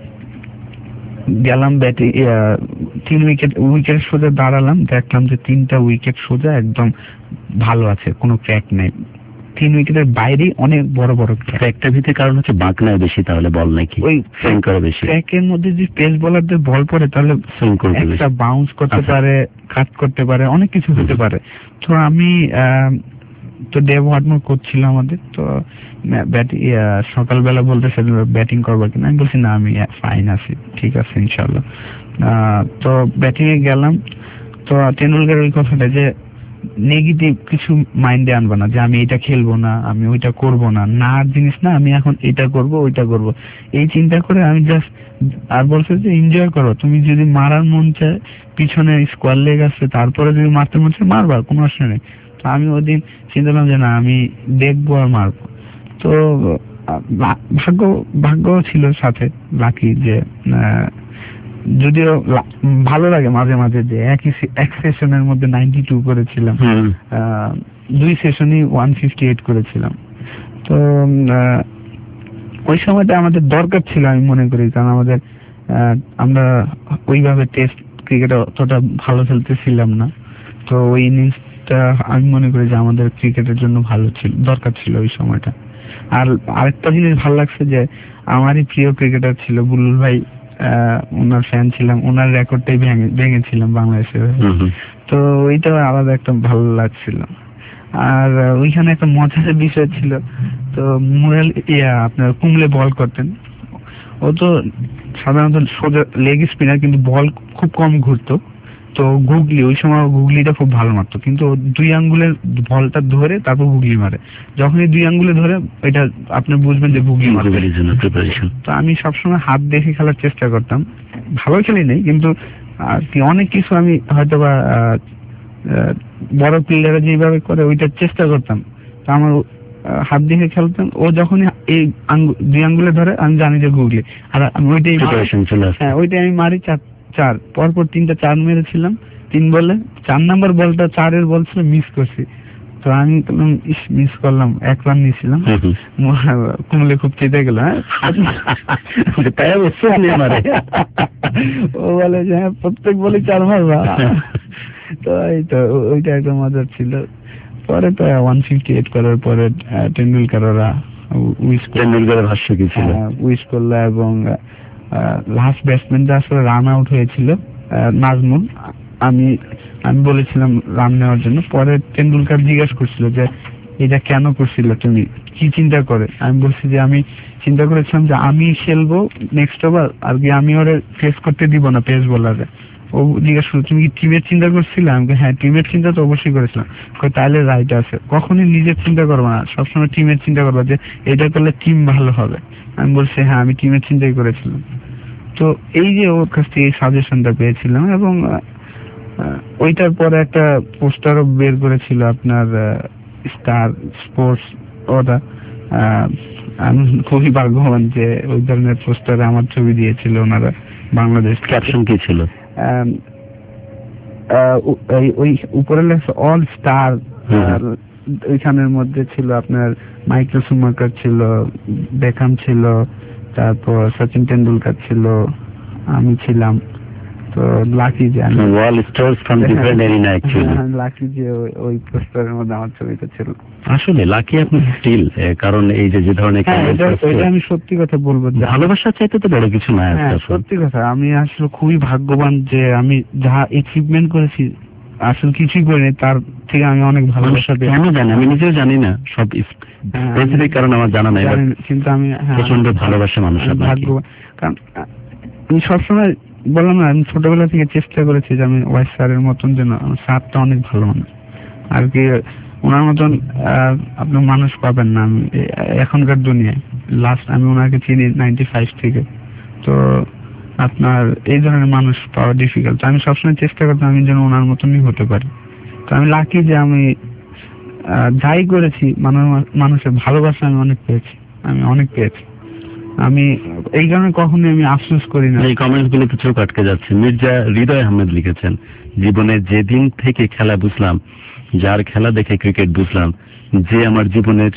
গেলাম ব্যাটিং, তিন উইকেট উইকেট সোজা দাঁড়ালাম, দেখলাম যে তিনটা উইকেট সোজা একদম ভালো আছে, কোনো ক্র্যাক নেই। তিন উইকেটের বাইরে অনেক বড় বড় ক্র্যাকটার ভিতরে কারণ হচ্ছে বাঁকনায় বেশি, তাহলে বল নাকি ওই সুইং করে বেশি। ক্র্যাকের মধ্যে যদি পেস বোলারদের বল পড়ে তাহলে সুইং করতে একটা বাউন্স করতে পারে, কাট করতে পারে, অনেক কিছু হতে পারে। তো আমি তো ডেভ ওয়াটমোর করছিল আমাদের, তো সকালবেলা বলতেছে ব্যাটিং করবো কিনা, আমি বলছি না আমি ফাইন আছি, ঠিক আছে ইনশাল্লাহ। তো ব্যাটিং এ গেলাম। তো টেন্ডুলকার ওই কথাটা যে নেগেটিভ কিছু মাইন্ডে আনবো না, যে আমি এটা খেলবো না, আমি ওইটা করবো না, না জিনিস না, আমি এখন এটা করব ওইটা করব, এই চিন্তা করে আমি জাস্ট, আর বলছে যে এনজয় করো, তুমি যদি মারার মন চায়, পিছনে স্কোয়ার লেগ আছে, তারপরে যদি মারতে মন চায় মারবা, কোনো অসুবিধা নেই। তো আমি ওদিন চিন্তা করলাম যে না আমি দেখবো আর মারবো। তো ভাগ্য ভাগ্য ছিল সাথে, লাকি যে যদিও ভালো লাগে মাঝে মাঝে যে একই এক সেশনের মধ্যে নাইনটি টু করেছিলাম, দুই সেশনই ওয়ান ফিফটি এইট করেছিলাম। তো আহ, ওই সময়টা আমাদের দরকার ছিল আমি মনে করি, কারণ আমাদের আহ, আমরা ওইভাবে টেস্ট ক্রিকেটে অতটা ভালো খেলতেছিলাম না। তো ওই ইনিংসটা আমি মনে করি যে আমাদের ক্রিকেটের জন্য ভালো ছিল, দরকার ছিল ওই সময়টা। আর আরেকটা জিনিস ভালো লাগছে যে আমারই প্রিয় ক্রিকেটার ছিল বুলুল ভাই, আহ, ওনার ফ্যান ছিলাম, ওনার রেকর্ডটাই ভেঙে ভেঙেছিলাম বাংলাদেশের। তো ওইটা আলাদা একটা ভালো লাগছিল। আর আহ, ওইখানে একটা মজার বিষয় ছিল, তো মুরাল ইয়া আপনার কুমলে বল করতেন। ও তো সাধারণত সোজা লেগ স্পিনার, কিন্তু বল খুব কম ঘুরতো। তো গুগলি ওই সময় গুগলিটা খুব ভালো মারতো, কিন্তু ও দুই আঙ্গুলের বলটা ধরে তারপর গুগলি মারে। যখনই দুই আঙ্গুলে ধরে এটা আপনি বুঝবেন যে গুগলি মারবে। তো আমি সবসময় হাত দেখে খেলার চেষ্টা করতাম, ভালো খেলি নেই কিন্তু আর কি অনেক কিছু আমি হয়তো বা বড় প্লেয়াররা যেভাবে করে ওইটার চেষ্টা করতাম। তো আমার হাত দেখে খেলতাম, ও যখনই এই দুই আঙ্গুলে ধরে আমি জানি যে গুগলি, আর আমি ওইটাই হ্যাঁ ওইটাই আমি মারি চার চার পরপর তিনটা চার মেরেছিলাম তিন বলে। চার নাম্বার বলটা চারের বল ছিল, মিস করছি। তো আমি মিস করলাম, এক রান নিয়েছিলাম। কুমলে খুব চেতে গেল, হ্যাঁ ও বলে যে হ্যাঁ প্রত্যেক বলে চার মারবা। তো এই তো ওইটা একটা মজার ছিল। পরে তো ওয়ান ফিফটি এইট করার পরে টেন্ডুলকাররা উইশ টেন্ডুলকারের ভাষ্য কি ছিল, উইশ করলো এবং লাস্ট ব্যাটসম্যানটা আসলে রান আউট হয়েছিল নাজমুল। আমি আমি বলেছিলাম রান নেওয়ার জন্য। পরে টেন্ডুলকার জিজ্ঞাসা করছিল যে এটা কেন করছিল, তুমি কি চিন্তা করে? আমি বলছি যে আমি চিন্তা করেছিলাম যে আমি খেলবো নেক্সট ওভার, আর কি আমি ওরা ফেস করতে দিব না পেস বোলারে। ও জিজ্ঞাসা করলো তুমি কি টিমের চিন্তা করছিলে? আমি হ্যাঁ টিমের চিন্তা তো অবশ্যই করেছিলাম। তাহলে রাইট আছে, কখনই নিজের চিন্তা করবো না, সবসময় টিমের চিন্তা করবো যে এটা করলে টিম ভালো হবে। আমি বলছি হ্যাঁ আমি টিমের চিন্তাই করেছিলাম। তো এই যে ওর কাছ থেকে এই সাজেশনটা পেয়েছিলাম, এবং ওইটার পরে একটা পোস্টারও বের করেছিল আপনার স্টার স্পোর্টস। ওটা আমি খুবই ভাগ্যবান যে ওই ধরনের পোস্টারে আমার ছবি দিয়েছিল ওনারা। বাংলাদেশ ক্যাপশন কি ছিল? ওই উপরে লেখা অল স্টার, ওইখানের মধ্যে ছিল আপনার মাইকেল শুমাকার ছিল, বেকহাম ছিল, তারপর সচিন টেন্ডুলকার ছিল, আমি ছিলাম। তো লাকি যে all stars from different arena actually lucky যে ওই পোস্টারের মধ্যে আমার ছবিটা ছিল। আসলে লাকি আপনি স্টিল, কারণ এই যে যে ধরনের এটা আমি সত্যি কথা বলবো, ভালোবাসার চাইতে তো বড় কিছু না। সত্যি কথা, আমি আসলে খুবই ভাগ্যবান যে আমি যা অ্যাচিভমেন্ট করেছি আসলে কিছুই করিনি, তার থেকে আমি অনেক ভালোবাসা পেয়েছি। কেন জানি আমি নিজেও জানি না সব স্পেসিফিক কারণ আমার জানা নাই, কিন্তু আমি প্রচন্ড ভালোবাসা মানুষ ভাগ্যবান। কারণ আমি সবসময় বললাম না, আমি ছোটবেলা থেকে চেষ্টা করেছি যে আমি ওয়াইস স্যারের মতন যেন, আমার স্যারটা অনেক ভালো মানুষ আর কি, ওনার মতন আপনার মানুষ পাবেন না আমি এখনকার দুনিয়ায়। লাস্ট আমি ওনাকে চিনি নাইনটি ফাইভ থেকে, তো আপনার এই ধরনের মানুষ পাওয়া ডিফিকাল্ট। আমি সবসময় চেষ্টা করতাম আমি যেন ওনার মতনই হতে পারি। তো আমি লাকি যে আমি যাই করেছি মানুষের ভালোবাসা আমি অনেক পেয়েছি, আমি অনেক পেয়েছি। আমি এই কারণে কখনোই আমি আফসোস করি না। এই কমেন্টস গুলো চোখ আটকে যাচ্ছে। মির্জা হৃদয় আহমেদ লিখেছেন, জীবনে যেদিন থেকে খেলা বুঝলাম, যার খেলা দেখে ক্রিকেট বুঝলাম, যে আমার জীবনের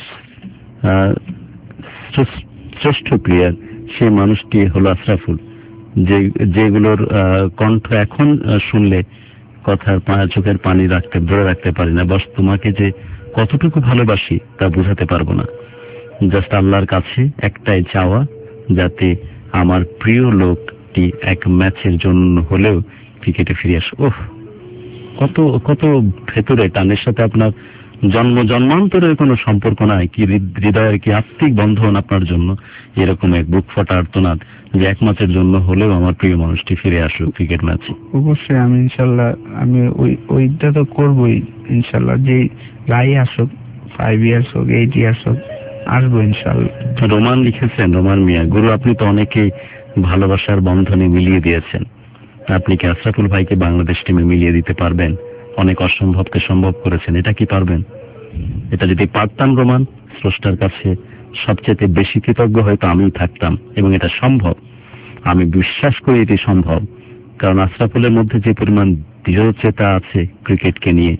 শ্রেষ্ঠ প্লেয়ার সে মানুষটি হলো আশরাফুল। যে যেগুলোর কণ্ঠ এখন শুনলে কথার চোখের পানি রাখতে ধরে রাখতে পারি না। বস তোমাকে যে কতটুকু ভালোবাসি তা বোঝাতে পারবো না। জাস্ট আল্লাহর কাছে একটাই চাওয়া, যাতে আমার প্রিয় লোকটি এক ম্যাচের জন্য হলেও ক্রিকেটে ফিরে আসে। ওহ, কত কত ভেতরে টানের সাথে আপনার জন্ম জন্মান্তরের কোনো সম্পর্ক নাই, কি হৃদয়ের কি আত্মিক বন্ধন আপনার জন্য এরকম এক বুক ফাটা আর্তনাদ যে এক ম্যাচের জন্য হলেও আমার প্রিয় মানুষটি ফিরে আসুক ক্রিকেট ম্যাচে। অবশ্যই আমি ইনশাল্লাহ আমি ওই ওইটা তো করবোই ইনশাল্লাহ, যে রাই আসুক, ফাইভ ইয়ার্স হোক, এইট ইয়ার্স হোক, আসবো ইনশাল্লাহ। রোমান লিখেছেন, রোমান মিয়া, গুরু আপনি তো অনেকেই ভালোবাসার বন্ধনে মিলিয়ে দিয়েছেন, আপনি কি আশরাফুল ভাইকে বাংলাদেশ টিমে মিলিয়ে দিতে পারবেন? অনেক অসম্ভবকে সম্ভব করেছেন, এটা কি পারবেন? এটা যদি পারতাম রোমান, স্রষ্টার কাছে সবচেয়ে বেশি কৃতজ্ঞ হয়তো আমিই থাকতাম, এবং এটা সম্ভব, আমি বিশ্বাস করি এটি সম্ভব। কারণ আশরাফুলের মধ্যে যে পরিমাণ দৃঢ়চেতা আছে ক্রিকেটকে নিয়ে,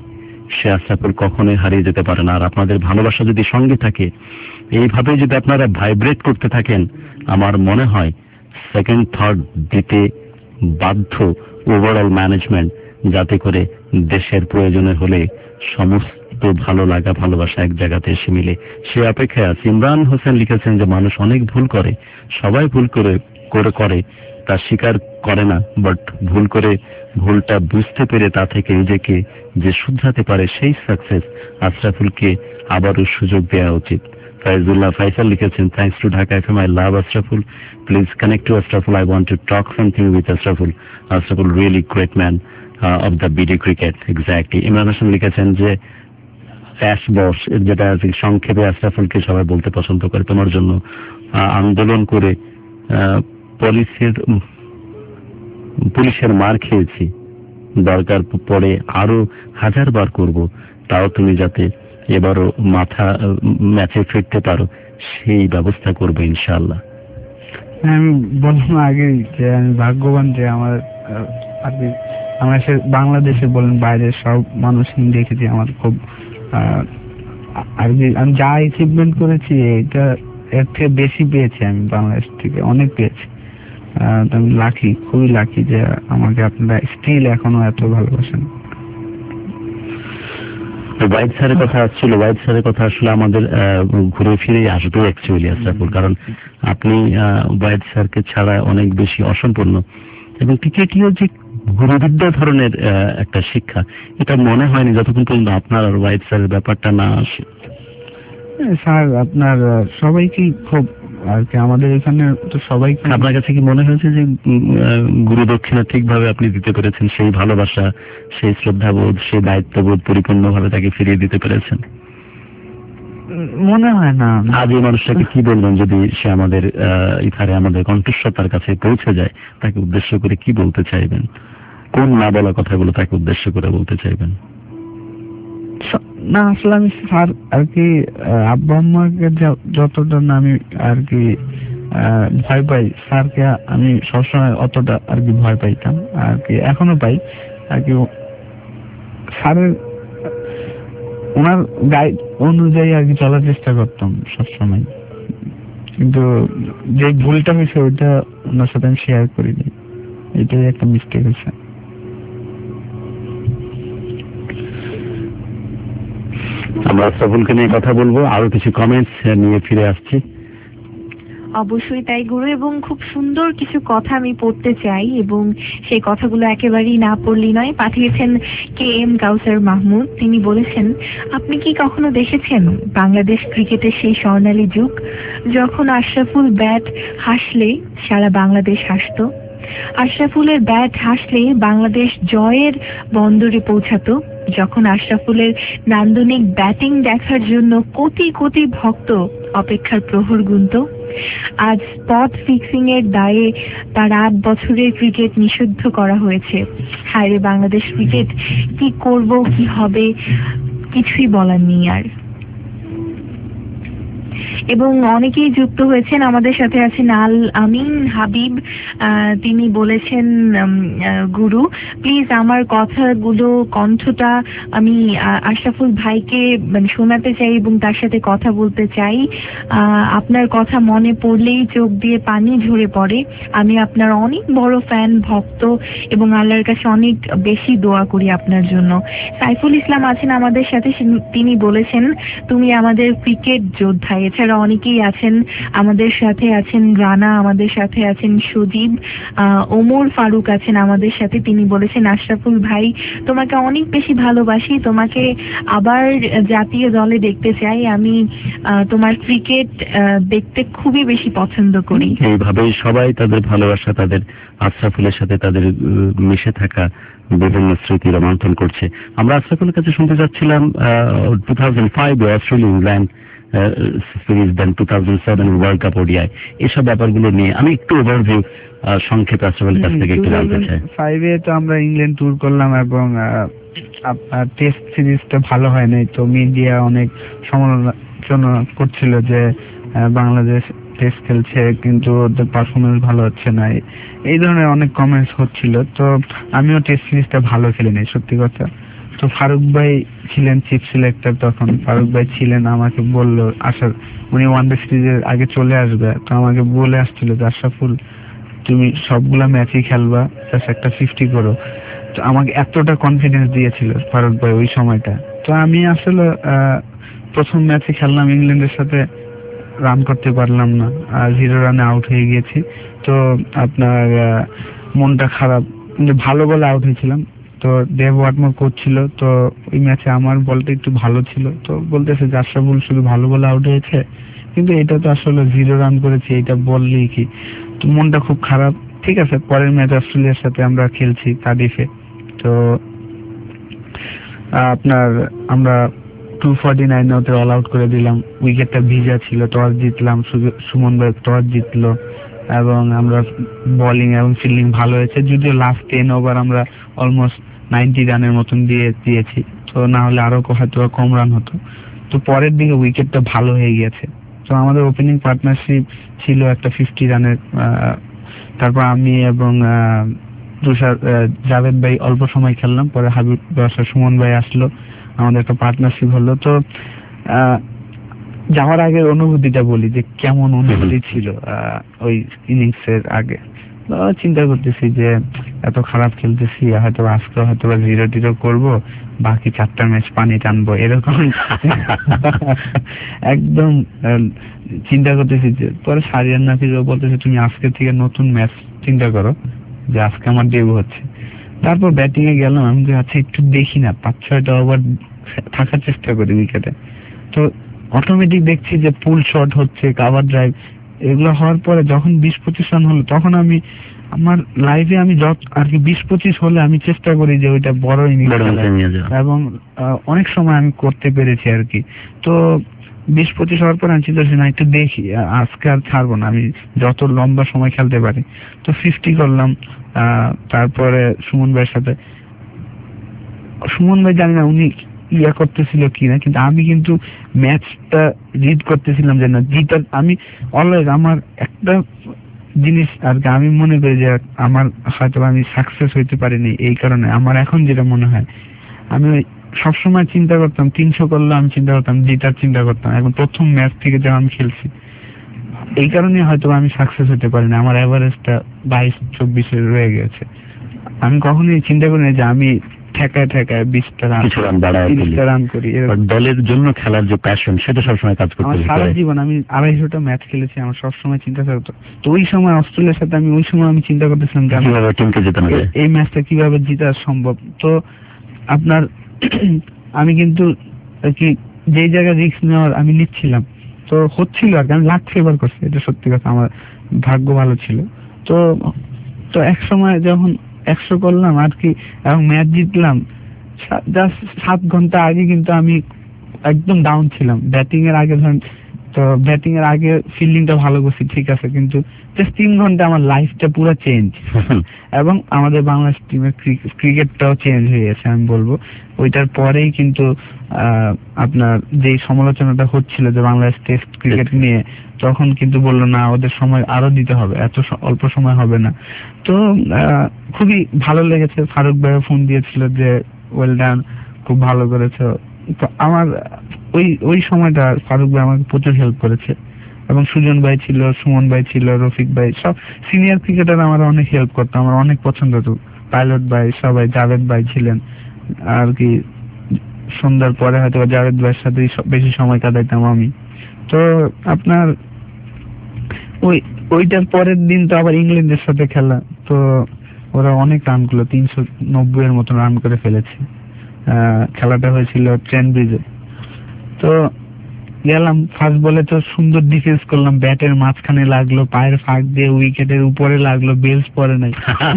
সে আশরাফুল কখনোই হারিয়ে যেতে পারে না। আর আপনাদের ভালোবাসা যদি সঙ্গে থাকে, এইভাবে যদি আপনারা ভাইব্রেট করতে থাকেন, আমার মনে হয় সেকেন্ড থার্ড দিতে বাধ্য ওভারঅল ম্যানেজমেন্ট, যাতে করে দেশের প্রয়োজনে হলে সমস্ত ভালো লাগা ভালোবাসা এক জায়গাতে এসে মিলে। সে অপেক্ষায় আছে। ইমরান হোসেন লিখেছেন যে মানুষ অনেক ভুল করে, সবাই ভুল করে করে করে তা স্বীকার করে না, বাট ভুল করে ভুলটা বুঝতে পেরে তা থেকে নিজেকে যে শুধরাতে পারে, সেই সাকসেস আশরাফুলকে আবারও সুযোগ দেওয়া উচিত। ফাইজুল্লাহ ফাইসাল লিখেছেন, thanks to Dhaka FM, I love Ashraful, please connect to Ashraful, I want to talk something with Ashraful, Ashraful really great man of the BD cricket. Exactly. Imran Hossain লিখেছেন যে অ্যাশ বস, যেটা সংক্ষেপে আশরাফুলকে সবাই বলতে পছন্দ করে, তোমার জন্য আন্দোলন করে পুলিশের পুলিশের মার খেয়েছি, দরকার পড়ে আরো হাজার বার করব, তাও তুমি যাতে এবারও মাথা ম্যাচে ফিরতে পারো সেই ব্যবস্থা করবে ইনশাআল্লাহ। আমি বললাম আগে যে আমি ভাগ্যবান যে আমার আর কি আমরা সে বাংলাদেশে বলেন বাইরের সব মানুষই দেখেছি আমার খুব আর কি আমি যা অ্যাচিভমেন্ট করেছি এটা এর থেকে বেশি পেয়েছি আমি বাংলাদেশ থেকে, অনেক পেয়েছি। আমি লাকি, খুবই লাকি যে আমাকে আপনারা স্টিল এখনো এত ভালোবাসেন। ওয়াইড স্যারের কথা আসছিল, ওয়াইড স্যারের কথা আসলে আমাদের ঘুরে ফিরে আসবে অ্যাকচুয়ালি আশরাফুল, কারণ আপনি ওয়াইড স্যারকে ছাড়া অনেক বেশি অসম্পূর্ণ, এবং ক্রিকেটীয় যে গুরুবিদ্যা ধরনের একটা শিক্ষা, এটা মনে হয়নি যতক্ষণ পর্যন্ত আপনার আর ওয়াইড স্যারের ব্যাপারটা না আসে। স্যার আপনার সবাইকেই খুব আর কি আমাদের এখানে তো সবাই, আপনার কাছে কি মনে হয়েছে যে গুরু দক্ষিণা ঠিকভাবে আপনি দিতে পেরেছেন, সেই ভালোবাসা, সেই শ্রদ্ধাবোধ, সেই দায়িত্ববোধ পরিপূর্ণভাবে তাকে ফিরিয়ে দিতে পেরেছেন? মনে হয় না। আজ এই মানুষটাকে কি বলবেন যদি সে আমাদের ইথারে আমাদের কণ্ঠস্বর তার কাছে পৌঁছে যায়, তাকে উদ্দেশ্য করে কি বলতে চাইবেন? কোন না বলা কথাগুলো তাকে উদ্দেশ্য করে বলতে চাইবেন? না আসলে আমি স্যার আর কি আব্বা আম্মাকে যতটা না আমি আর কি ভয় পাই, স্যারকে আমি সবসময় অতটা আর কি ভয় পাইতাম আর কি, এখনো পাই আর কি। স্যারের ওনার গাইড অনুযায়ী আর কি চলার চেষ্টা করতাম সবসময়, কিন্তু যে ভুলটা হয়েছে ওইটা ওনার সাথে আমি শেয়ার করিনি, এটাই একটা মিস্টেক হয়েছে। আমরা আশরাফুলকে নিয়ে কথা বলবো, আরো কিছু কমেন্টস নিয়ে ফিরে আসছি। অবশ্যই তাই গুরু, এবং খুব সুন্দর কিছু কথা আমি পড়তে চাই, এবং সেই কথাগুলো একেবারেই না পড়লেই নয়। পাঠিয়েছেন কে এম কাউসার মাহমুদ, তিনি বলেছেন, আপনি কি কখনো দেখেছেন বাংলাদেশ ক্রিকেটের সেই স্বর্ণালী যুগ, যখন আশরাফুল ব্যাট হাসলে সারা বাংলাদেশ হাসতো? আশরাফুলের ব্যাট হাসলে বাংলাদেশ জয়ের বন্দরে পৌঁছাতো, যখন আশরাফুলের নান্দনিক ব্যাটিং দেখার জন্য কোটি কোটি ভক্ত অপেক্ষার প্রহর গুনত। আজ স্পট ফিক্সিং এর দায়ে তার আট বছরের ক্রিকেট নিষিদ্ধ করা হয়েছে। হায় রে বাংলাদেশ ক্রিকেট, কি করব, কি হবে, কিছুই বলার নেই আর। এবং অনেকেই যুক্ত হয়েছেন আমাদের সাথে। আছেন আল আমিন হাবিব, তিনি বলেছেন, গুরু প্লিজ আমার কথাগুলো কণ্ঠটা আমি আশরাফুল ভাইকে মানে শোনাতে চাই এবং তার সাথে কথা বলতে চাই। আপনার কথা মনে পড়লেই চোখ দিয়ে পানি ঝরে পড়ে। আমি আপনার অনেক বড় ফ্যান, ভক্ত, এবং আল্লাহর কাছে অনেক বেশি দোয়া করি আপনার জন্য। সাইফুল ইসলাম আছেন আমাদের সাথে, তিনি বলেছেন, তুমি আমাদের ক্রিকেট যোদ্ধা। এছাড়া অনেকেই আছেন আমাদের সাথে, আছেন রানা, আমাদের সাথে আছেন সজীব, ওমর ফারুক আছেন আমাদের সাথে। তিনি বলেছেন, আশরাফুল ভাই তোমাকে অনেক বেশি ভালোবাসি, তোমাকে আবার জাতীয় দলে দেখতে চাই, আমি তোমার ক্রিকেট দেখতে খুবই বেশি পছন্দ করি। এইভাবেই সবাই তাদের ভালোবাসা, তাদের আশরাফুলের সাথে তাদের মিশে থাকা বিভিন্ন স্মৃতি রোমন্থন করছে। আমরা আশরাফুলের কাছে শুনতে চাচ্ছিলাম two thousand five Australia England series, then two thousand seven world cup ODI, এসব ব্যাপারগুলো নিয়ে আমি একটু ওভারভিউ সংক্ষেপে আশরাফুলের কাছ থেকে একটু জানতে চাই। ফাইভে তো আমরা ইংল্যান্ড ট্যুর করলাম এবং আপনার টেস্ট সিরিজটা ভালো হয় নাই, তো মিডিয়া অনেক সমালোচনা করছিল যে বাংলাদেশ টেস্ট খেলছে কিন্তু ওদের পারফরমেন্স ভালো হচ্ছে না, এই ধরনের অনেক কমেন্টস হচ্ছিল। তো আমিও টেস্ট সিরিজটা ভালো খেলিনি সত্যি কথা। তো ফারুক ভাই ছিলেন চিফ সিলেক্টর তখন। ফারুক ভাই ছিলেন, আমাকে বললো আসার, উনি ওয়ান ডে সিরিজের আগে চলে আসবে, তো আমাকে বলে আসছিল যে আশরাফুল তুমি সবগুলা ম্যাচই খেলবা, জাস্ট একটা ফিফটি করো। তো আমাকে এতটা কনফিডেন্স দিয়েছিল ফারুক ভাই ওই সময়টা। তো আমি আসলে প্রথম ম্যাচে খেললাম ইংল্যান্ডের সাথে, রান করতে পারলাম না, জিরো রানে আউট হয়ে গিয়েছি। তো আপনার মনটা খারাপ, কিন্তু ভালো বলে আউট হয়েছিলাম। তো দেব ওয়াটমোর কোচ ছিল, তো ওই ম্যাচে আমার বলটা একটু ভালো ছিল, তো বলতেছে যে আশরাফুল শুধু ভালো বলে আউট হয়েছে, কিন্তু এটা তো আসলে জিরো রান করেছে, এটা বললেই কি। তো মনটা খুব খারাপ। ঠিক আছে, পরের ম্যাচ অস্ট্রেলিয়ার সাথে আমরা খেলছি কার্ডিফে। তো আপনার আমরা টু ফর্টি নাইন ওতে অল আউট করে দিলাম, উইকেটটা ভিজা ছিল, টস জিতলাম, সুমন ভাই টস জিতলো এবং আমরা বোলিং এবং ফিল্ডিং ভালো হয়েছে। যদিও লাস্ট টেন ওভার আমরা অলমোস্ট নাইনটি রানের মতন দিয়ে দিয়েছি, তো না হলে আরো হয়তো কম রান হতো। তো পরের দিকে উইকেটটা ভালো হয়ে গিয়েছে, তো আমাদের ওপেনিং পার্টনারশিপ ছিল একটা ফিফটি রানের। তারপর আমি এবং তুষার জাভেদ ভাই অল্প সময় খেললাম, পরে হাবিব বাসার সুমন ভাই আসলো, আমাদের একটা পার্টনারশিপ হলো। তো যাওয়ার আগের অনুভূতিটা বলি যে কেমন অনুভূতি ছিল ওই ইনিংস এর আগে। চিন্তা করতেছি যে এত খারাপ খেলতেছি, হয়তো আজকে হয়তো জিরো টিরো করবো, বাকি চারটা ম্যাচ পানি টানবো, এরকম একদম চিন্তা করতেছি। যে পরে সারিয়ান নাফিজও বলতেছে তুমি আজকে থেকে নতুন ম্যাচ চিন্তা করো, যে আজকে আমার ডেবিউ হচ্ছে। তারপর ব্যাটিং এ গেলাম, আমি আচ্ছা একটু দেখি না, পাঁচ ছয়টা ওভার থাকার চেষ্টা করি উইকেটে। তো অটোমেটিক দেখছি যে পুল শট হচ্ছে, কাভার ড্রাইভ, এগুলো হওয়ার পরে যখন বিশ পঁচিশ রান হলো, তখন আমি আমার লাইফে আমি যত আর কি বিশ পঁচিশ হলে আমি চেষ্টা করি যে ওইটা বড় ইনিংস, এবং অনেক সময় আমি করতে পেরেছি আর কি। তো বিশ পঁচিশ হওয়ার পর আমি চিন্তা করছি না, একটু দেখি, আজকে আর ছাড়বো না, আমি যত লম্বা সময় খেলতে পারি। তো ফিফটি করলাম। আহ তারপরে সুমন ভাইয়ের সাথে, সুমন ভাই জানি না উনি ইয়া করতেছিল কিনা, কিন্তু আমি কিন্তু ম্যাচটা রিড করতেছিলাম যে না জিতার। আমি অলওয়েজ আমার একটা জিনিস আর কি, আমি মনে করি যে আমার হয়তো আমি সাকসেস হইতে পারিনি এই কারণে, আমার এখন যেটা মনে হয়, আমি সবসময় চিন্তা করতাম তিনশো করলে আমি চিন্তা করতাম জিতার চিন্তা করতাম। এখন প্রথম ম্যাচ থেকে যখন আমি খেলছি, এই কারণে হয়তো আমি সাকসেস হতে পারিনি, আমার এভারেজটা বাইশ চব্বিশে রয়ে গেছে। আমি কখনোই চিন্তা করি না যে আমি ঠেকায় ঠেকায় বিশটা রান তিরিশটা রান করি। দলের জন্য খেলার যে প্যাশন, সেটা সবসময় কাজ করতে। সারা জীবন আমি আড়াইশোটা ম্যাচ খেলেছি, আমার সবসময় চিন্তা থাকতো। তো ওই সময় অস্ট্রেলিয়ার সাথে আমি ওই সময় আমি চিন্তা করতেছিলাম যে এই ম্যাচটা কিভাবে জিতা সম্ভব। তো আপনার আমি কিন্তু আর কি যেই জায়গায় রিস্ক নেওয়ার আমি নিচ্ছিলাম, তো হচ্ছিল আর কি, আমি লাক ফেভার করছি, এটা সত্যি কথা, আমার ভাগ্য ভালো ছিল। তো তো এক সময় যখন একশো করলাম আর কি এবং ম্যাচ জিতলাম, জাস্ট সাত ঘন্টা আগে কিন্তু আমি একদম ডাউন ছিলাম ব্যাটিং এর আগে। ধরেন তো ব্যাটিং এর আগে ফিল্ডিংটা ভালো করছি, ঠিক আছে, কিন্তু জাস্ট তিন ঘন্টা আমার লাইফটা পুরো চেঞ্জ, এবং আমাদের বাংলাদেশ টিমের ক্রিকেটটাও চেঞ্জ হয়ে গেছে আমি বলবো। ওইটার পরেই কিন্তু আপনার যেই সমালোচনাটা হচ্ছিল যে বাংলাদেশ টেস্ট ক্রিকেট নিয়ে, তখন কিন্তু বললো না ওদের সময় আরো দিতে হবে, এত অল্প সময় হবে না। তো খুবই ভালো লেগেছে। ফারুক ভাই ফোন দিয়েছিল যে ওয়েল ডান, খুব ভালো করেছো। তো আমার ওই ওই সময়টা ফারুক ভাই আমাকে প্রচুর হেল্প করেছে, এবং সুজন ভাই ছিল, সুমন ভাই ছিল, রফিক ভাই, সব সিনিয়র ক্রিকেটার আমার অনেক হেল্প করতো, আমার অনেক পছন্দ হতো। পাইলট ভাই, সবাই, জাভেদ ভাই ছিলেন আর কি। সন্ধ্যার পরে হয়তো জাভেদ ভাইয়ের সাথে বেশি সময় কাটাইতাম আমি। তো আপনার ওই ওইটার পরের দিন তো আবার ইংল্যান্ডের সাথে খেলা, তো ওরা অনেক রান করলো, তিনশো নব্বই এর মতো রান করে ফেলেছে। আহ খেলাটা হয়েছিল ট্রেন ব্রিজে। তো গেলাম, ফার্স্ট বলে তো সুন্দর ডিফেন্স করলাম, ব্যাটের মাঝখানে লাগলো, পায়ের ফাঁক দিয়ে উইকেটের উপরে লাগলো, বেলস পরে নাই।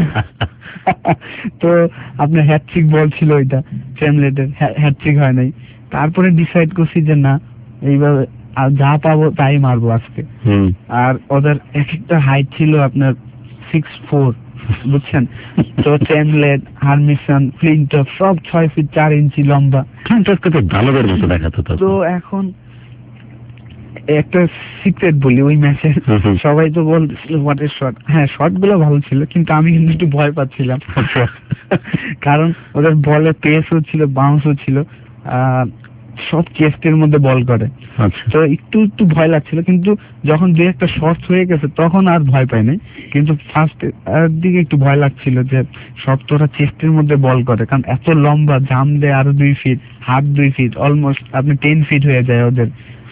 তো আপনার হ্যাটট্রিক বল ছিল ওইটা, ট্রেমলেটের হ্যাটট্রিক হয় নাই। তারপরে ডিসাইড করছি যে না, এইভাবে আর যা পাবো তাই মারবো আজকে। আর ওদের এক একটা হাইট ছিল আপনার সিক্স ফোর, বুঝছেন? তো ট্রেমলেট, হারমিসন, ফ্লিনটফ সব ছয় ফিট চার ইঞ্চি লম্বা, ভালোদের মতো দেখাতো। তো এখন একটা সিক্রেট বলি, ওই ম্যাচে সবাই তো বলছিল হোয়াটের শট, হ্যাঁ শট গুলো ভালো ছিল, কিন্তু আমি কিন্তু একটু ভয় পাচ্ছিলাম কারণ ওদের বলে পেসও ছিল, বাউন্সও ছিল, আহ সব চেস্টের মধ্যে বল করে, তো একটু একটু ভয় লাগছিল। কিন্তু যখন দুই একটা শর্ট হয়ে গেছে তখন আর ভয় পাই নাই, কিন্তু ফার্স্ট দিকে একটু ভয় লাগছিল যে সব তো ওরা চেস্টের মধ্যে বল করে, কারণ এত লম্বা, জাম দেয় আরো দুই ফিট, হাত দুই ফিট, অলমোস্ট আপনি টেন ফিট হয়ে যায় ওদের।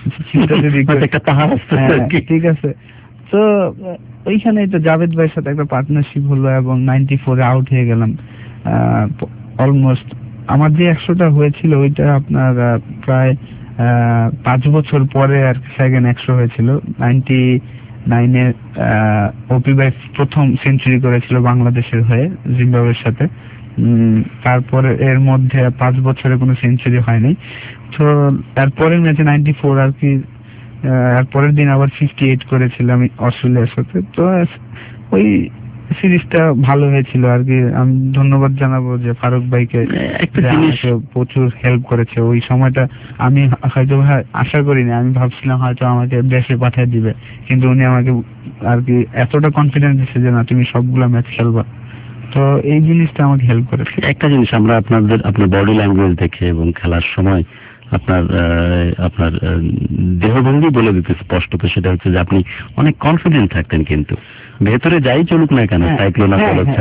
ঠিক আছে, তো ওইখানে তো জাভেদ ভাইয়ের সাথে একটা পার্টনারশিপ হলো এবং নাইনটি ফোরে আউট হয়ে গেলাম। অলমোস্ট আমার যে একশোটা হয়েছিল ওইটা আপনার প্রায় পাঁচ বছর পরে আর সেকেন্ড একশো হয়েছিল। নাইনটি নাইনে ওপি ভাই প্রথম সেঞ্চুরি করেছিল বাংলাদেশের হয়ে জিম্বাবুয়ের সাথে, তারপরে এর মধ্যে পাঁচ বছরে কোনো সেঞ্চুরি হয়নি। তো তারপরের ম্যাচে নাইনটি ফোর আর কি, পরের দিন আবার ফিফটি এইট করেছিলাম অস্ট্রেলিয়ার সাথে। তো ওই সিরিজটা ভালো হয়েছিল আর কি। আমি ধন্যবাদ জানাবো যে ফারুক ভাইকে, প্রচুর হেল্প করেছে ওই সময়টা। আমি হয়তো আশা করিনি, আমি ভাবছিলাম হয়তো আমাকে দেশে পাঠিয়ে দিবে, কিন্তু উনি আমাকে আর কি এতটা কনফিডেন্স দিচ্ছে যে না তুমি সবগুলো ম্যাচ খেলবা। তো এই জিনিসটা আমাকে হেল্প করেছে। একটা জিনিস আমরা আপনাদের আপনার বডি ল্যাঙ্গুয়েজ দেখে এবং খেলার সময় আপনার আপনার দেহভঙ্গি বলে দিতে স্পষ্টত, সেটা হচ্ছে যে আপনি অনেক কনফিডেন্ট থাকতেন, কিন্তু ভেতরে যাই চলুক না কেন সাইক্লোন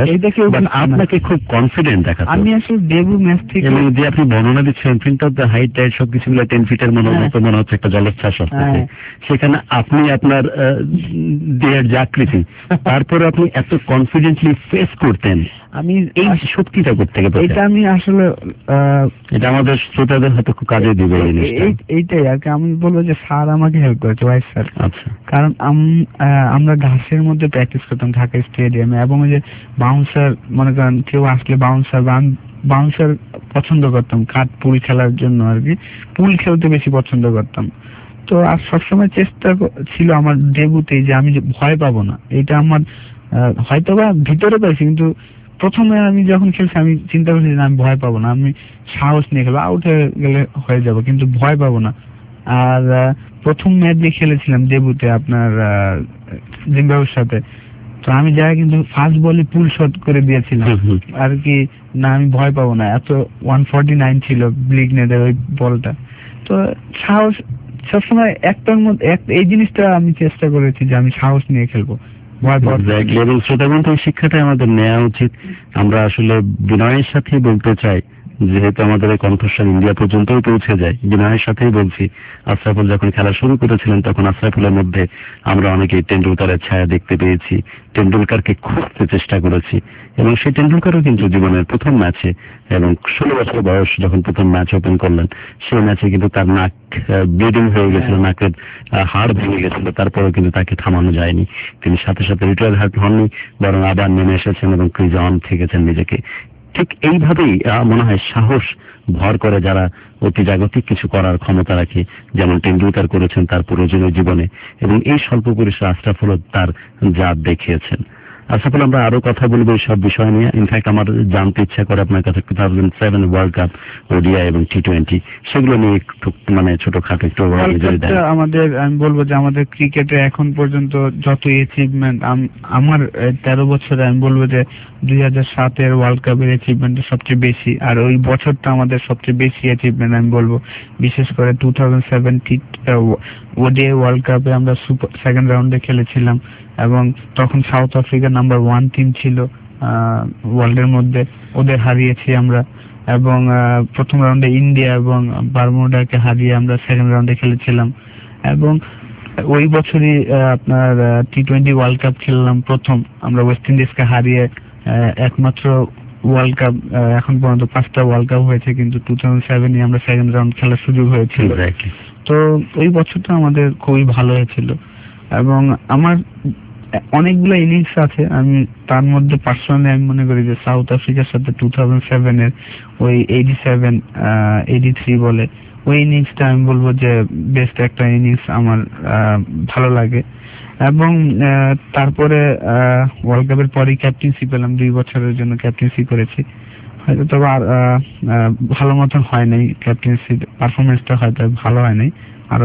আপনাকে খুব কনফিডেন্ট দেখাচ্ছেন। আমি আসলে ডেবু ম্যাচ থেকে এবং যে আপনি বর্ণনা দিচ্ছেন print of the height tight সবকিছু মিলে টেন ফিটের মনে মতো মনে হচ্ছে একটা জলোচ্ছ্বাস আসতেছে, সেখানে আপনি আপনার দেহের যে আকৃতি তারপরে আপনি এত কনফিডেন্টলি ফেস করতেন। আমি এই শক্তিটা করতে গেলে এটা আমি আসলে এটা আমাদের শ্রোতাদের হয়তো খুব কাজে দিবে। এইটাই আর কি আমি বলবো যে স্যার আমাকে হেল্প করেছে, ভাই স্যার। আচ্ছা, কারণ আমরা ঘাসের মধ্যে প্র্যাকটিস করতাম ঢাকা স্টেডিয়ামে, এবং ওই যে বাউন্সার মনে করেন কেউ আসলে বাউন্সার বা বাউন্সার পছন্দ করতাম কাঠ পুল খেলার জন্য আর কি, পুল খেলতে বেশি পছন্দ করতাম। তো আর সবসময় চেষ্টা ছিল আমার ডেবুতে যে আমি ভয় পাবো না, এটা আমার হয়তো বা ভিতরে পাইছি, কিন্তু প্রথমে আমি যখন খেলছি আমি চিন্তা করছি যে আমি ভয় পাবো না, আমি সাহস নিয়ে খেলবো, আউট হয়ে গেলে হয়ে যাবো, কিন্তু ভয় পাবো না। আর প্রথম ম্যাচ যে খেলেছিলাম ডেবুতে আপনার জিম্বাবুয়ের সাথে, তো আমি যাই কিন্তু ফার্স্ট বলে পুল শট করে দিয়েছিলাম আর কি, না আমি ভয় পাবো না। এত ওয়ান ফর্টি নাইন ছিল ব্লিগনেদের ওই বলটা। তো সাহস সবসময় একটার মধ্যে এই জিনিসটা আমি চেষ্টা করেছি যে আমি সাহস নিয়ে খেলবো। এবং শ্রোতাগণ এই শিক্ষাটাই আমাদের নেওয়া উচিত। আমরা আসলে বিনয়ের সাথে বলতে চাই, যেহেতু আমাদের এই কণ্ঠস্বর ইন্ডিয়া পর্যন্তও পৌঁছে যায়, বিনয়ের সাথেই বলছি, আশরাফুল যখন খেলা শুরু করেছিলেন তখন আশরাফুলের মধ্যে আমরা অনেকেই টেন্ডুলকারের ছায়া দেখতে পেয়েছি, টেন্ডুলকারকে খুঁজতে চেষ্টা করেছি, এবং সেই টেন্ডুলকারও কিন্তু জীবনের প্রথম ম্যাচে এবং ষোলো বছর বয়স যখন প্রথম ম্যাচ ওপেন করলেন, সেই ম্যাচে কিন্তু তার নাক ব্লিডিং হয়ে গেছিল, নাকের হাড় ভেঙে গেছিল, তারপরেও কিন্তু তাকে থামানো যায়নি। তিনি সাথে সাথে রিটায়ার হননি, বরং আবার নেমে এসেছেন এবং ক্রিজে অন থেকেছেন নিজেকে। ঠিক এইভাবেই মনে হয় সাহস ভর করে যারা অতি জাগতিক কিছু করার ক্ষমতা রাখে, যেমন টেন্ডুলকার করেছেন তার পুরোজনীয় জীবনে, এবং এই স্বল্প পরিসরে আশরাফুল তার জাত দেখিয়েছেন। আশরাফুল, আমরা আরো কথা বলবো এই সব বিষয় নিয়ে। ইনফ্যাক্ট আমার জানতে ইচ্ছা করে আপনার কাছে two thousand seven world cup, ODI এবং টি টোয়েন্টি, সেগুলো নিয়ে একটু মানে ছোটখাটো একটু আমাদের আমি বলবো যে আমাদের ক্রিকেটে এখন পর্যন্ত যত অ্যাচিভমেন্ট, আমার তেরো বছরে আমি বলবো যে দুই হাজার সাতের ওয়ার্ল্ড কাপের অ্যাচিভমেন্ট সবচেয়ে বেশি, আর ওই বছরটা আমাদের সবচেয়ে বেশি অ্যাচিভমেন্ট আমি বলবো। বিশেষ করে two thousand seven T ODI world কাপে আমরা সুপার সেকেন্ড রাউন্ডে খেলেছিলাম, এবং তখন South Africa number one team ছিল ওয়ার্ল্ডের মধ্যে, ওদের হারিয়েছি আমরা। এবং প্রথম রাউন্ডে ইন্ডিয়া এবং বারমুডাকে হারিয়ে আমরা সেকেন্ড রাউন্ডে খেলেছিলাম। এবং ওই বছরই আপনার টি টোয়েন্টি ওয়ার্ল্ড কাপ খেললাম প্রথম, আমরা ওয়েস্ট ইন্ডিজকে হারিয়ে একমাত্র ওয়ার্ল্ড কাপ, এখন পর্যন্ত পাঁচটা ওয়ার্ল্ড কাপ হয়েছে, কিন্তু টু থাউজেন্ড সেভেনে আমরা সেকেন্ড রাউন্ড খেলার সুযোগ হয়েছিল। তো ওই বছরটা আমাদের খুবই ভালো হয়েছিল। এবং আমার অনেকগুলো ইনিংস আছে, আমি তার মধ্যে পার্সোনালি আমি মনে করি যে সাউথ আফ্রিকার সাথে টু থাউজেন্ড সেভেনের ওই এইটি সেভেন এইটি থ্রি বলে ওই ইনিংসটা আমি বলবো যে বেস্ট একটা ইনিংস আমার ভালো লাগে। এবং তারপরে ওয়ার্ল্ড কাপের পরেই ক্যাপ্টেন্সি পেলাম, দুই বছরের জন্য ক্যাপ্টেন্সি করেছি। হয়তো তবে আর ভালো মতন হয় নাই, ক্যাপ্টেন্সির পারফরমেন্সটা হয়তো ভালো হয় নাই, আরো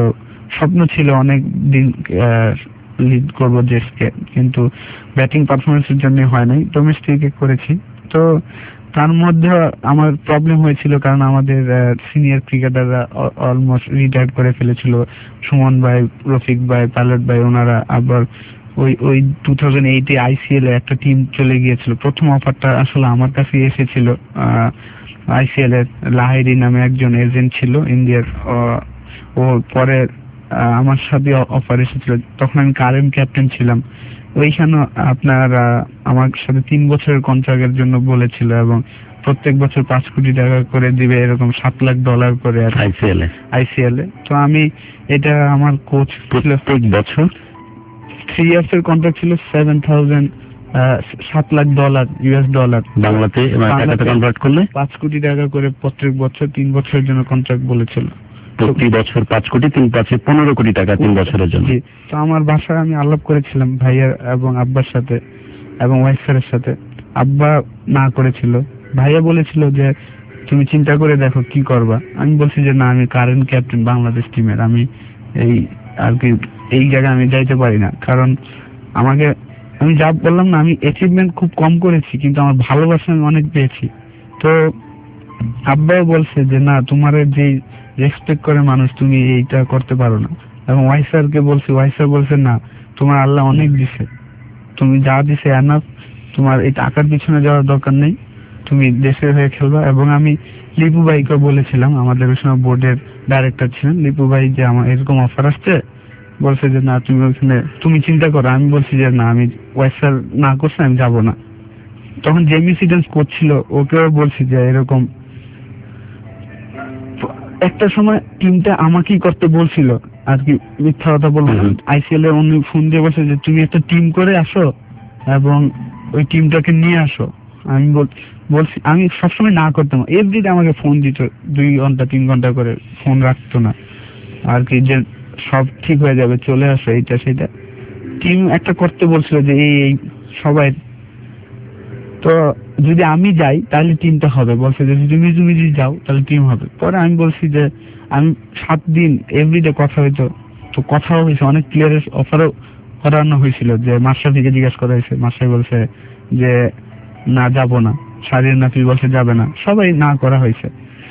স্বপ্ন ছিল অনেক দিন লিড করবো দেশকে, কিন্তু ব্যাটিং পারফরমেন্সের জন্য হয় নাই, ডোমেস্টিকে করেছি। তো তার মধ্যে আমার প্রবলেম হয়েছিল, কারণ আমাদের সিনিয়র ক্রিকেটাররা অলমোস্ট রিটায়ার করে ফেলেছিল, সুমন ভাই, রফিক ভাই, পাইলট ভাই, ওনারা। আবার ওই ওই টু থাউজেন্ড এইটে আইসিএল এ একটা টিম চলে গিয়েছিল। প্রথম অফারটা আসলে আমার কাছে এসেছিল, আইসিএল এর লাহিরি নামে একজন এজেন্ট ছিল ইন্ডিয়ার, ও পরে আমার সাথে অফার এসেছিল। তখন আমি কারেন্ট ক্যাপ্টেন ছিলাম। ওইখানে আপনার আমার সাথে তিন বছরের কন্ট্রাক্টের জন্য বলেছিল, এবং প্রত্যেক বছর পাঁচ কোটি টাকা করে দিবে, এরকম সাত লাখ ডলার করে আইসিএল এ আইসিএল এ তো আমি এটা আমার কোচ প্রত্যেক বছর থ্রি ইয়ার্স এর কন্ট্রাক্ট ছিল, সেভেন থাউজেন্ড সাত লাখ ডলার ইউএস ডলার বাংলাতে কনভার্ট করলে পাঁচ কোটি টাকা করে প্রত্যেক বছর তিন বছরের জন্য কন্ট্রাক্ট বলেছিল। প্রতি বছর পাঁচ কোটি, তিন পাঁচে পনেরো কোটি টাকা তিন বছরের জন্য। তো আমার বাসায় আমি আলাপ করেছিলাম ভাইয়া এবং আব্বার সাথে এবং ওয়াইফ স্যারের সাথে। আব্বা না করেছিল, ভাইয়া বলেছিল যে তুমি চিন্তা করে দেখো কি করবা। আমি বলছি যে না, আমি কারেন্ট ক্যাপ্টেন বাংলাদেশ টিমের, আমি এই আর কি এই জায়গায় আমি যাইতে পারি না। কারণ আমাকে, আমি যা বললাম না, আমি অ্যাচিভমেন্ট খুব কম করেছি, কিন্তু আমার ভালোবাসা আমি অনেক পেয়েছি। তো আব্বাও বলছে যে না, তোমার যে রেসপেক্ট করে মানুষ, তুমি এইটা করতে পারো না। এবং ওয়াই স্যারকে বলছি, ওয়াই স্যার বলছে না, তোমার আল্লাহ অনেক দিছে, তুমি যা দিছে এনাফ, তোমার এই টাকার পিছনে যাওয়ার দরকার নেই, তুমি দেশের হয়ে খেলবা। এবং আমি লিপু ভাইকে বলেছিলাম, আমাদের ওই সময় বোর্ডের ডাইরেক্টর ছিলেন লিপু ভাই, যে আমার এরকম অফার আসছে, বলছে যে না তুমি ওখানে তুমি চিন্তা করো। আমি বলছি যে না, আমি ওয়াই স্যার না করছে, আমি যাবো না। তখন জেমি সিডেন্স করছিল, ওকেও বলছি যে এরকম। একটা সময় টিমটা আমাকেই করতে বলছিল, আর কি মিথ্যা কথা বলবো, আইসিএল এর অন্য ফোন দিয়ে বলছে যে তুমি একটা টিম করে আসো এবং ওই টিমটাকে নিয়ে আসো। আমি বলছি, আমি সবসময় না করতাম, এভরিডে আমাকে ফোন দিত, দুই ঘন্টা তিন ঘন্টা করে ফোন রাখতো না আর কি, যে সব ঠিক হয়ে যাবে, চলে আসো, এইটা সেটা। টিম একটা করতে বলছিল যে এই এই সবাই, তো যদি আমি যাই তাহলে টিমটা হবে, বলছে যে তুমি তুমি যদি যাও তাহলে টিম হবে। পরে আমি বলছি যে আমি সাত দিন এভরিডে কথা হইতো, তো কথাও হয়েছে, অনেক প্লেয়ারের অফারও করানো হয়েছিল, যে মাশরাফিকে জিজ্ঞাসা করা হয়েছে, মাশরাফি বলছে যে না যাবো না, শাহরিয়ার নাফিস বলছে যাবে না, সবাই না করা হয়েছে।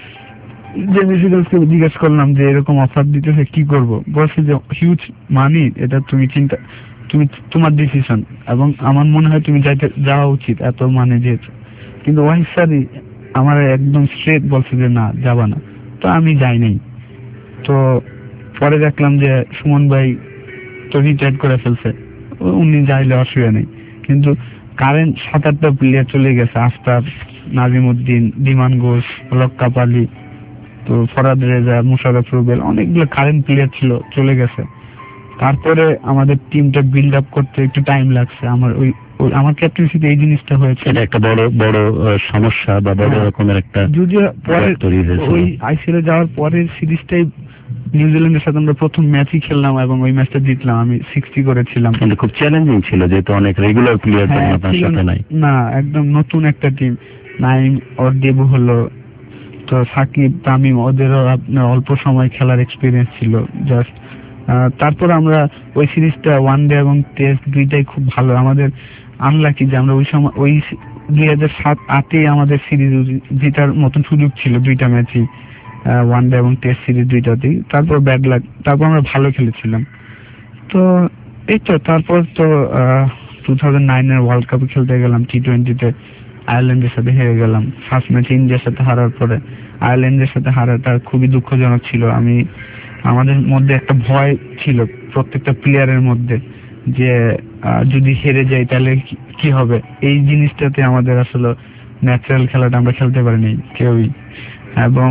জেমি সিডেন্সকে জিজ্ঞেস করলাম যে এরকম অফার দিতেছে কি করব, বলছে যে হিউজ মানি, এটা তুমি চিন্তা, তুমি তোমার ডিসিশন, এবং আমার মনে হয় তুমি যাইতে যাওয়া উচিত, এত মানে যেহেতু। কিন্তু ওয়াই স্যারই আমার একদম স্ট্রেট বলছে যে না, যাবা না। তো আমি যাই নাই। তো পরে দেখলাম যে সুমন ভাই তো রিটায়ার করে ফেলছে, উনি যাইলে অসুবিধা নেই, কিন্তু কারেন্ট সাত আটটা প্লেয়ার চলে গেছে, আফতার, নাজিমউদ্দিন, বিমান ঘোষ, লক্কা পালি, তো ফরাদ রেজা, মুশারফ রুবেল, অনেকগুলো কারেন্ট প্লেয়ার ছিল, চলে গেছে। তারপরে আমাদের টিমটা বিল্ড আপ করতে একটু টাইম লাগছে। আমার ওই আমার ক্যাপ্টেন্সিতে এই জিনিসটা হয়েছে, এটা একটা বড় বড় সমস্যা বা বড় রকমের একটা, যদিও পরে ওই আইসিএল এ যাওয়ার পরের সিরিজটাই নিউজিল্যান্ডের সাথে আমরা প্রথম ম্যাচই খেললাম এবং ওই ম্যাচটা জিতলাম, আমি সিক্সটি করেছিলাম। কিন্তু খুব চ্যালেঞ্জিং ছিল, যেহেতু অনেক রেগুলার প্লেয়ার আপনার সাথে নাই, না একদম নতুন একটা টিম। নাইম ওর ডেবু হলো, তো সাকিব, তামিম, ওদেরও আপনার অল্প সময় খেলার এক্সপিরিয়েন্স ছিল জাস্ট। তারপর আমরা ওই সিরিজটা ওয়ান ডে এবং টেস্ট দুইটাই খুব ভালো। আমাদের আনলাকি যে আমরা ওই সময় ওই দুই হাজার সাত আটে আমাদের সিরিজ জেতার মতন সুযোগ ছিল, দুইটা ম্যাচই, ওয়ান ডে এবং টেস্ট সিরিজ দুইটাতেই। তারপর ব্যাড লাক, তারপর আমরা ভালো খেলেছিলাম। তো এই তো তারপর তো টু থাউজেন্ড নাইনের ওয়ার্ল্ড কাপে খেলতে গেলাম, টি টোয়েন্টিতে আয়ারল্যান্ডের সাথে হেরে গেলাম। ফার্স্ট ম্যাচে ইন্ডিয়ার সাথে হারার পরে আয়ারল্যান্ডের সাথে হারাটা খুবই দুঃখজনক ছিল। আমি আমাদের মধ্যে একটা ভয় ছিল প্রত্যেকটা প্লেয়ারের মধ্যে, যে যদি হেরে যাই তাহলে কি হবে। এই জিনিসটাতে আমাদের আসলে ন্যাচারাল খেলাটা আমরা খেলতে পারিনি কেউই। এবং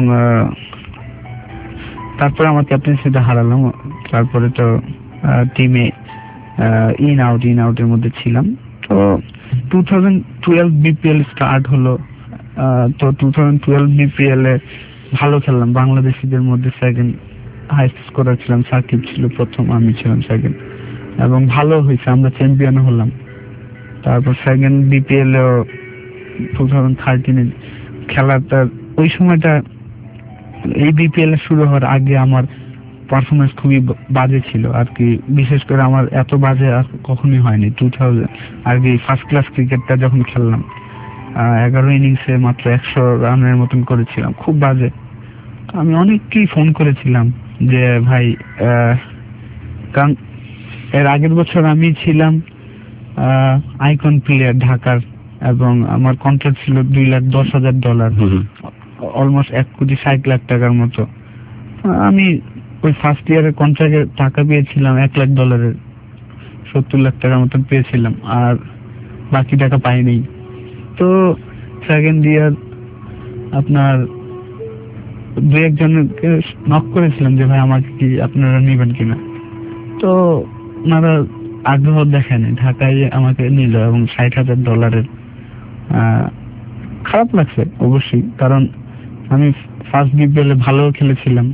তারপরে আমার ক্যাপ্টেন্সিটা হারালাম। তারপরে তো টিমে ইন আউট ইন আউটের মধ্যে ছিলাম। তো two thousand twelve BPL start হলো। তো টু থাউজেন্ড টুয়েলভ বিপিএল এ ভালো খেললাম, বাংলাদেশিদের মধ্যে সেকেন্ড হাইস্ট স্কোরার ছিলাম, সাকিব ছিল প্রথম, আমি ছিলাম সেকেন্ড, এবং ভালো হয়েছে, আমরা চ্যাম্পিয়ন হলাম। তারপর সেকেন্ড বিপিএল টু থাউজেন্ড থার্টিনে খেলাটা, ওই সময়টা এই বিপিএল শুরু হওয়ার আগে আমার পারফরমেন্স খুবই বাজে ছিল আর কি। বিশেষ করে আমার এত বাজে আর কখনোই হয়নি। টু থাউজেন্ড আর কি ফার্স্ট ক্লাস ক্রিকেটটা যখন খেললাম, এগারো ইনিংসে মাত্র একশো রানের মতন করেছিলাম, খুব বাজে। আমি অনেককেই ফোন করেছিলাম যে ভাই, কারণ এর আগের বছর আমি ছিলাম আইকন প্লেয়ার ঢাকার, এবং আমার কন্ট্রাক্ট ছিল দুই লাখ দশ হাজার ডলার, অলমোস্ট এক কোটি ষাট লাখ টাকার মতো। আমি ওই ফার্স্ট ইয়ারের কন্ট্রাক্টে টাকা পেয়েছিলাম এক লাখ ডলারের, সত্তর লাখ টাকার মতন পেয়েছিলাম, আর বাকি টাকা পাইনি। তো সেকেন্ড ইয়ার আপনার দু একজনকে নক করেছিলাম যে ভাই আমাকে কি আপনারা নেবেন কিনা, তো ওনারা আগ্রহ দেখেনি, ঢাকায় আমাকে নিল এবং ষাট হাজার ডলারের। খারাপ লাগছে অবশ্যই, কারণ আমি ফার্স্ট বিপিএল এ ভালো খেলেছিলাম।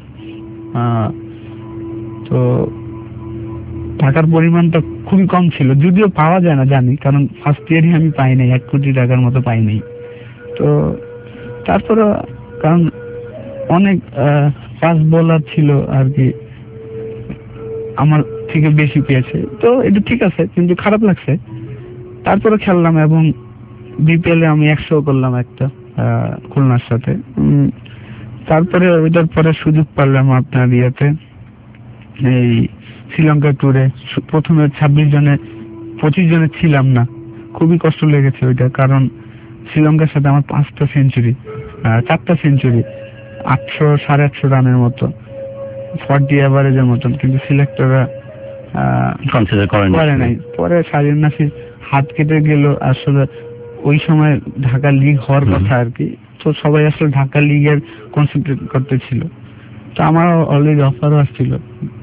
তো টাকার পরিমাণটা খুবই কম ছিল, যদিও পাওয়া যায় না জানি, কারণ ফার্স্ট ইয়ারই আমি পাইনি, এক কোটি টাকার মতো পাইনি। তো তারপরে কারণ অনেক ফাস্ট বোলার ছিল আর কি আমার থেকে বেশি পেয়েছে, তো এটা ঠিক আছে, কিন্তু খারাপ লাগছে। তারপরে খেললাম এবং বিপিএল এ আমি একশো করলাম একটা খুলনার সাথে। তারপরে ওইটার পরে সুযোগ পারলাম আপনার ইয়েতে, এই শ্রীলঙ্কা ট্যুরে। প্রথমে ছাব্বিশ জনে পঁচিশ জনে ছিলাম না, খুবই কষ্ট লেগেছে ওইটা, কারণ শ্রীলঙ্কার সাথে আমার পাঁচটা সেঞ্চুরি, চারটা সেঞ্চুরি, আটশো সাড়ে আটশো রানের মতো, ফর্টি এভারেজের মতন, কিন্তু সিলেক্টররা কনসিডার করে নাই। পরে সাজিদ নাসির হাত কেটে গেল। আসলে ওই সময় ঢাকা লিগ হওয়ার কথা আর কি, তো সবাই আসলে ঢাকা লিগের কনসেন্ট্রেট করতেছিল। তো আমার অলরেডি অফারও আসছিল,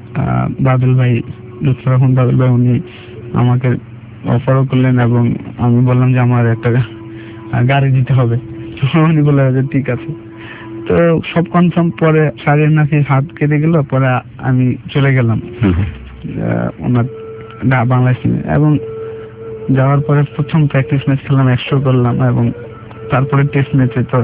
বাদল ভাই, লুৎফর রহমান বাদল ভাই, উনি আমাকে অফারও করলেন এবং আমি বললাম যে আমার একটা গাড়ি দিতে হবে। উনি বললেন যে ঠিক আছে। তো সব কনফার্ম। পরে সাজিদ নাসির হাত কেটে গেল, পরে আমি চলে গেলাম ওনার বাংলাদেশ টিমে, এবং যাওয়ার পরে প্রথম প্র্যাকটিস ম্যাচ খেললাম, একশো করলাম, এবং তারপরে টেস্ট ম্যাচে তো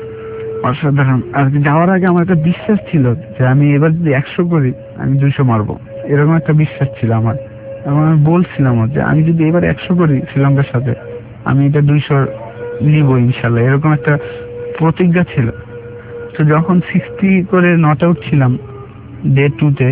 অসাধারণ আর কি। যাওয়ার আগে আমার একটা বিশ্বাস ছিল যে আমি এবার যদি একশো করি আমি দুইশো মারবো, এরকম একটা বিশ্বাস ছিল আমার, এবং আমি বলছিলাম যে আমি যদি এবার একশো করি শ্রীলঙ্কার সাথে আমি এটা দুইশো নিব ইনশাল্লাহ, এরকম একটা প্রতিজ্ঞা ছিল। তো যখন সিক্সটি করে নট আউট ছিলাম ডে টুতে,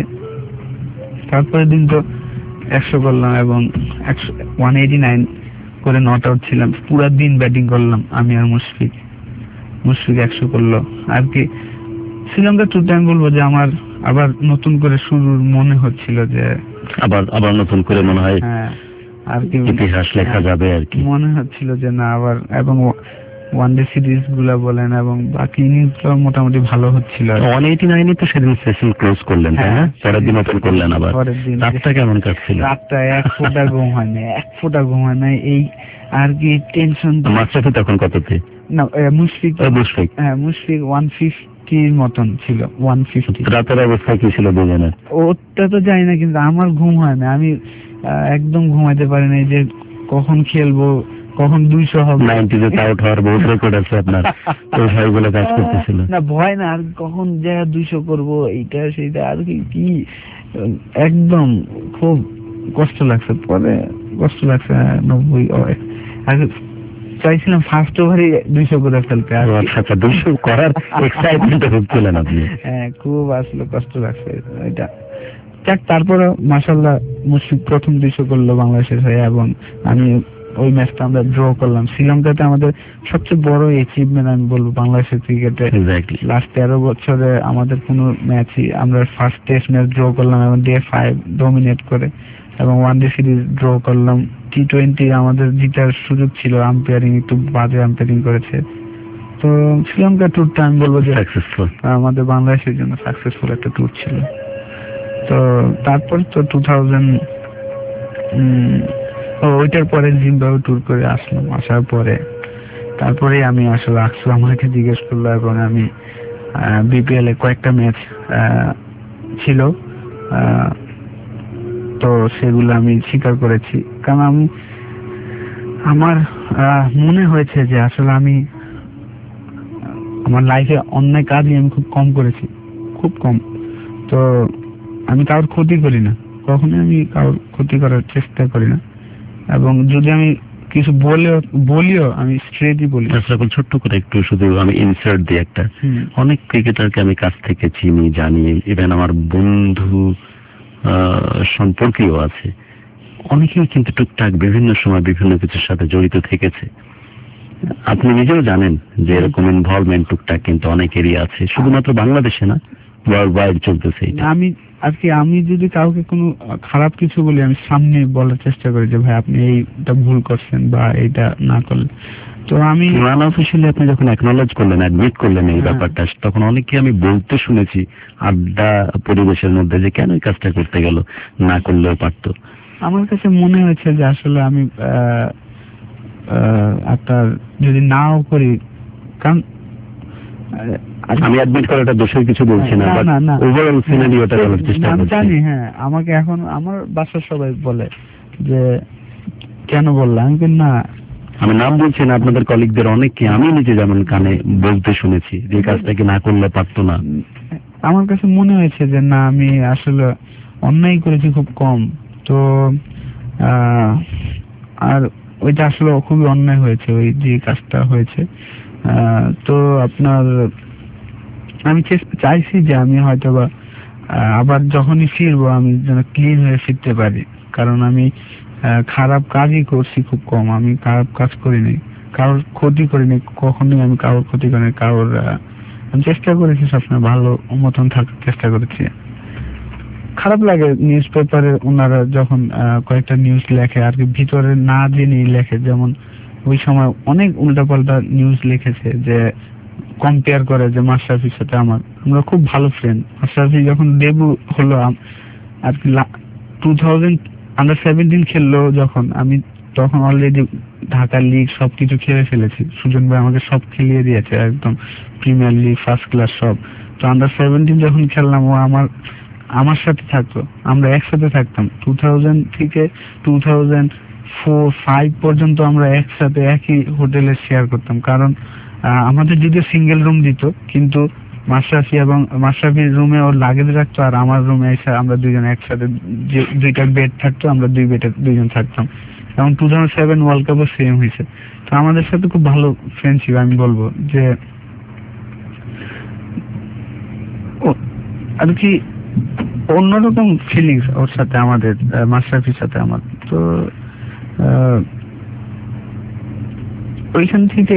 তারপরে দিন তো একশো করলাম এবং একশো ওয়ান এইটি নাইন করে নট আউট ছিলাম। পুরা দিন ব্যাটিং করলাম আমি আর মুশফিক। মুশফিক একশো করলো আর কি। শ্রীলঙ্কা টুরটা আমি বলবো যে আমার আবার নতুন করে শুরুর মনে হচ্ছিল, যে আবার আবার নতুন করে মনে হয় হ্যাঁ আর কি ইতিহাস লেখা যাবে আর কি মনে হচ্ছিল যে না আবার, এবং ওয়ান ডে সিরিজ গুলা বলেন এবং বাকি ইনিংস গুলো মোটামুটি ভালো হচ্ছিল। ওয়ান এইটি নাইনে তো সেদিন সেশন ক্লোজ করলেন, তাই না? পরের দিন ওপেন করলেন আবার। রাতটা কেমন কাটছিল? রাতটা এক ফোঁটা ঘুম হয় না, এক ফোঁটা ঘুম হয় না, এই আর কি টেনশন। মাস্টারফি তখন কততে? না মুশফিক মুশফিক হ্যাঁ মুশফিক ওয়ান ফিফটির মতন ছিল, ওয়ান ফিফটি। রাতের অবস্থা কি ছিল দুজনের? ওটা তো জানি না, কিন্তু আমার ঘুম হয় না, আমি একদম ঘুমাইতে পারি না, যে কখন খেলবো, কখন দুইশো হবে। নাইনটিতে আউট হওয়ার বহুত রেকর্ড আছে আপনার, ওই ভয়গুলো কাজ করতেছিল। না ভয় না, আর কখন যে দুইশো করবো এইটা সেইটা আর কি কি একদম খুব কষ্ট লাগছে। পরে কষ্ট লাগছে নব্বই, আর চাইছিলাম ফার্স্ট ওভারে দুইশো করে ফেলতে। আচ্ছা, দুইশো করার এক্সাইটমেন্ট খুব ছিলেন আপনি? হ্যাঁ খুব আসলে কষ্ট লাগছে এটা। যাক তারপরে মাশাআল্লাহ মুশফিক প্রথম দুইশো করলো বাংলাদেশের হয়ে, এবং আমি ওই ম্যাচটা আমরা ড্র করলাম। শ্রীলঙ্কাতে আমাদের সবচেয়ে বড় অ্যাচিভমেন্ট আমি বলবো বাংলাদেশের ক্রিকেটে। লাস্ট তেরো বছরে আমাদের কোনো ম্যাচই আমরা ফার্স্ট টেস্ট ম্যাচ ড্র করলাম এবং ডে ফাইভ ডমিনেট করে, এবং ওয়ান ডে সিরিজ ড্র করলাম। টি টোয়েন্টি আমাদের জিতার সুযোগ ছিল, আম্পায়ারিং একটু বাজে আম্পায়ারিং করেছে। তো শ্রীলঙ্কা ট্যুরটা আমি বলবো যে সাকসেসফুল, আমাদের বাংলাদেশের জন্য সাকসেসফুল একটা ট্যুর ছিল। তো তারপর তো টু থাউজেন্ড ওইটার পরে জিম্বাবুয়ে ট্যুর করে আসলাম। আসার পরে তারপরে আমি আসলে আকসু আমাকে জিজ্ঞেস করলো, এবং আমি বিপিএল এ কয়েকটা ম্যাচ ছিল, তো সেগুলো আমি স্বীকার করেছি, কারণ আমি আমার মনে হয়েছে যে আসলে আমি আমার লাইফে অন্যায় কাজই আমি খুব কম করেছি, খুব কম। তো আমি কারোর ক্ষতি করি না, কখনোই আমি কারোর ক্ষতি করার চেষ্টা করি না, এবং যদি আমি কিছু বলেও বলিও আমি স্ট্রেটই বলি। আশরাফুল, ছোট্ট করে একটু শুধু আমি ইনসার্ট দিই একটা। অনেক ক্রিকেটারকে আমি কাছ থেকে চিনি, জানি, ইভেন আমার বন্ধু সম্পর্কীয় আছে, অনেকেই কিন্তু টুকটাক বিভিন্ন সময় বিভিন্ন কিছুর সাথে জড়িত থেকেছে। আপনি নিজেও জানেন যে এরকম ইনভলভমেন্ট টুকটাক কিন্তু অনেকেরই আছে, শুধুমাত্র বাংলাদেশে না, ওয়ার্ল্ড ওয়াইড চলতেছে। আমি আর কি আমি যদি কাউকে কোনো খারাপ কিছু বলি, আমি সামনে বলার চেষ্টা করি যে ভাই আপনি এইটা ভুল করছেন বা এইটা না করলেন। তো আমি আনঅফিশিয়ালি আপনি যখন অ্যাকনলেজ করলেন, অ্যাডমিট করলেন এই ব্যাপারটা, তখন অনেকে আমি বলতে শুনেছি আড্ডা পরিবেশের মধ্যে যে কেন এই কাজটা করতে গেল, না করলেও পারতো। আমার কাছে মনে হয়েছে যে আসলে আমি আপনার যদি নাও করি, কারণ আমি অ্যাডমিট করাটা দোষের কিছু বলছি না, বাট ওভারঅল সিনারিওটা বলার চেষ্টা করছি। আমি জানি, হ্যাঁ, আমাকে এখন আমার বাসার সবাই বলে যে কেন বললাম, আমি না, আমি নাম বলছি না, আপনাদের কলিগদের অনেককে আমি নিজে যেমন কানে বলতে শুনেছি যে কাজটা কি না করলে পারতো না। আমার কাছে মনে হয়েছে যে না, আমি আসলে অন্যায় করেছি খুব কম, তো আর ওইটা আসলে খুবই অন্যায় হয়েছে, ওই যে কাজটা হয়েছে। তো আপনার আমি চাইছি যে আমি হয়তো বা আবার যখনই ফিরবো আমি যেন ক্লিন হয়ে ফিরতে পারি, কারণ আমি খারাপ কাজই করছি খুব কম, আমি খারাপ কাজ করিনি, কারোর ক্ষতি করিনি, কখনোই আমি কারোর ক্ষতি করিনি, কারোর আমি চেষ্টা করেছি সবসময় ভালো মতন থাকার চেষ্টা করেছি। খারাপ লাগে নিউজ পেপারে ওনারা যখন কয়েকটা নিউজ লেখে আর কি, ভিতরে না জেনেই লেখে, যেমন ওই সময় অনেক উল্টাপাল্টা নিউজ লিখেছে যে কম্পেয়ার করে যে মাশরাফির সাথে আমার, আমরা খুব ভালো ফ্রেন্ড। মাশরাফি যখন ডেবু হলো আর কি টু থাউজেন্ড আন্ডার সেভেন্টিন খেললো যখন, আমি তখন অলরেডি ঢাকা লিগ সবকিছু খেলে ফেলেছি, সুজন ভাই আমাকে সব খেলিয়ে দিয়েছে একদম, প্রিমিয়ার লিগ ফার্স্ট ক্লাস সব। তো আন্ডার সেভেন্টিন যখন খেললাম ও আমার আমার সাথে থাকতো, আমরা একসাথে থাকতাম টু থাউজেন্ড থেকে টু থাউজেন্ড ফোর ফাইভ পর্যন্ত আমরা একসাথে একই হোটেলে শেয়ার করতাম, কারণ আমাদের যদিও সিঙ্গেল রুম দিত, কিন্তু মাশরাফি এবং মাশরাফির রুমে ওর লাগেজ রাখতো আর আমার রুমে এসে আমরা দুইজন একসাথে, দুইটা বেড থাকতো, আমরা দুই বেডে দুইজন থাকতাম। এবং টু থাউজেন্ড সেভেন ওয়ার্ল্ড কাপও সেম হয়েছে। তো আমাদের সাথে খুব ভালো ফ্রেন্ডশিপ, আমি বলবো যে আর কি অন্যরকম ফিলিংস ওর সাথে আমাদের, মাশরাফির সাথে আমার। তো ওইখান থেকে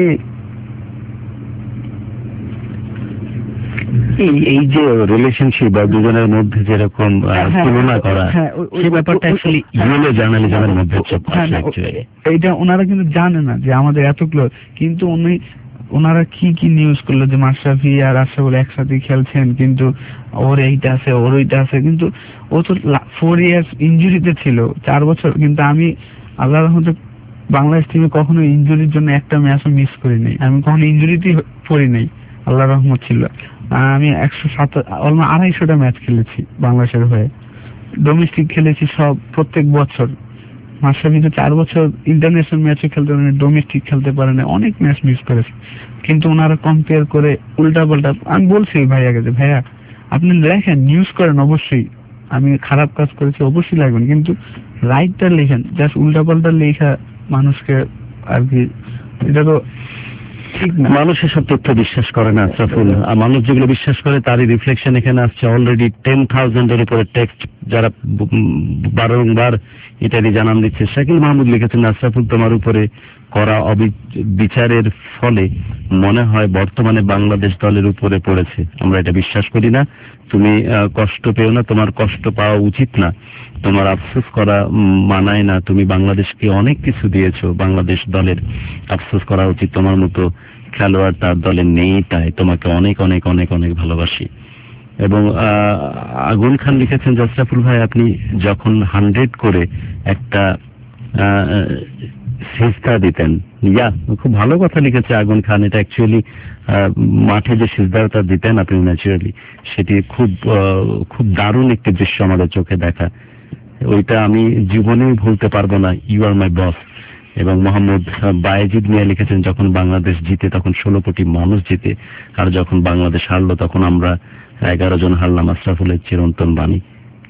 এই এই যে রিলেশনশিপ বা দুজনের মধ্যে যেরকম তুলনা করা, সেই ব্যাপারটা অ্যাকচুয়ালি ইয়েলো জার্নালিজমের মধ্যে এইটা ওনারা কিন্তু জানে না যে আমাদের এত ক্লোজ, কিন্তু উনি ওনারা কি কি নিউজ করলো যে মাশরাফি আর আশরাফুল একসাথে খেলছেন, কিন্তু ওর এইটা আছে ওর ওইটা আছে, কিন্তু ও তো ফোর ইয়ার্স ইনজুরিতে ছিল, চার বছর। কিন্তু আমি আল্লাহর রহমতে বাংলাদেশ টিমে কখনো ইনজুরির জন্য একটা ম্যাচও মিস করি নাই, আমি কখনো ইনজুরিতেই পড়ি নাই, আল্লাহর রহমত ছিল। আমি একশো সাত অলমোস্ট আড়াইশোটা ম্যাচ খেলেছি বাংলাদেশের হয়ে, ডোমেস্টিক খেলেছি সব প্রত্যেক বছর। মাশরাফি তো চার বছর ইন্টারন্যাশনাল ম্যাচে খেলতে পারে না, ডোমেস্টিক খেলতে পারে না, অনেক ম্যাচ মিস করেছে। কিন্তু ওনারা কম্পেয়ার করে উল্টা পাল্টা, আমি বলছি ভাইয়াকে যে ভাইয়া আপনি লেখেন, নিউজ করেন, অবশ্যই আমি খারাপ কাজ করেছি অবশ্যই লাগবেন, কিন্তু রাইটটা লেখেন, জাস্ট উল্টা পাল্টা লেখা মানুষকে আর কি, এটা তো ঠিক না। মানুষ এসব তথ্য বিশ্বাস করে না আশরাফুল, আর মানুষ যেগুলো বিশ্বাস করে তারই রিফ্লেকশন এখানে আসছে। অলরেডি টেন থাউজেন্ডের উপরে টেক্সট যারা বারংবার ইত্যাদি জানান দিচ্ছে। শাকিল মাহমুদ লিখেছেন, আশরাফুল তোমার উপরে করা অবিচারের ফলে মনে হয় বর্তমানে বাংলাদেশ দলের উপরে পড়েছে, আমরা এটা বিশ্বাস করি না। তুমি কষ্ট পেও না, তোমার কষ্ট পাওয়া উচিত না, তোমার আফসোস করা মানায় না। তুমি বাংলাদেশকে অনেক কিছু দিয়েছো, বাংলাদেশ দলের আফসোস করা উচিত। তোমার মতো খেলোয়াড় তার দলে নেই, তাই তোমাকে অনেক অনেক অনেক অনেক ভালোবাসি। এবং আগুন খান লিখেছেন, আশরাফুল ভাই আপনি যখন হান্ড্রেড করে একটা সিজদা দিতেন, ইয়া খুব ভালো কথা লিখেছে আগুন খান। এটা অ্যাকচুয়ালি মাঠে যে সিজদাটা দিতেন আপনি ন্যাচারালি, সেটি খুব খুব দারুণ একটি দৃশ্য আমাদের চোখে দেখা, ওইটা আমি জীবনেই ভুলতে পারবো না। You are my boss. এবং মোহাম্মদ বায়েজিদ মিয়া লিখেছেন, যখন বাংলাদেশ জিতে তখন ষোলো কোটি মানুষ জিতে, আর যখন বাংলাদেশ হারলো তখন আমরা এগারো জন হারলাম। আশরাফুলের চিরন্তন বাণী।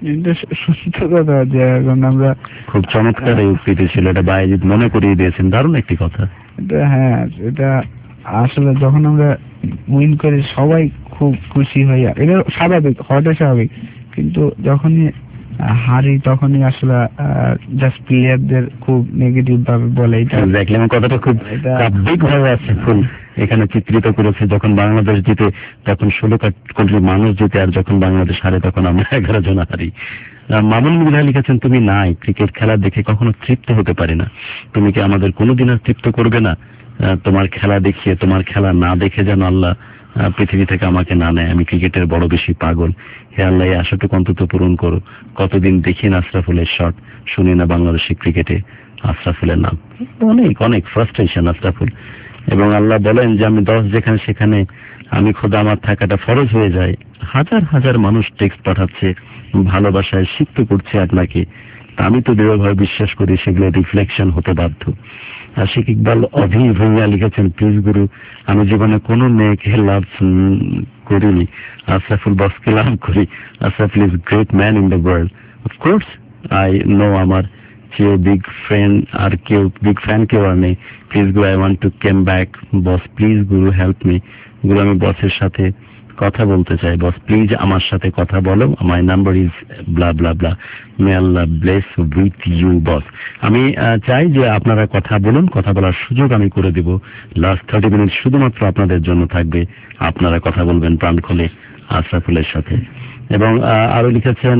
এটা সত্য কথা যে এখন আমরা খুব চমৎকার এই উক্তিটি ছিল, এটা বায়েজিদ মনে করিয়ে দিয়েছেন, দারুণ একটি কথা। এটা হ্যাঁ, এটা আসলে যখন আমরা উইন করি সবাই খুব খুশি হই, এটা স্বাভাবিক, হওয়াটা স্বাভাবিক, কিন্তু যখনই হারি তখনই আসলে জাস্ট প্লেয়ারদের খুব নেগেটিভ ভাবে বলে। এটা এক্স্যাক্টলি, আমার কথাটা খুব কাব্যিক ভাবে আছে ফুল এখানে চিত্রিত করেছে। যখন বাংলাদেশ জিতে তখন ষোলো কোটি মানুষ জিতে, আর যখন বাংলাদেশ হারে তখন আমরা এগারো জন হারি। মামুন মির্জা লিখেছেন, তুমি নাই, ক্রিকেট খেলা দেখে কখনো তৃপ্ত হতে পারি না। তুমি কি আমাদের কোনোদিন আর তৃপ্ত করবে না? তোমার খেলা দেখিয়ে, তোমার খেলা না দেখে যেন আল্লাহ পৃথিবী থেকে আমাকে না নেয়। আমি ক্রিকেটের বড় বেশি পাগল। হে আল্লাহ, এই আশাটুকু অন্তত পূরণ করো। কতদিন দেখি না আশরাফুলের শট, শুনি না বাংলাদেশের ক্রিকেটে আশরাফুলের নাম। অনেক অনেক ফ্রাস্ট্রেশন আশরাফুল। এবং আল্লাহ বলেন যে আমি দশ যেখানে সেখানে আমি খোদা আমার থাকাটা ফরজ হয়ে যায়। হাজার হাজার মানুষ টেক্সট পাঠাচ্ছে, ভালোবাসায় সিক্ত করছে আপনাকে। আমি তো দৃঢ়ভাবে বিশ্বাস করি সেগুলো রিফ্লেকশন হতে বাধ্য। আশিক ইকবাল অভি ভূঁইয়া লিখেছেন, প্লিজ গুরু, আমি জীবনে কোনো মেয়েকে লাভ করিনি, আশরাফুল বসকে লাভ করি। Ashraful is great man in the world. Of course I know, আমার চেয়ে বিগ ফ্রেন্ড আর কেউ, বিগ ফ্যান কেউ আর নেই। প্লিজ গুরু, I want to came back. Boss please গুরু হেল্প মি। গুরু, আমি বসের সাথে কথা বলতে চাই। বস প্লিজ আমার সাথে কথা বলো। My number is blah blah blah. May আল্লাহ ব্লেস উইথ ইউ বস। আমি চাই যে আপনারা কথা বলুন, কথা বলার সুযোগ আমি করে দেব। লাস্ট থার্টি মিনিট শুধুমাত্র আপনাদের জন্য থাকবে, আপনারা কথা বলবেন প্রাণ খুলে আশরাফুলের সাথে। এবং আরো লিখেছেন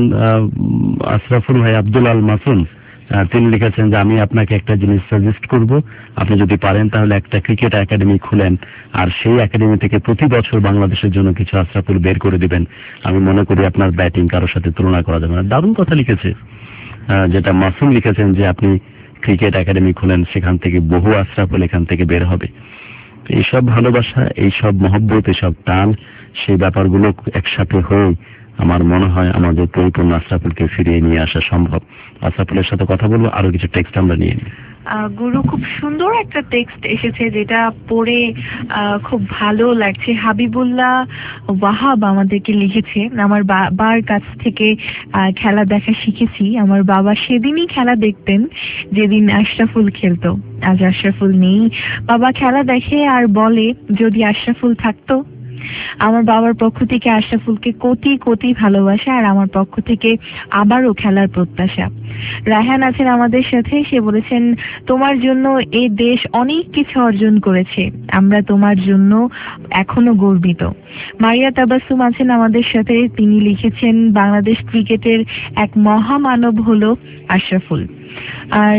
আশরাফুল ভাই আব্দুল আল মাসুম, তিনি লিখেছেন যে আমি আপনাকে একটা জিনিস সাজেস্ট করব, আপনি যদি পারেন তাহলে একটা ক্রিকেট একাডেমি খুলেন, আর সেই একাডেমি থেকে প্রতি বছর বাংলাদেশের জন্য কিছু আশরাফুল বের করে দিবেন। আমি মনে করি আপনার ব্যাটিং কারোর সাথে তুলনা করা যাবে না। দারুণ কথা লিখেছে, যেটা মাসুম লিখেছেন যে আপনি ক্রিকেট একাডেমি খুলেন, সেখান থেকে বহু আশরাফুল এখান থেকে বের হবে। এইসব ভালোবাসা, এইসব মহব্বত, এইসব টান, সেই ব্যাপারগুলো একসাথে হয়ে আমার মনে হয় আমাদের পরিপূর্ণ আশরাফুলকে ফিরিয়ে নিয়ে আসা সম্ভব। আশরাফুলের সাথে কথা বলবো, আরো কিছু টেক্সট আমরা নিয়ে নিই। গুরু, খুব সুন্দর একটা টেক্সট এসেছে যেটা পড়ে খুব ভালো লাগছে। হাবিবুল্লাহ ওয়াহাব আমাদেরকে লিখেছে, আমার বাবার কাছ থেকে খেলা দেখা শিখেছি। আমার বাবা সেদিনই খেলা দেখতেন যেদিন আশরাফুল খেলতো। আজ আশরাফুল নেই, বাবা খেলা দেখে আর বলে যদি আশরাফুল থাকতো। আমার বাবার পক্ষ থেকে আশরাফুলকে কোটি কোটি ভালোবাসা, আর আমার পক্ষ থেকে আবারও খেলার প্রত্যাশা। রায়হান আছেন আমাদের সাথে, সে বলেছেন তোমার জন্য এই দেশ অনেক কিছু অর্জন করেছে, আমরা তোমার জন্য এখনো গর্বিত। মারিয়া তাবাসসুম আছেন আমাদের সাথে, তিনি লিখেছেন বাংলাদেশ ক্রিকেটের এক মহামানব হলো আশরাফুল। আর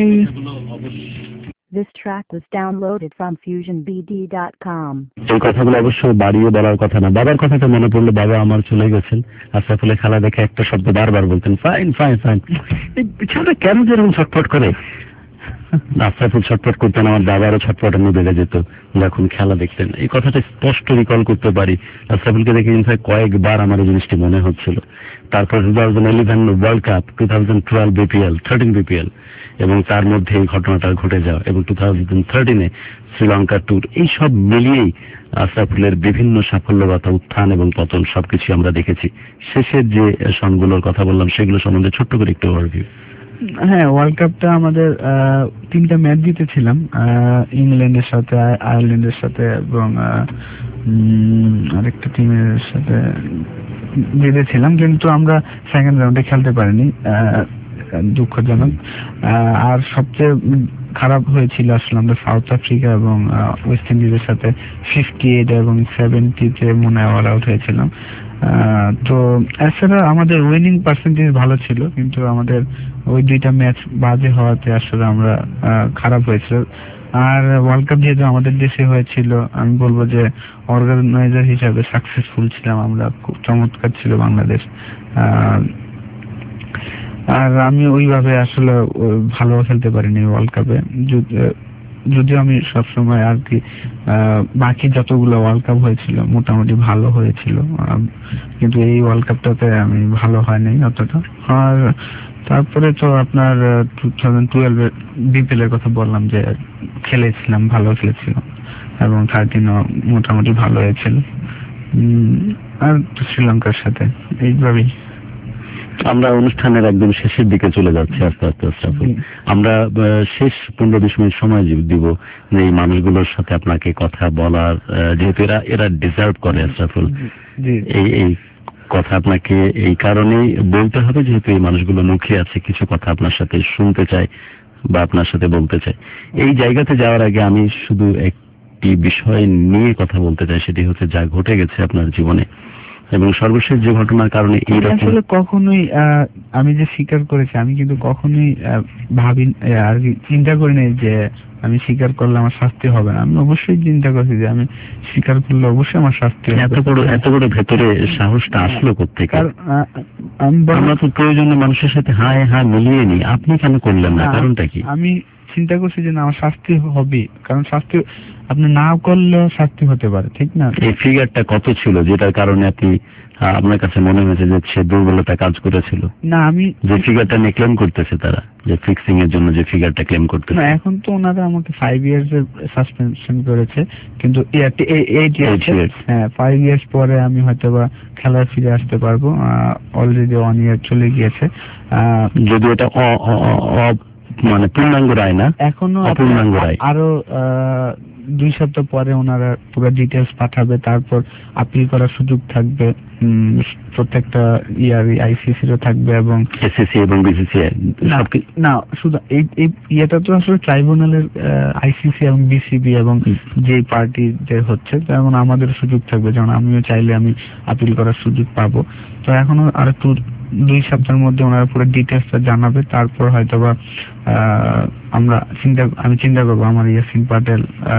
This track was downloaded from fusion b d dot com. এই কথাগুলো অবশ্যই বাড়িয়ে বলার কথা না। বাবার কথাটা মনে পড়লো, বাবা আমার চলে গেছেন, আশরাফুলের খেলা দেখে একটা শব্দ বারবার বলতেন, ফাইন ফাইন ফাইন। এই ছেলেটা কেন যেরকম ছটফট করে? আশরাফুল ছটফট করতেন, আমার বাবারও ছটফটানি বেড়ে যেত যখন খেলা দেখতেন। এই কথাটা স্পষ্ট রিকল করতে পারি। আশরাফুলকে দেখে ইনফ্যাক্ট কয়েকবার আমার এই জিনিসটি মনে হচ্ছিল। তারপর two thousand eleven world cup, two thousand twelve BPL, thirteen BPL, এবং তার মধ্যে এই ঘটনাটা ঘটে যাওয়া, এবং টু থাউজেন্ড থার্টিনে শ্রীলঙ্কা ট্যুর, এই সব মিলিয়েই আশরাফুলের বিভিন্ন সাফল্যগত উত্থান এবং পতন সবকিছু আমরা দেখেছি। শেষের যে সনগুলোর কথা বললাম সেগুলো সম্বন্ধে ছোট্ট করে একটু ওভারভিউ। হ্যাঁ, ওয়ার্ল্ড কাপটা আমাদের তিনটা ম্যাচ জিতেছিলাম, ইংল্যান্ডের সাথে, আয়ারল্যান্ডের সাথে এবং আরেকটা টিমের সাথে জিতেছিলাম, কিন্তু আমরা সেকেন্ড রাউন্ডে খেলতে পারিনি, দুঃখজনক। আর সবচেয়ে খারাপ হয়েছিল আসলে আমরা সাউথ আফ্রিকা এবং ওয়েস্ট ইন্ডিজের সাথে ফিফটি এইট এবং সেভেন্টিতে মনে হয় অল আউট হয়েছিলাম। তো এছাড়া আমাদের উইনিং পার্সেন্টেজ ভালো ছিল, কিন্তু আমাদের ওই দুইটা ম্যাচ বাজে হওয়াতে আসলে আমরা খারাপ হয়েছিল। আর ওয়ার্ল্ড কাপ যেহেতু আমাদের দেশে হয়েছিল, আমি বলবো যে অর্গানাইজার হিসাবে সাকসেসফুল ছিলাম আমরা, খুব চমৎকার ছিল বাংলাদেশ। আর আমি ওইভাবে আসলে ভালো খেলতে পারিনি ওয়ার্ল্ড কাপে, যদিও আমি সবসময় আর কি বাকি যতগুলো ওয়ার্ল্ড কাপ হয়েছিল মোটামুটি ভালো হয়েছিল, কিন্তু এই ওয়ার্ল্ড কাপটাতে আমি ভালো হয়নি অতটা। আর তারপরে তো আপনার টু থাউজেন্ড টুয়েলভে বিপিএল এর কথা বললাম যে খেলেছিলাম, ভালো খেলেছিলাম, এবং থার্টিনও মোটামুটি ভালো হয়েছিল, আর শ্রীলঙ্কার সাথে এইভাবেই। আমরা অনুষ্ঠানের একদম শেষের দিকে চলে যাচ্ছি আস্তে আস্তে আশরাফুল। আমরা আহ, শেষ পনেরো বিশ মিনিট সময় দি- দিব যে এই মানুষগুলোর সাথে আপনাকে কথা বলার, আহ, যেহেতু এরা এরা ডিজার্ভ করে আশরাফুল। জি এই এই কথা আপনাকে এই কারণেই বলতে হবে যেহেতু এই মানুষগুলো মুখে আছে, কিছু কথা আপনার সাথে শুনতে চাই বা আপনার সাথে বলতে চাই। এই জায়গাতে যাওয়ার আগে আমি শুধু একটি বিষয় নিয়ে কথা বলতে চাই, সেটি হচ্ছে যা ঘটে গেছে আপনার জীবনে এবং সর্বশেষ যে ঘটনার কারণে আমি এইরকম। আসলে কখনোই আহ, আমি যে স্বীকার করেছি আমি কিন্তু কখনোই আহ, ভাবি আহ, আর কি চিন্তা করি নাই যে আমি স্বীকার করলে আমার শাস্তি হবে না। আমি অবশ্যই চিন্তা করছি যে আমি স্বীকার করলে অবশ্যই আমার শাস্তি হবে। এত বড় এত বড় ভেতরে সাহসটা আসলো কোত্থেকে? কারণ আহ, আমি বরং- আমরা তো প্রয়োজনে মানুষের সাথে হায় হায় মিলিয়ে নি, আপনি কেন করলেন না? না, কারণটা কি? আমি চিন্তা করছি যে না আমার শাস্তি হবে, কারণ শাস্তি আপনি না করলেও শাস্তি হতে পারে, ঠিক না? এই ফিগারটা কত ছিল যেটার কারণে আপনি আহ, আপনার কাছে মনে হয়েছে যে সে দুর্বলতা কাজ করেছিল? না আমি যে ফিগারটা নিয়ে ক্লেম করতেছে তারা, যে ফিক্সিং এর জন্য যে ফিগারটা ক্লেম করতেছে। না, এখন তো ওনারা আমাকে ফাইভ ইয়ার্স এর সাসপেনশন করেছে, কিন্তু এইট Eight ইয়ার্স years। হ্যাঁ ফাইভ ইয়ার্স পরে আমি হয়তো বা খেলায় ফিরে আসতে পারবো। অলরেডি ওয়ান ইয়ার চলে গিয়েছে। আহ, যদি এটা অ- অ- অ- অ- মানে পূর্ণাঙ্গ রায় না, এখনো অপূর্ণাঙ্গ রায়। আরো আহ, দুই সপ্তাহ পরে ওনারা পুরো ডিটেলস পাঠাবে, তারপর আপিল করার সুযোগ থাকবে। উম, প্রত্যেকটা ইয়ার আইসিসিরও থাকবে এবং এসএসসি এবং বিসিসিআই না, সবকিছু। না শুধু এই এই ইয়েটা তো আসলে ট্রাইব্যুনালের আইসিসি এবং বিসিবি এবং যে পার্টি যে হচ্ছে, যেমন আমাদের সুযোগ থাকবে, যেমন আমিও চাইলে আমি আপিল করার সুযোগ পাবো। তো এখনো আর একটু দুই সপ্তাহের মধ্যে ওনারা পুরো ডিটেলসটা জানাবে, তারপর হয়তোবা আহ, আমরা চিন্তা আমি চিন্তা করবো আমার ইয়াসিন পাটেল,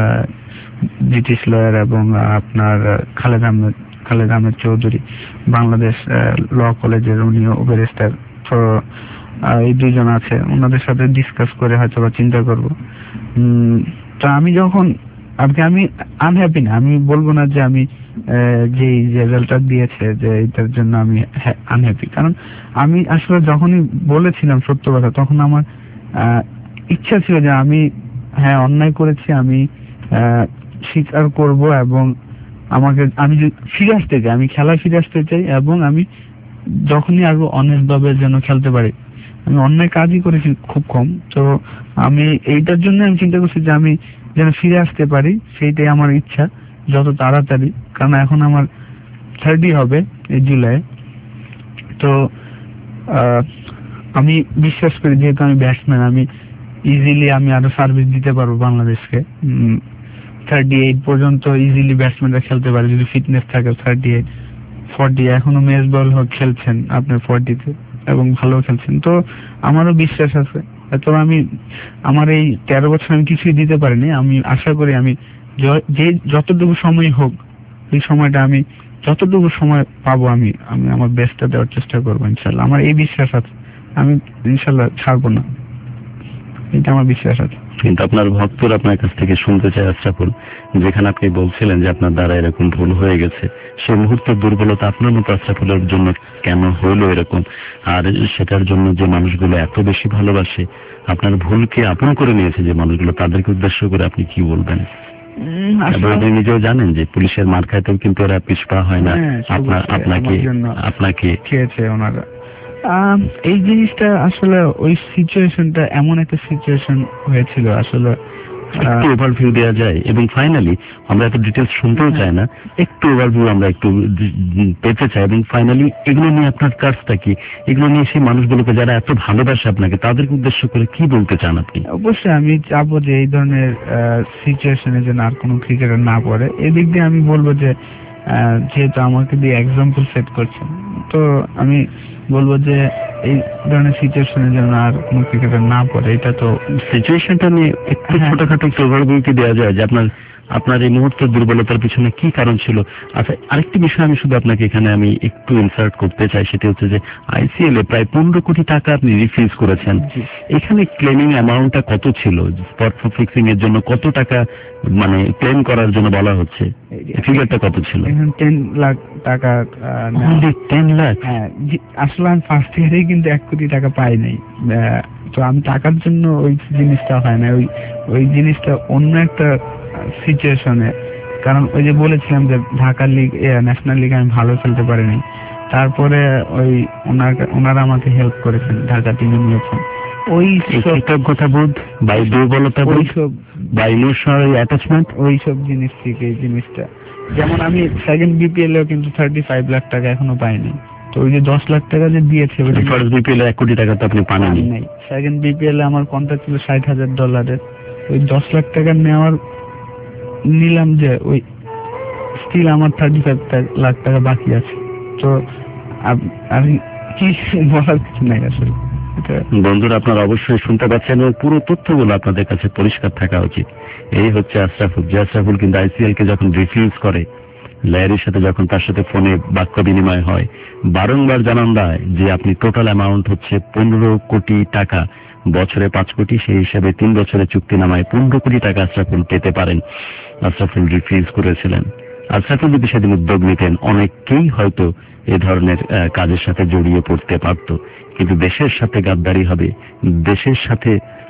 ব্রিটিশ লয়ার, এবং আপনার আহ, খালেদ আহমেদ খালেদ আহমেদ চৌধুরী বাংলাদেশ ল কলেজের, উনিও ব্যারিস্টার। তো আহ, এই দুইজন আছে, ওনাদের সাথে ডিসকাস করে হয়তো বা চিন্তা করবো। উম, তো আমি যখন আজকে আমি আনহ্যাপি না, আমি বলবো না যে আমি আহ, যে রেজাল্টটা দিয়েছে যে এটার জন্য আমি আনহ্যাপি, কারণ আমি আসলে যখনই বলেছিলাম সত্য কথা তখন আমার আহ, ইচ্ছা ছিল যে আমি হ্যাঁ অন্যায় করেছি, আমি আহ, স্বীকার করব এবং আমাকে আমি যে ফিরে আসতে চাই, আমি খেলায় ফিরে আসতে চাই এবং আমি যখনই আরো অনেস্ট ভাবে যেন খেলতে পারি। আমি অন্যায় কাজই করেছি খুব কম, তো আমি এইটার জন্য আমি চিন্তা করছি যে আমি যেন ফিরে আসতে পারি, সেইটাই আমার ইচ্ছা যত তাড়াতাড়ি, কারণ এখন আমার থার্টি হবে এই জুলাই। তো আহ, আমি বিশ্বাস করি যেহেতু আমি ব্যাটসম্যান, আমি ইজিলি আমি আরো সার্ভিস দিতে পারবো বাংলাদেশকে। থার্টি এইট পর্যন্ত ইজিলি ব্যাটসম্যানরা খেলতে পারে যদি ফিটনেস থাকে। থার্টি এইট ফর্টি এখনো মেস বল খেলছেন আপনার ফর্টিতে এবং ভালো খেলছেন, তো আমারও বিশ্বাস আছে। তো আমি আমার এই তেরো বছর আমি কিছুই দিতে পারিনি, আমি আশা করি আমি য- যে যতটুকু সময় হোক এই সময়টা আমি যতটুকু সময় পাবো আমি আমি আমার বেস্টটা দেওয়ার চেষ্টা করবো ইনশাল্লাহ। আমার এই বিশ্বাস আছে, আমি ইনশাল্লাহ ছাড়বো না, এটা আমার বিশ্বাস আছে। কিন্তু আপনার ভক্তরা আপনার কাছ থেকে শুনতে চায় আশরাফুল, যেখানে আপনি বলছিলেন যে আপনার দ্বারা এরকম ভুল হয়ে গেছে, সেই মুহূর্তের দুর্বলতা আপনার মতো আশরাফুলের জন্য কেন হইলো এরকম, আর সেটার জন্য যে মানুষগুলো এত বেশি ভালোবাসে, আপনার ভুলকে আপন করে নিয়েছে যে মানুষগুলো, তাদেরকে উদ্দেশ্য করে আপনি কি বলবেন? উম, এবং আসলে- আপনি নিজেও জানেন যে পুলিশের মার খাইতেও কিন্তু এরা পিছপা হয় না। হ্যাঁ, আপনার অবশ্যই, আপনাকে আমার জন্য আপনাকে খেয়েছে ওনারা। আম, এই জিনিসটা আসলে ওই সিচুয়েশনটা এমন একটা সিচুয়েশন হয়েছিল আসলে আহ, একটু ওভারভিউ দেওয়া যায়, এবং ফাইনালি আমরা এত ডিটেলস শুনতেও চাই না, একটু ওভারভিউ আমরা একটু উম পেতে চাই। এবং ফাইনালি এগুলো নিয়ে আপনার কাজটা কি, এগুলো নিয়ে সেই মানুষগুলোকে যারা এত ভালোবাসে আপনাকে, তাদেরকে উদ্দেশ্য করে কি বলতে চান আপনি? অবশ্যই আমি চাবো যে এই ধরনের সিচুয়েশনে যেন আর কোনো ক্রিকেটার না পড়ে। এদিক দিয়ে আমি বলবো যে আহ, যেহেতু আমাকে দিয়ে এক্সাম্পল সেট করছেন, তো আমি বলবো যে এই ধরনের সিচুয়েশনে যেন আর কোনো ক্রিকেটার না পড়ে। এটা তো সিচুয়েশনটা নিয়ে একটু হ্যাঁ। ছোটখাটো একটু ওভারভিউ কি দেওয়া যায় যে আপনার আপনার এই মুহূর্তের দুর্বলতার পিছনে কি কারণ ছিল? আচ্ছা, আরেকটি বিষয় আমি শুধু আপনাকে এখানে আমি একটু ইনসার্ট করতে চাই, সেটা হচ্ছে যে আইসিএল এ প্রায় পনেরো কোটি টাকা আপনি রিফিউজ করেছেন। এখানে ক্লেমিং অ্যামাউন্টটা কত ছিল? স্পট ফিক্সিং এর জন্য কত টাকা মানে ক্লেম করার জন্য বলা হচ্ছে, ফিগারটা কত ছিল? এখন টেন লাখ টাকা আহ, নেওয়া। Only ten lakh? হ্যাঁ, জি, আসলে আমি ফার্স্ট ইয়ারে কিন্তু এক কোটি টাকা পাই নাই। আহ, তো আমি টাকার জন্য ওই জিনিসটা হয় না, ওই ওই জিনিসটা অন্য একটা সিচুয়েশনে, কারণ ওই যে বলেছিলাম যে ঢাকা লিগ ন্যাশনাল লিগ আমি ভালো খেলতে পারিনি, তারপরে ওই ওনার ওনারা আমাকে হেল্প করেছেন, ঢাকা টিমে নিয়েছেন। ওই কৃতজ্ঞতা বোধ বা দুর্বলতা বোধ ওইসব বা ইমোশনাল অ্যাটাচমেন্ট, ওইসব জিনিস থেকে এই জিনিসটা, যেমন আমি সেকেন্ড বিপিএল এও কিন্তু থার্টি ফাইভ লাখ টাকা এখনো পাইনি। তো ওই যে দশ লাখ টাকা যে দিয়েছে ফার্স্ট বিপিএল এক কোটি টাকা তো আপনি পাননি। সেকেন্ড বিপিএল আমার কন্ট্রাক্ট ছিল ষাট হাজার ডলারের, ওই দশ লাখ টাকা নেওয়ার নিলাম যে ওই স্টিল আমার থার্টি ফাইভ লাখ টাকা বাকি আছে। তো আমি কি বলার কিছু নাই আসলে। বন্ধুরা আপনারা অবশ্যই শুনতে পাচ্ছেন এবং পুরো তথ্যগুলো আপনাদের কাছে পরিষ্কার থাকা উচিত। এই হচ্ছে আশরাফুল, যে আশরাফুল কিন্তু আইসিএল কে যখন রিফিউজ করে, লাহিড়ীর সাথে যখন তার সাথে ফোনে বাক্য বিনিময় হয়, বারংবার জানান দেয় যে আপনি টোটাল অ্যামাউন্ট হচ্ছে পনেরো কোটি টাকা, বছরে পাঁচ কোটি, সেই হিসাবে তিন বছরের চুক্তিনামায় পনেরো কোটি টাকা আশরাফুল পেতে পারেন। আশরাফুল রিফিউজ করেছিলেন। আশরাফুল যদি সেদিন উদ্যোগ নিতেন, অনেককেই হয়তো এ ধরনের কাজের সাথে জড়িয়ে পড়তে পারত, কিন্তু দেশের সাথে গাদ্দারি হবে, দেশের সাথে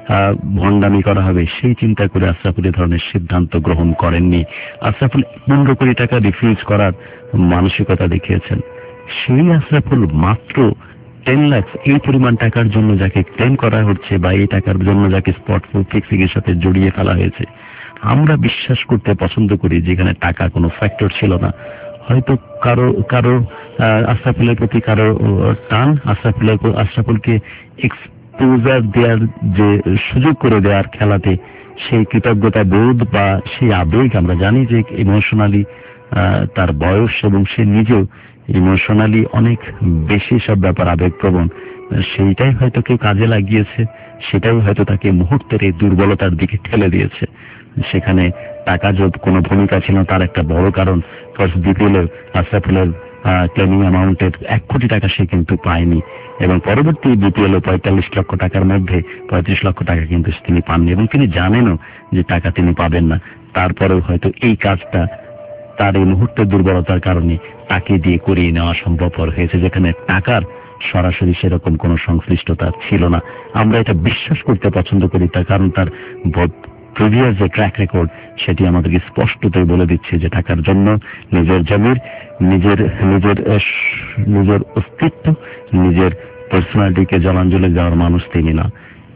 ভণ্ডামি করা হবে, সেই চিন্তা করে আশরাফুল এ ধরনের সিদ্ধান্ত গ্রহণ করেননি। আশরাফুল পনেরো কোটি টাকা রিফিউজ করার মানসিকতা দেখিয়েছেন। সেই আশরাফুল মাত্র টেন লাখ এই পরিমাণ টাকার জন্য যাকে ক্লেম করা হচ্ছে বা এই টাকার জন্য যাকে স্পট ফিক্সিং এর সাথে জড়িয়ে ফেলা হয়েছে, আমরা বিশ্বাস করতে পছন্দ করি যেখানে টাকা কোনো ফ্যাক্টর ছিল না। হয়তো কারো কারো আশরাফুলের প্রতি কারো টান, আশরাফুলের আশরাফুলকে এক্সপোজার দেওয়ার যে সুযোগ করে দেওয়ার খেলাতে সেই কৃতজ্ঞতা বোধ বা সেই আবেগ, আমরা জানি যে ইমোশনালি তার বয়স এবং সে নিজেও ইমোশনালি অনেক বেশি সব ব্যাপার আবেগপ্রবণ, সেইটাই হয়তো কেউ কাজে লাগিয়েছে, সেটাই হয়তো তাকে মুহূর্তের এই দুর্বলতার দিকে ঠেলে দিয়েছে। সেখানে টাকা যদি কোনো ভূমিকা ছিল, তার একটা বড় কারণ ফার্স্ট বিপিএল আশরাফুলের ক্লেমিং অ্যামাউন্টের এক কোটি টাকা সে কিন্তু পায়নি, এবং পরবর্তী বিপিএল ও পঁয়তাল্লিশ লক্ষ টাকার মধ্যে পঁয়ত্রিশ লক্ষ টাকা কিন্তু তিনি পাননি, এবং তিনি জানেনও যে টাকা তিনি পাবেন না। তারপরেও হয়তো এই কাজটা তার এই মুহূর্তের দুর্বলতার কারণে তাকে দিয়ে করিয়ে নেওয়া সম্ভবপর হয়েছে, যেখানে টাকার সরাসরি সেরকম কোনো সংশ্লিষ্টতা ছিল না। আমরা এটা বিশ্বাস করতে পছন্দ করি, তার কারণ তার প্রিভিয়াস যে ট্র্যাক রেকর্ড সেটি আমাদেরকে স্পষ্টতই বলে দিচ্ছে যে টাকার জন্য নিজের জমির, নিজের নিজের নিজের অস্তিত্ব, নিজের পার্সোনালিটিকে জলাঞ্জলি দেওয়ার মানুষ তিনি না।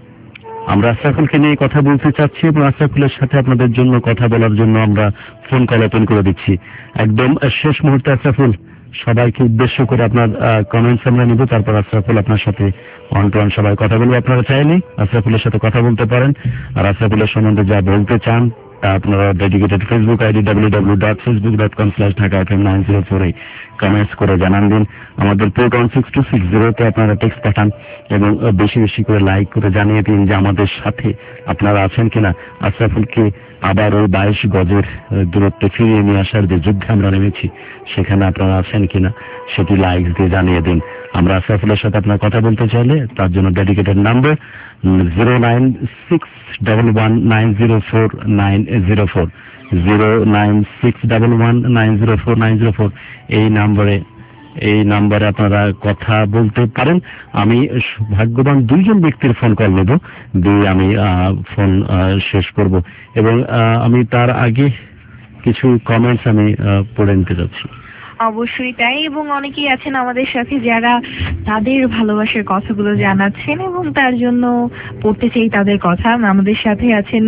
আমরা আশরাফুলকে নিয়ে কথা বলতে চাচ্ছি এবং আশরাফুলের সাথে আপনাদের জন্য কথা বলার জন্য আমরা ফোন কল ওপেন করে দিচ্ছি। একদম শেষ মুহূর্তে আশরাফুল, সবাইকে উদ্দেশ্য করে আপনার কমেন্টস আমরা নিব, তারপর আশরাফুল আপনার সাথে অন টু অন সবাই কথা বলবো। আপনারা চাইলে আশরাফুলের সাথে কথা বলতে পারেন, আর আশরাফুলের সম্বন্ধে যা বলতে চান তা আপনারা dedicated Facebook ID W W W dot Facebook dot com slash Dhaka F M nine zero four এ কমেন্টস করে জানান দিন। আমাদের port one six two six জিরোতে আপনারা টেক্সট পাঠান এবং বেশি বেশি করে লাইক করে জানিয়ে দিন যে আমাদের সাথে আপনারা আছেন কিনা। আশরাফুলকে আবার ওই বাইশ গজের দূরত্বে ফিরিয়ে নিয়ে আসার যে যুদ্ধে আমরা নেমেছি, সেখানে আপনারা আছেন কিনা সেটি লাইক দিয়ে জানিয়ে দিন। আমরা আশরাফুলের সাথে আপনার কথা বলতে চাইলে তার জন্য dedicated number zero nine six double one nine zero four nine zero four zero nine six double one nine zero four nine zero four এই নাম্বারে এই নাম্বারে আপনারা কথা বলতে পারেন। আমি ভাগ্যবান দুইজন ব্যক্তির ফোন কল নেব, দিয়ে আমি ফোন শেষ করব, এবং আমি তার আগে কিছু কমেন্টস আমি পড়ে নিতে যাচ্ছি। অবশ্যই তাই, এবং অনেকেই আছেন আমাদের সাথে যারা তাদের ভালোবাসার কথাগুলো জানাচ্ছেন, এবং তার জন্য পড়তে চাই তাদের কথা। আমাদের সাথে আছেন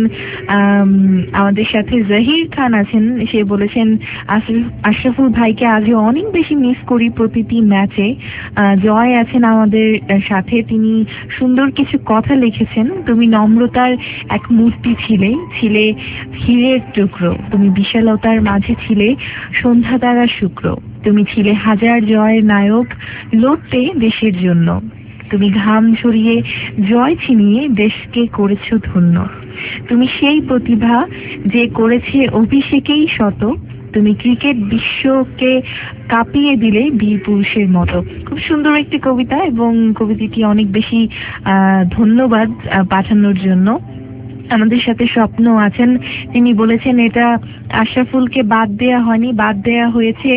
আমাদের সাথে জহির খান আছেন, সে বলেছেন আশরাফুল ভাইকে আজও অনেক বেশি মিস করি প্রতিটি ম্যাচে। জয় আছেন আমাদের সাথে, তিনি সুন্দর কিছু কথা লিখেছেন। তুমি নম্রতার এক মূর্তি ছিলে, ছিলে হীরের টুকরো, তুমি বিশালতার মাঝে ছিলে সন্ধ্যা তারা শুক্র, তুমি ছিলে হাজার জয়ের নায়ক, লড়তে দেশের জন্য, তুমি ঘাম ঝরিয়ে জয় ছিনিয়ে দেশকে করেছো ধন্য, তুমি সেই প্রতিভা যে করেছে অভিষেকেই শত, তুমি ক্রিকেট বিশ্বকে কাঁপিয়ে দিলে বীর পুরুষের মতো। খুব সুন্দর একটি কবিতা, এবং কবিতাটি অনেক বেশি ধন্যবাদ পাঠানোর জন্য। আমাদের সাথে স্বপ্ন আছেন, তিনি বলেছেন এটা আশরাফুলকে বাদ দেয়া হয়নি, বাদ দেয়া হয়েছে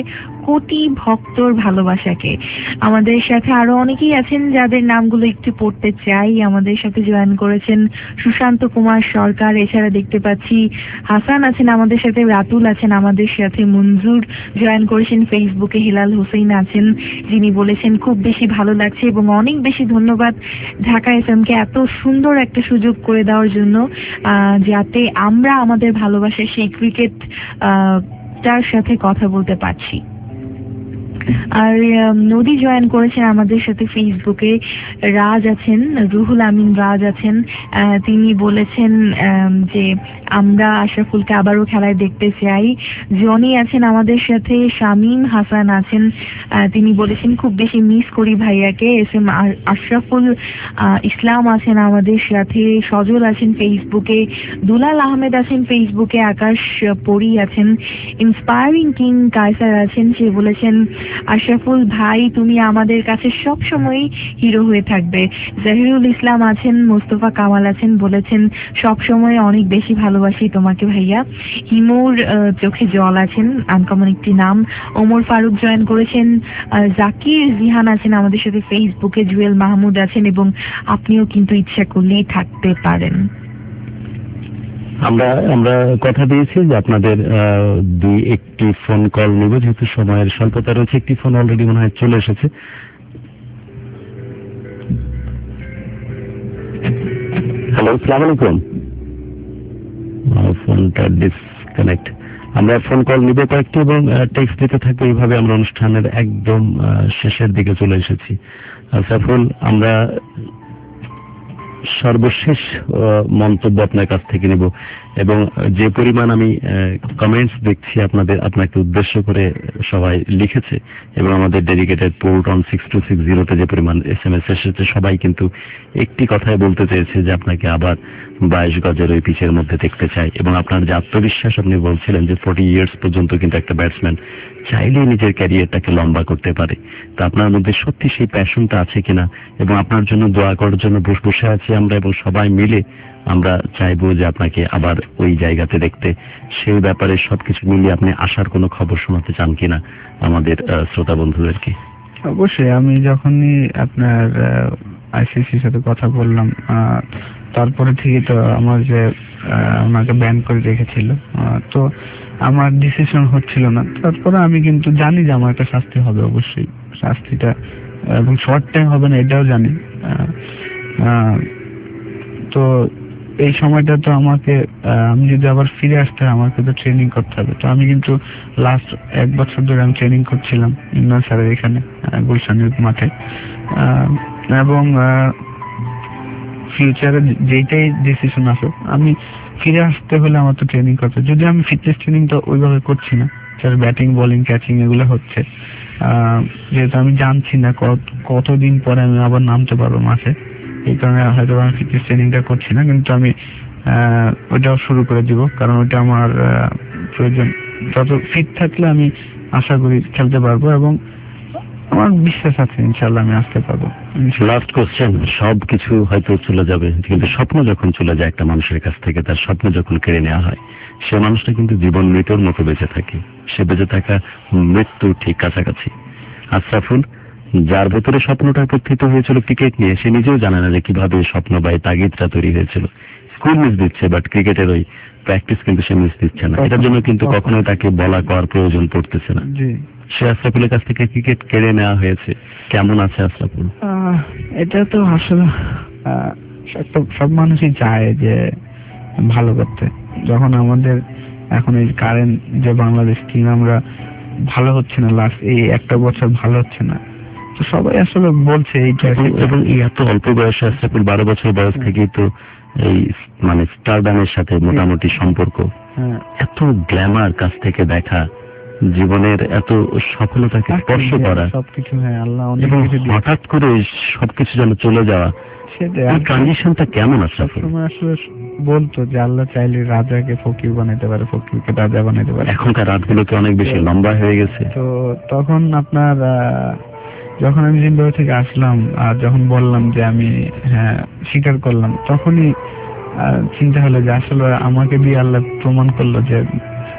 কোটি ভক্তর ভালোবাসাকে। আমাদের সাথে আরো অনেকেই আছেন যাদের নামগুলো একটু পড়তে চাই। আমাদের সাথে জয়েন করেছেন সুশান্ত কুমার সরকার, এছাড়া দেখতে পাচ্ছি হাসান আছেন আমাদের সাথে, রাতুল আছেন আমাদের সাথে, মঞ্জুর জয়েন করেছেন ফেসবুকে, হিলাল হোসেন আছেন যিনি বলেছেন খুব বেশি ভালো লাগছে, এবং অনেক বেশি ধন্যবাদ ঢাকা এফ এম কে এত সুন্দর একটা সুযোগ করে দেওয়ার জন্য আহ যাতে আমরা আমাদের ভালোবাসার সেই ক্রিকেট আহ তার সাথে কথা বলতে পারছি। আর নদী জয়েন করেছেন আমাদের সাথে ফেসবুকে, রাজ আছেন, রুহুল আমিন রাজ আছেন, তিনি বলেছেন যে আমরা আশরাফুলকে আবারও খেলায় দেখতে চাই। জনি আছেন আমাদের সাথে, শামীম হাসান আছেন, তিনি বলেছেন খুব বেশি মিস করি ভাইয়াকে। এস এম আশরাফুল ইসলাম আছেন আমাদের সাথে, সজল আছেন ফেসবুকে, দুলাল আহমেদ আছেন ফেসবুকে, আকাশ পরি আছেন, ইন্সপায়ারিং কিং কায়সার আছেন, সে বলেছেন আশরাফুল ভাই তুমি আমাদের কাছে সব সময় হিরো হয়ে থাকবে। জাহিরুল ইসলাম আছেন, মোস্তফা কামাল আছেন, বলেছেন সব সময় অনেক বেশি ভালোবাসি তোমাকে ভাইয়া। হিমুর চোখে জল আছেন, আনকমন একটি নাম। ওমর ফারুক জয়েন করেছেন, জাকির জিহান আছেন আমাদের সাথে ফেসবুকে, জুয়েল মাহমুদ আছেন, এবং আপনিও কিন্তু ইচ্ছা করলেই থাকতে পারেন। আমরা আমরা কথা দিয়েছি যে আপনাদের দুই একটি ফোন কল নেব, যেহেতু সময়ের স্বল্পতা রয়েছে। একটি ফোন অলরেডি মনে হয় চলে এসেছে। হ্যালো, আসসালামু আলাইকুম। ফোনটা ডিসকানেক্ট। আমরা ফোন কল নিব কয়েকটি এবং টেক্সট দিতে থাকবো। এইভাবে আমরা অনুষ্ঠানের একদম শেষের দিকে চলে এসেছি। সাফুল, আমরা সর্বশেষ মন্তব্য আপনার কাছ থেকে নিব, এবং যে পরিমাণ আমি কমেন্টস দেখছি আপনাদের আপনাকে উদ্দেশ্য করে সবাই লিখেছে, এবং আমাদের dedicated port on six two six জিরোতে যে পরিমাণ এস এম এস এসেছে, সবাই কিন্তু একটি কথাই বলতে চেয়েছে যে আপনাকে আবার বাইশ গজের ওই পিচের মধ্যে দেখতে চাই। এবং আপনার যে আত্মবিশ্বাস, আপনি বলছিলেন যে ফোর্টি ইয়ার্স পর্যন্ত কিন্তু একটা ব্যাটসম্যান চাইলেই নিজের ক্যারিয়ারটাকে লম্বা করতে পারে। তো আপনার মধ্যে সত্যি সেই প্যাশনটা আছে কিনা, এবং আপনার জন্য দোয়া করার জন্য বসে বসে আছি আমরা, এবং সবাই মিলে আমরা চাইবো যে আপনাকে আবার ওই জায়গাতে দেখতে। সেই ব্যাপারে সবকিছু মিলিয়ে আপনি আসার কোনো খবর শোনাতে চান কিনা আমাদের শ্রোতা বন্ধুদেরকে? অবশ্যই। আমি যখনই আপনার আইসিসির সাথে কথা বললাম, তারপরে থেকে তো আমার যে আমাকে ব্যান করে রেখেছিল, তো আমার ডিসিশন হচ্ছিল না। তারপরে আমি কিন্তু জানি যে আমার একটা শাস্তি হবে, অবশ্যই শাস্তিটা, এবং শর্ট টাইম হবে না এটাও জানি। তো এই সময়টা তো আমাকে, আমি যদি আবার ফিরে আসতে হয় আমাকে তো ট্রেনিং করতে হবে। তো আমি কিন্তু লাস্ট এক বছর ধরে আমি ট্রেনিং করছিলাম ইমরান স্যারের এখানে গুলশান ইউথ মাঠে, এবং ফিউচারে যেটাই ডিসিশন আসুক আমি ফিরে আসতে হলে আমার তো ট্রেনিং করতে, যদি আমি ফিটনেস ট্রেনিংটা ওইভাবে করছি না, স্যার ব্যাটিং বোলিং ক্যাচিং এগুলো হচ্ছে, যেহেতু আমি জানছি না কতদিন পরে আমি আবার নামতে পারবো মাঠে, এই কারণে হয়তো আমি ফিটনেস ট্রেনিংটা করছি না, কিন্তু আমি ওইটাও শুরু করে দিব, কারণ ওইটা আমার প্রয়োজন। যত ফিট থাকলে আমি আশা করি খেলতে পারবো, এবং আমার বিশ্বাস আছে ইনশাল্লাহ আমি আসতে পারবো। লাস্ট কোশ্চেন, সব কিছু হয়তো চলে যাবে, কিন্তু স্বপ্ন যখন চলে যায় একটা মানুষের কাছ থেকে, তার স্বপ্ন যখন কেড়ে নেওয়া হয়, সে মানুষটা কিন্তু জীবন মৃত্যুর মতো বেঁচে থাকে। সে বেঁচে থাকা মৃত্যু ঠিক কাছাকাছি। আশরাফুল, যার ভেতরে স্বপ্নটা প্রকৃত হয়েছিল ক্রিকেট নিয়ে, সে নিজেও জানে না যে কিভাবে স্বপ্ন বা এই তাগিদটা তৈরি হয়েছিল। স্কুল মিস দিচ্ছে, বাট ক্রিকেটের ওই প্র্যাকটিস কিন্তু সে মিস দিচ্ছে না। এটার জন্য কিন্তু কখনোই তাকে বলা করার প্রয়োজন পড়তেছে না। সে আশরাফুলের কাছ থেকে ক্রিকেট কেড়ে নেওয়া হয়েছে। কেমন আছে আশরাফুল? এটা তো আসলে সব মানুষই চায় যে ভালো করতে। যখন আমাদের এখন এই কারেন্ট যে বাংলাদেশ টিম, আমরা ভালো হচ্ছে না, লাস্ট এই একটা বছর ভালো হচ্ছে না, তো সবাই আসলে বলছে এইটা। এবং এত অল্প বয়সে আশরাফুল, বারো বছর বয়স থেকেই তো এই মানে স্টারডামের সাথে মোটামুটি সম্পর্ক, এত গ্ল্যামার কাছ থেকে দেখা, জীবনের এত সফলতাকে স্পর্শ করা, সবকিছু, হ্যাঁ আল্লাহ অনেক কিছু, হঠাৎ করে সবকিছু যেন চলে যাওয়া, এই ট্রানজিশনটা কেমন? আশরাফুল আসলে বলতো যে আল্লাহ চাইলে রাজাকে ফকির বানাইতে পারে, ফকিরকে রাজা বানাইতে পারে। এখনকার রাতগুলোকে অনেক বেশি লম্বা হয়ে গেছে। তো তখন আপনার যখন আমি জিম্বাবুয়ে থেকে আসলাম, আর যখন বললাম যে আমি হ্যাঁ স্বীকার করলাম, তখনই চিন্তা হলো যে আসলে আমাকে দিয়ে আল্লাহ প্রমাণ করলো যে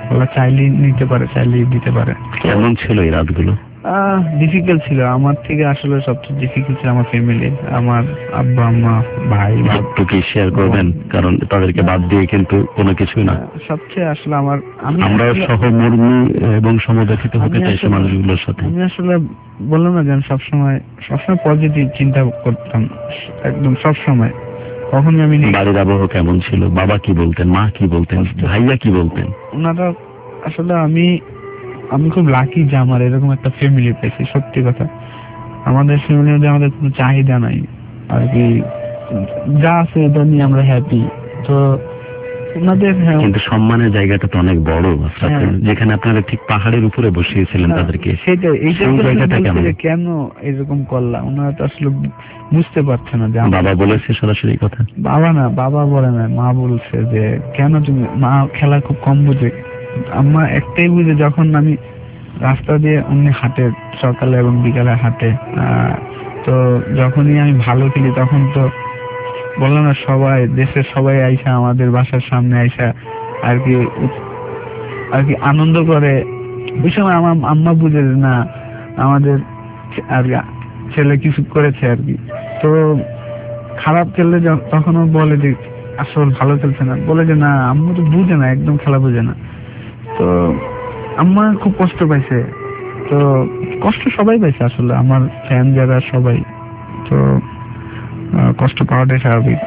আল্লাহ চাইলেই নিতে পারে, চাইলেই দিতে পারে। কেমন ছিল এই রাতগুলো? ডিফিকাল্ট ছিল। আমার থেকে আসলে সবচেয়ে ডিফিকাল্ট ছিল আমার ফ্যামিলি, আমার আব্বা আম্মা ভাই। একটু কি শেয়ার করবেন, কারণ তাদেরকে বাদ দিয়ে কিন্তু কোনো কিছু না। সবচেয়ে আসলে আমার আমরা সহমর্মী এবং সমবেথিত হতে চাইছি মানুষগুলোর সাথে। আমি আসলে বললাম না যে আমি সবসময় সবসময় পজিটিভ চিন্তা করতাম, একদম সবসময়। কখনই আমি বাড়ির আবহাওয়া কেমন ছিল? বাবা কি বলতেন, মা কি বলতেন, ভাইয়া কি বলতেন? ওনারা আসলে আমি আমি খুব লাকি যে আমার এরকম একটা ফ্যামিলি পেয়েছি। সত্যি কথা, আমাদের ফ্যামিলির মধ্যে আমাদের কোনো চাহিদা নাই আর কি, যা আছে এটা নিয়ে আমরা হ্যাপি। তো ওনাদের কিন্তু সম্মানের জায়গাটা তো অনেক বড়, যেখানে আপনারা ঠিক পাহাড়ের উপরে বসিয়েছিলেন তাদেরকে। সেটা এইটা কেন এরকম করলাম, ওনারা তো আসলে বুঝতে পারছে না। যে বাবা বলেছে সরাসরি কথা? বাবা না, বাবা বলে না, মা বলছে যে কেন তুমি, মা খেলা খুব কম বুঝে, আম্মা একটাই বুঝে যখন আমি রাস্তা দিয়ে অমনি হাঁটে, সকালে এবং বিকালে হাঁটে, তো যখনই আমি ভালো খেলি তখন তো বললাম না সবাই দেশের সবাই আইসা আমাদের বাসার সামনে আইসা আর কি আর কি আনন্দ করে। ওই সময় আমার আম্মা বুঝে না আমাদের আর ছেলে কিছু করেছে আর কি। তো খারাপ খেললে তখনও বলে যে আসল ভালো খেলছে না, বলে যে না আম্মু তো বুঝে না, একদম খেলা বুঝে না। তো আম্মা খুব কষ্ট পাইছে, তো কষ্ট সবাই পাইছে আসলে, আমার ফ্যান যারা সবাই। তো কষ্ট পাওয়াটাই স্বাভাবিক।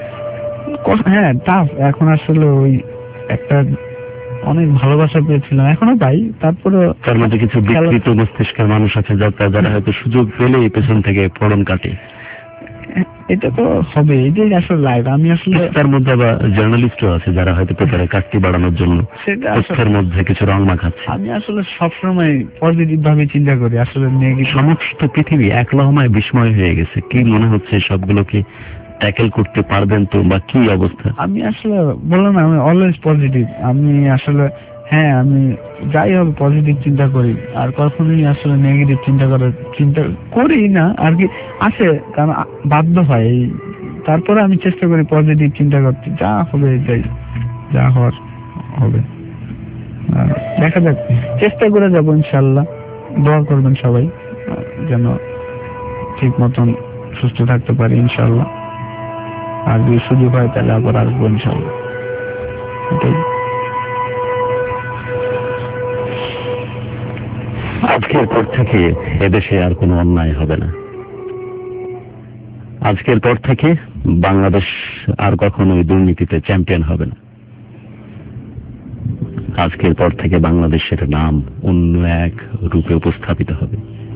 হ্যাঁ টাফ। এখন আসলে ওই একটা অনেক ভালোবাসা পেয়েছিলাম, এখনো পাই, তারপরে তার মধ্যে কিছু বিকৃত মস্তিষ্কের মানুষ আছে যারা হয়তো সুযোগ পেলে পেছন থেকে পড়ন কাটে। এটা তো হবে, এটাই আসলে লাইভ। আমি আসলে তার মধ্যে আবার জার্নালিস্টও আছে যারা হয়তো পেপারে কাটতি বাড়ানোর জন্য তথ্যের মধ্যে কিছু রং মাখাচ্ছে। আমি আসলে সবসময় পজিটিভ ভাবে চিন্তা করি। আসলে সমস্ত পৃথিবী এক লহমায় বিস্ময় হয়ে গেছে। কি মনে হচ্ছে সবগুলোকে ট্যাকেল করতে পারবেন তো, বা কি অবস্থা? আমি আসলে বললাম না, আমি অলওয়েজ পজিটিভ। আমি আসলে হ্যাঁ আমি যাই হোক পজিটিভ চিন্তা করি, আর কখনোই আসলে নেগেটিভ চিন্তা করার চিন্তা করি না আর কি। আছে কারণ বাধ্য হয়, তারপরে আমি চেষ্টা করি পজিটিভ চিন্তা করতে। যা হবে যাই, যা হওয়ার হবে, দেখা যাক, চেষ্টা করে যাবো ইনশাল্লাহ। দোয়া করবেন সবাই যেন ঠিক মতন সুস্থ থাকতে পারি ইনশাল্লাহ। আর যদি সুযোগ হয় তাহলে আবার আসবো ইনশাল্লাহ। এটাই। আজকের পর থেকে এদেশে আর কোনো অন্যায় হবে না। আজকের পর থেকে বাংলাদেশ আর কখনোই দুর্নীতিতে চ্যাম্পিয়ন হবে না। আজকের পর থেকে বাংলাদেশের নাম অন্য এক রূপে উপস্থাপিত হবে।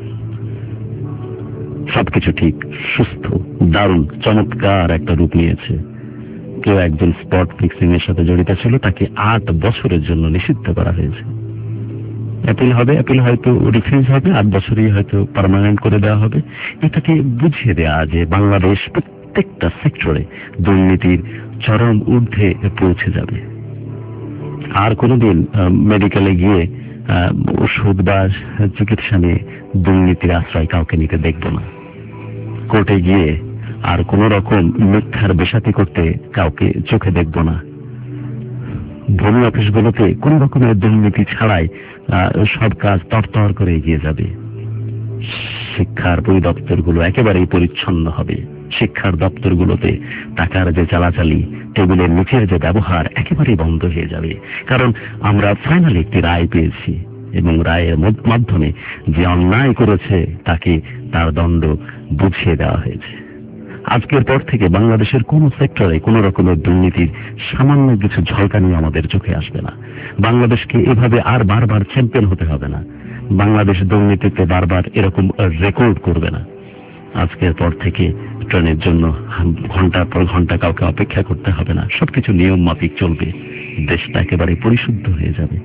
সবকিছু ঠিক, সুস্থ, দারুণ, চমৎকার একটা রূপ নিয়েছে। কেউ একজন স্পট ফিক্সিং এর সাথে জড়িত ছিল, তাকে আট বছরের জন্য নিষিদ্ধ করা হয়েছে। অ্যাপিল হবে, অ্যাপিল হয়তো রিফিউজ হবে, আট বছরই হয়তো পার্মানেন্ট করে দেওয়া হবে। এটাকে বুঝিয়ে দেওয়া যে বাংলাদেশ প্রত্যেকটা সেক্টরে দুর্নীতির চরম ঊর্ধ্বে পৌঁছে যাবে। আর কোনোদিন মেডিকেলে গিয়ে ওষুধ বা চিকিৎসা নিয়ে দুর্নীতির আশ্রয় কাউকে নিতে দেখব না। কোর্টে গিয়ে আর কোন রকম মিথ্যার বেসাতি করতে কাউকে চোখে দেখব না। ভূমি অফিসগুলোতে কোন রকমের দুর্নীতি ছাড়াই সব কাজ তরতর করে এগিয়ে যাবে। শিক্ষার পরিদপ্তরগুলো একেবারেই পরিচ্ছন্ন হবে। শিক্ষার দপ্তরগুলোতে টাকার যে চালাচালি, টেবিলের নিচের যে ব্যবহার একেবারেই বন্ধ হয়ে যাবে। কারণ আমরা ফাইনালি একটি রায় পেয়েছি এবং রায়ের মাধ্যমে যে অন্যায় করেছে তাকে তার দণ্ড বুঝিয়ে দেওয়া হয়েছে। আজকের পর থেকে বাংলাদেশের কোন সেক্টরে কোন রকমের দুর্নীতির সামান্য কিছু ঝলকানি আমাদের চোখে আসবে না। বাংলাদেশকে এভাবে আর বারবার চ্যাম্পিয়ন হতে হবে না। বাংলাদেশ দুর্নীতিতে বারবার এরকম রেকর্ড করবে না। আজকের পর থেকে ট্রেনের জন্য ঘন্টার পর ঘন্টা কাউকে অপেক্ষা করতে হবে না। সবকিছু নিয়ম মাফিক চলবে। দেশটা একেবারে পরিশুদ্ধ হয়ে যাবে।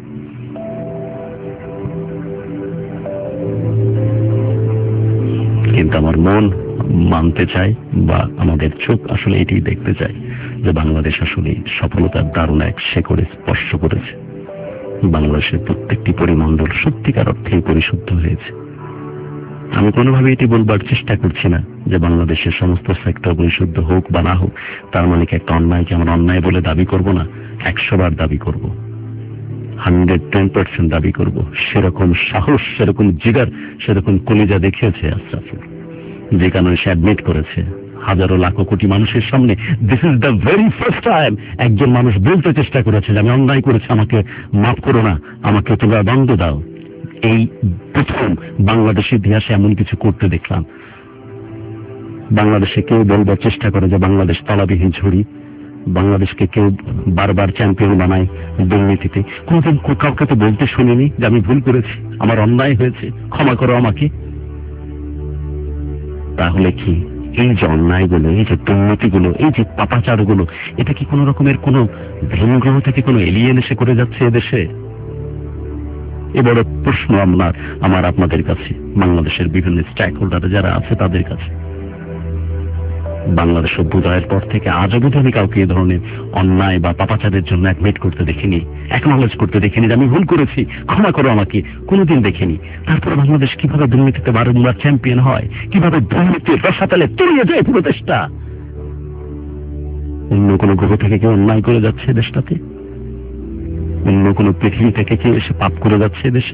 কিন্তু আমার মন মানতে চায় বা আমাদের চোখ আসলে এটাই দেখতে চায় যে বাংলাদেশ আসলে সফলতার দারুণ এক শেকড়ে স্পর্শ করেছে। বাংলাদেশের প্রত্যেকটি পরিমণ্ডল সত্যিকার অর্থে পরিশুদ্ধ হয়েছে। আমি কোনোভাবে এটি বলবার চেষ্টা করছি না যে বাংলাদেশের সমস্ত সেক্টর পরিশুদ্ধ হোক বা না হোক, তার মানে একটা অন্যায়কে আমরা অন্যায় বলে দাবি করব না, একশো বার দাবি করব। হান্ড্রেড টেন পার্সেন্ট দাবি করব সেরকম সাহস, সেরকম জিগার, সেরকম কলিজা দেখিয়েছে আশরাফুল, যে কারণে সে অ্যাডমিট করেছে হাজারো লাখো কোটি মানুষের সামনে। This is the very first time একজন মানুষ বলতে চেষ্টা করেছে যে আমি অন্যায় করেছি, আমাকে মাফ করো না, আমাকে তোমরা দণ্ড দাও। এই প্রথম বাংলাদেশের ইতিহাসে এমন কিছু করতে দেখলাম। বাংলাদেশে কেউ বলবার চেষ্টা করে যে বাংলাদেশ তলাবিহীন ঝুড়ি, বাংলাদেশকে কেউ বারবার চ্যাম্পিয়ন বানায় দুর্নীতিতে। কোনদিন কাউকে তো বলতে শুনিনি যে আমি ভুল করেছি, আমার অন্যায় হয়েছে, ক্ষমা করো আমাকে। তাহলে কি এই যে অন্যায়গুলো, এই যে দুর্নীতিগুলো, এই যে পাপাচারগুলো, এটা কি কোন রকমের কোন ভিন গ্রহ থেকে কোন এলিয়েন এসে করে যাচ্ছে এদেশে? এ বড় প্রশ্ন আমার আমার আপনাদের কাছে, বাংলাদেশের বিভিন্ন স্টেক হোল্ডার যারা আছে তাদের কাছে। বাংলাদেশ অভ্যুদয়ের পর থেকে আজ অবধি আমি কাউকে এ ধরনের অন্যায় বা পাপাচারের জন্য অ্যাডমিট করতে দেখিনি, অ্যাকনলেজ করতে দেখিনি যে আমি ভুল করেছি, ক্ষমা করো আমাকে, কোনোদিন দেখিনি। তারপর বাংলাদেশ কিভাবে দুর্নীতিতে বারংবার চ্যাম্পিয়ন হয়, কিভাবে দুর্নীতির রসাতলে তলিয়ে যায় পুরো দেশটা। অন্য কোনো গ্রহ থেকে কেউ অন্যায় করে যাচ্ছে দেশটাতে? অন্য কোনো পৃথিবী থেকে কেউ এসে পাপ করে যাচ্ছে দেশে?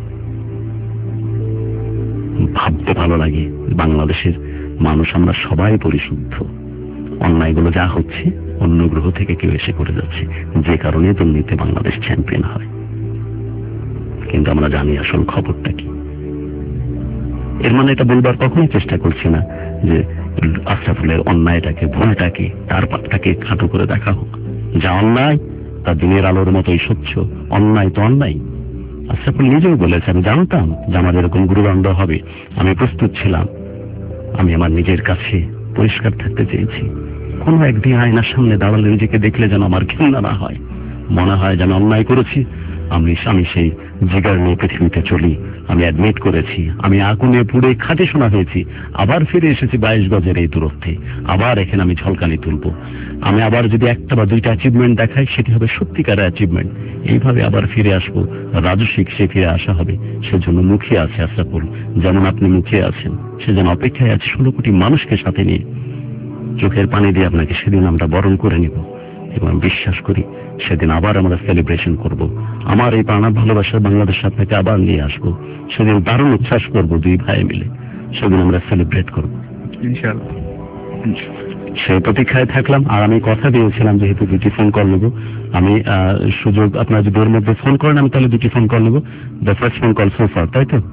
ভাবতে ভালো লাগে, বাংলাদেশের মানুষ আমরা সবাই পরিশুদ্ধ। অন্যায়গুলো যা হচ্ছে অন্য গ্রহ থেকে কেউ এসে করে যাচ্ছে, যে কারণে দুর্নীতিতে বাংলাদেশ চ্যাম্পিয়ন হয়। কিন্তু আমরা জানি আসল খবরটা কি। এর মানে এটা বলবার কখনোই চেষ্টা করছি না যে আশরাফুলের অন্যায়টাকে, ভুলটাকে, তার পাপটাকে খাটো করে দেখা হোক। যা অন্যায় তা দিনের আলোর মতোই স্বচ্ছ, অন্যায় তো অন্যায়। আশরাফুল নিজেও বলেছে আমি জানতাম যে আমার এরকম গুরুদণ্ড হবে, আমি প্রস্তুত ছিলাম। আমি আমার নিজের কাছে পরিষ্কার থাকতে চেয়েছি। কোনো একদিন আয়নার সামনে দাঁড়ালে নিজেকে দেখলে যেন আমার ঘৃণা না হয়, মনে হয় যেন অন্যায় করেছি। আমি আমি সেই জিগার নিয়ে পৃথিবীতে চলি। আমি অ্যাডমিট করেছি, আমি আগুনে পুড়ে খাঁটি শোনা হয়েছি, আবার ফিরে এসেছি বাইশ গজের এই দূরত্বে, আবার এখানে আমি ঝলকানি তুলব। আমি আবার যদি একটা বা দুইটা অ্যাচিভমেন্ট দেখাই সেটি হবে সত্যিকার অ্যাচিভমেন্ট। এইভাবে আবার ফিরে আসবো, রাজস্বিক সে ফিরে আসা হবে। সেজন্য মুখিয়ে আছে আশরাফুল, যেমন আপনি মুখিয়ে আছেন, সেজন্য অপেক্ষায় আছে ষোলো কোটি মানুষকে সাথে নিয়ে। চোখের পানি দিয়ে আপনাকে সেদিন আমরা বরণ করে নিব এবং বিশ্বাস করি সেদিন আবার আমরা সেলিব্রেশন করব। আমার এই প্রাণ ভালোবাসার বাংলাদেশ আপনাকে আবার নিয়ে আসবো। সেদিন দারুণ উচ্ছ্বাস করব দুই ভাই মিলে, সেদিন আমরা সেলিব্রেট করব ইনশাআল্লাহ। সেই প্রতীক্ষায় থাকলাম। আর আমি কথা দিয়েছিলাম যেহেতু দুটি ফোন কল নেব, আমি সুযোগ আপনার যদি ওর মধ্যে ফোন করেন আমি তাহলে দুটি ফোন কল নেব। The first phone call so far, তাই তো?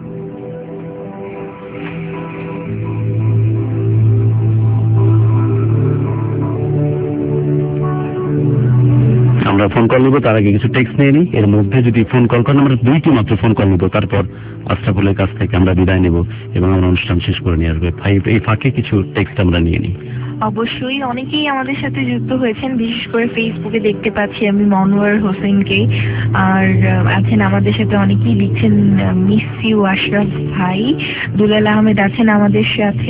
আমরা ফোন কল নেবো, তার আগে কিছু টেক্সট নিয়ে নিই। এর মধ্যে যদি ফোন কল করেন আমরা দুইটি মাত্র ফোন কল নেবো, তারপর আশরাফুলের কাছ থেকে আমরা বিদায় নেব এবং আমরা অনুষ্ঠান শেষ করে নিয়ে আসবো। ভাই এই ফাঁকে কিছু টেক্সট আমরা নিয়ে নিই। অবশ্যই অনেকেই আমাদের সাথে যুক্ত হয়েছেন, বিশেষ করে ফেসবুকে দেখতে পাচ্ছি আমি মনোয়ার হোসেনকে। আর আছেন আমাদের সাথে অনেকেই লিখছেন মিস ইউ আশরাফ ভাই। দুলাল আহমেদ আছেন আমাদের সাথে,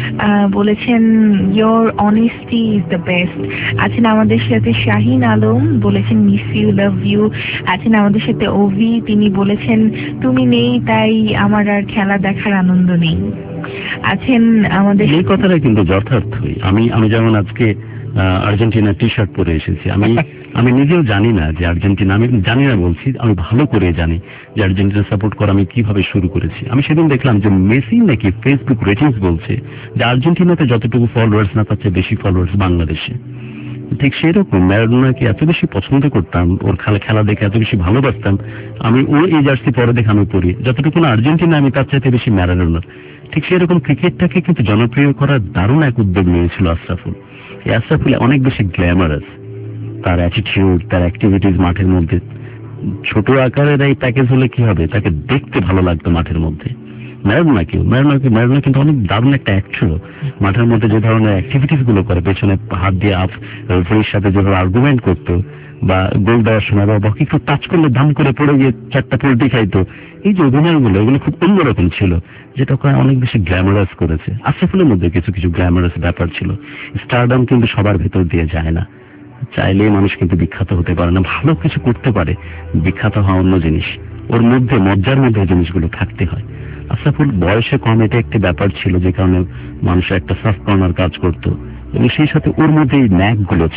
বলেছেন your honesty is the best. আছেন আমাদের সাথে শাহিন আলম, বলেছেন মিস ইউ, লাভ ইউ। আছেন আমাদের সাথে ওভি, তিনি বলেছেন তুমি নেই তাই আমার আর খেলা দেখার আনন্দ নেই। আছেন আমাদের এই কথাটা কিন্তু যথার্থই। আমি আমি যেমন আজকে আর্জেন্টিনার টি শার্ট পরে এসেছি, আমি আমি নিজেও জানি না যে আর্জেন্টিনা, আমি জানি না বলছি, আমি ভালো করে জানি যে আর্জেন্টিনা সাপোর্ট করা আমি কিভাবে শুরু করেছি। আমি সেদিন দেখলাম যে মেসি নাকি ফেসবুক রেটিংস বলছে যে আর্জেন্টিনাতে যতটুকু ফলোয়ার্স না তার চেয়ে বেশি ফলোয়ার্স বাংলাদেশে। ঠিক সেরকম ম্যারাডোনাকে এত বেশি পছন্দ করতাম, ওর খেলা খেলা দেখে এত বেশি ভালোবাসতাম। আমি ও এই জার্সি পরে দেখে আমি পড়ি, যতটুকু না আর্জেন্টিনা আমি তার চাইতে বেশি ম্যারাডোনা। ঠিক সেরকম ক্রিকেটটাকে কিন্তু জনপ্রিয় করার দারুণ এক উদ্যোগ নিয়েছিল আশরাফুল। এই আশরাফুল অনেক বেশি গ্ল্যামারাস, তার অ্যাটিটিউড, তার অ্যাক্টিভিটিস মাঠের মধ্যে। ছোট আকারের এই প্যাকেজ হলে কি হবে, তাকে দেখতে ভালো লাগতো মাঠের মধ্যে। ম্যারাডোনা কেউ ম্যারাডোনা ম্যারাডোনা কিন্তু অনেক দারুণ একটা অ্যাক্ট ছিল। মাঠের মধ্যে যে ধরনের অ্যাক্টিভিটিস গুলো করে, পেছনে হাত দিয়ে আপ রেফারির সাথে যেভাবে আর্গুমেন্ট করতো, বা গোল দেওয়ার সময় বা বকি একটু টাচ করলে দাম করে পড়ে গিয়ে চারটা পোল্টি খাইতো, এই যে অভিনয়গুলো এগুলো খুব অন্যরকম ছিল, যেটা ওকে অনেক বেশি গ্ল্যামারাস করেছে। আশরাফুলের মধ্যে কিছু কিছু গ্ল্যামারাস ব্যাপার ছিল। স্টারডাম কিন্তু সবার ভেতর দিয়ে যায় না, চাইলেই মানুষ কিন্তু বিখ্যাত হতে পারে না। ভালো কিছু করতে পারে, বিখ্যাত হওয়া অন্য জিনিস। ওর মধ্যে মজ্জার মধ্যে জিনিসগুলো থাকতে হয়। আশরাফুল বয়সে কম, এটা একটি ব্যাপার ছিল যে কারণে মানুষের একটা সফট কর্নার কাজ করতো, এবং সেই সাথে ওর মধ্যে এই ন্যাক গুলো ছিল।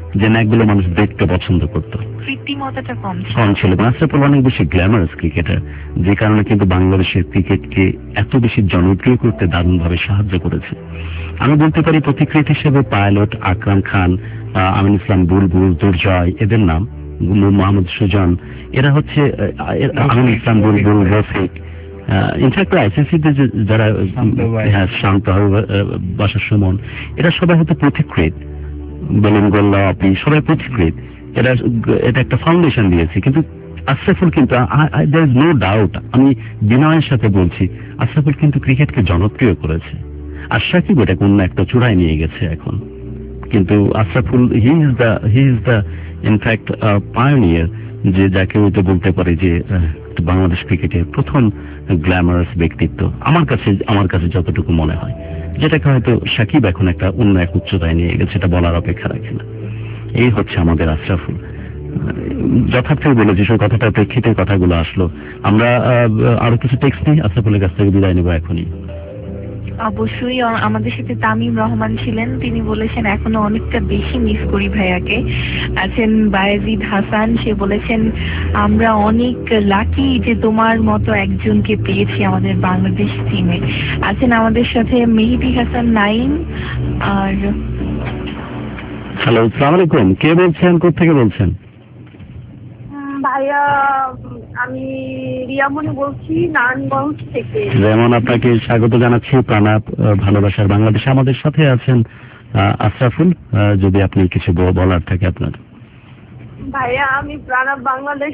যে ন্যাকগুলো মানুষ দেখতে পছন্দ করতো, কৃত্রিমতাটা কম ছিল। কম ছিল। আশরাফুল অনেক বেশি গ্ল্যামারাস ক্রিকেটার, যে কারণে কিন্তু বাংলাদেশের ক্রিকেটকে এত বেশি জনপ্রিয় করতে দারুণভাবে সাহায্য করেছে। আমি বলতে পারি প্রতিকৃতি হিসেবে পাইলট, আকরাম খান, আমিন ইসলাম বুলবুল, দুর্জয়, এদের নাম, মোহাম্মদ সুজন, এরা হচ্ছে আমিন ইসলাম বুলবুল, রফিক, ইনফ্যাক্ট আইসিসিতে যারা শান্ত বাসার সুমন, এরা সবাই হয়তো পথিকৃত, বেলুনগোল্লা, অপি, সবাই পথিকৃত। এরা এটা একটা ফাউন্ডেশন দিয়েছে। কিন্তু আশরাফুল কিন্তু দেয়ার ইজ নো ডাউট, আমি বিনয়ের সাথে বলছি, আশরাফুল কিন্তু ক্রিকেটকে জনপ্রিয় করেছে। আর সাকিব এটাকে অন্য একটা চূড়ায় নিয়ে গেছে এখন। কিন্তু Ashraful he is the he is the in fact pioneer, যে যাকে হয়তো বলতে পারে যে বাংলাদেশ ক্রিকেটের প্রথম গ্ল্যামারাস ব্যক্তিত্ব, আমার কাছে আমার কাছে যতটুকু মনে হয়, যেটাকে হয়তো সাকিব এখন একটা অন্য এক উচ্চতায় নিয়ে গেছে, এটা বলার অপেক্ষা রাখে না। এই হচ্ছে আমাদের আশরাফুল। যথার্থই বলেছি, সেই কথাটার প্রেক্ষিতে কথাগুলো আসলো। আমরা আরো কিছু টেক্সট নিই, আশরাফুলের কাছ থেকে বিদায় নেবো এখনই। অবশ্যই আমাদের সাথে তামিম রহমান ছিলেন, তিনি বলেছেন এখনো অনেকটা বেশি মিস করি ভাইয়াকে। আছেন বায়েজিদ হাসান, সে বলেছেন আমরা অনেক লাকি যে তোমার মতো একজনকে পেয়েছি আমাদের বাংলাদেশ টিমে। আছেন আমাদের সাথে মেহেদি হাসান নাইম। আর হ্যালো, আসসালামু আলাইকুম, কে বলছেন, কোথা থেকে বলছেন? ভাইয়া আমি রিয়ামনি বলছি নারায়ণগঞ্জ থেকে। যেমন আপনাকে স্বাগত জানাচ্ছি প্রাণাপ ভালোবাসার বাংলাদেশে। আমাদের সাথে আছেন আশরাফুল, যদি আপনি কিছু বলার থাকে আপনার। ভাইয়া আমি প্রাণাপ বাংলাদেশ।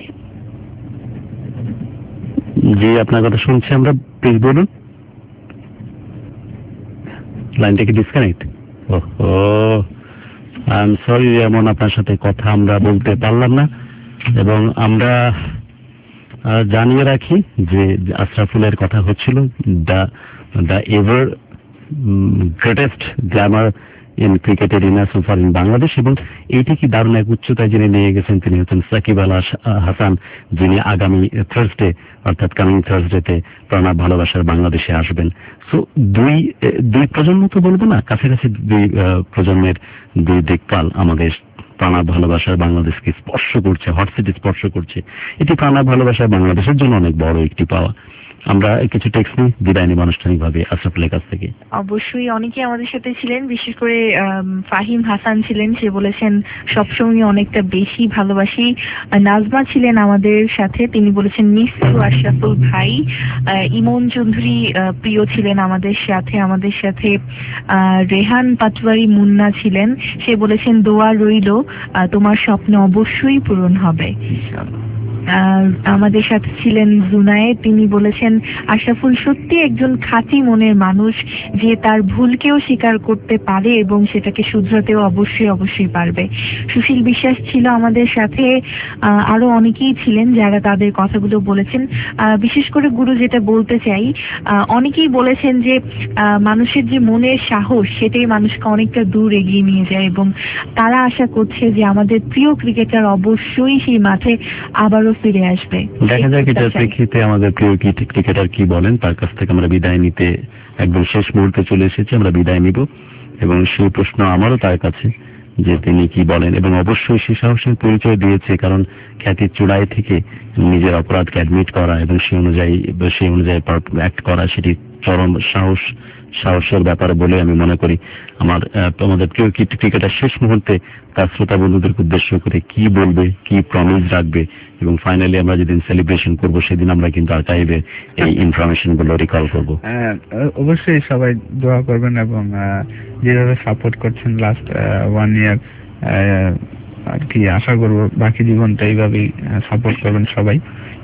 জি, আপনার কথা শুনছি আমরা, প্লিজ বলুন। লাইনটা কি ডিসকানেক্ট? ওহো, আই এম সরি রিয়ামন, আপনার সাথে কথা আমরা বলতে পারলাম না। এবং আমরা জানিয়ে রাখি যে আশরাফুলের কথা হচ্ছিল the the ever greatest glamour in ক্রিকেটের ইনার সুপার ইন বাংলাদেশ, এবং এইটি কি দারুণ এক উচ্চতায় যিনি নিয়ে গেছেন তিনি হচ্ছেন সাকিব আল হাসান, যিনি আগামী থার্সডে অর্থাৎ কামিং থার্সডেতে প্রণাব ভালোবাসার বাংলাদেশে আসবেন। সো দুই দুই প্রজন্ম তো বলবো না, কাছাকাছি দুই প্রজন্মের দুই দিকপাল আমাদের প্রাণাব ভালোবাসার বাংলাদেশকে স্পর্শ করছে, হটসিটি স্পর্শ করছে। এটি প্রাণাব ভালোবাসার বাংলাদেশের জন্য অনেক বড় একটি পাওয়া। আমরা কিছু টেক্সট নিই, বিদায় নিব আনুষ্ঠানিকভাবে আশরাফুলের কাছ থেকে। অবশ্যই অনেকে আমাদের সাথে ছিলেন, বিশেষ করে ফাহিম হাসান ছিলেন, সে বলেছেন সবসময় অনেকটা বেশি ভালোবাসি। নাজমা ছিলেন আমাদের সাথে, তিনি বলেছেন মিস ইউ আশরাফুল ভাই। ইমন চৌধুরী প্রিয় ছিলেন আমাদের সাথে। আমাদের সাথে রেহান পাটওয়ারি মুন্না ছিলেন, সে বলেছেন দোয়া রইল তোমার স্বপ্ন অবশ্যই পূরণ হবে। আমাদের সাথে ছিলেন জুনায়ে, তিনি বলেছেন আশরাফুল সত্যি একজন খাঁটি মনের মানুষ, যে তার ভুলকেও স্বীকার করতে পারে এবং সেটাকে শুধরাতেও অবশ্যই অবশ্যই পারবে। সুশীল বিশ্বাস ছিল আমাদের সাথে, আরো অনেকেই ছিলেন যারা তাদের কথাগুলো বলেছেন। বিশেষ করে গুরু যেটা বলতে চাই, অনেকেই বলেছেন যে মানুষের যে মনের সাহস সেটাই মানুষকে অনেকটা দূর এগিয়ে নিয়ে যায়, এবং তারা আশা করছে যে আমাদের প্রিয় ক্রিকেটার অবশ্যই সেই মাঠে আবারও ফিরে আসবে। দেখা যাক এটার প্রেক্ষিতে আমাদের প্রিয় ক্রিকেটার কি বলেন, তার কাছ থেকে আমরা বিদায় নিতে একদম শেষ মুহূর্তে চলে এসেছি। আমরা বিদায় নিব এবং সেই প্রশ্ন আমারও তার কাছে যে তিনি কি বলেন, এবং অবশ্যই সে সাহসের পরিচয় দিয়েছে, কারণ খ্যাতির চূড়ায় থেকে নিজের অপরাধকে অ্যাডমিট করা এবং সেই অনুযায়ী সেই অনুযায়ী অ্যাক্ট করা, সেটি চরম সাহস সাহসের ব্যাপারে বলে আমি মনে করি। আমার আমাদের প্রিয় ক্রিকেটার শেষ মুহূর্তে তার শ্রোতা বন্ধুদেরকে উদ্দেশ্য করে কি বলবে, কি প্রমিস রাখবে, এবং ফাইনালি আমরা যেদিন সেলিব্রেশন করব সেদিন আমরা কিন্তু আর্কাইভে এই ইনফরমেশন গুলো রিকল করবো। অবশ্যই সবাই দোয়া করবেন এবং যেভাবে সাপোর্ট করছেন লাস্ট ওয়ান ইয়ার আর কি, আশা করব বাকি জীবনটা এইভাবেই সাপোর্ট করবেন সবাই।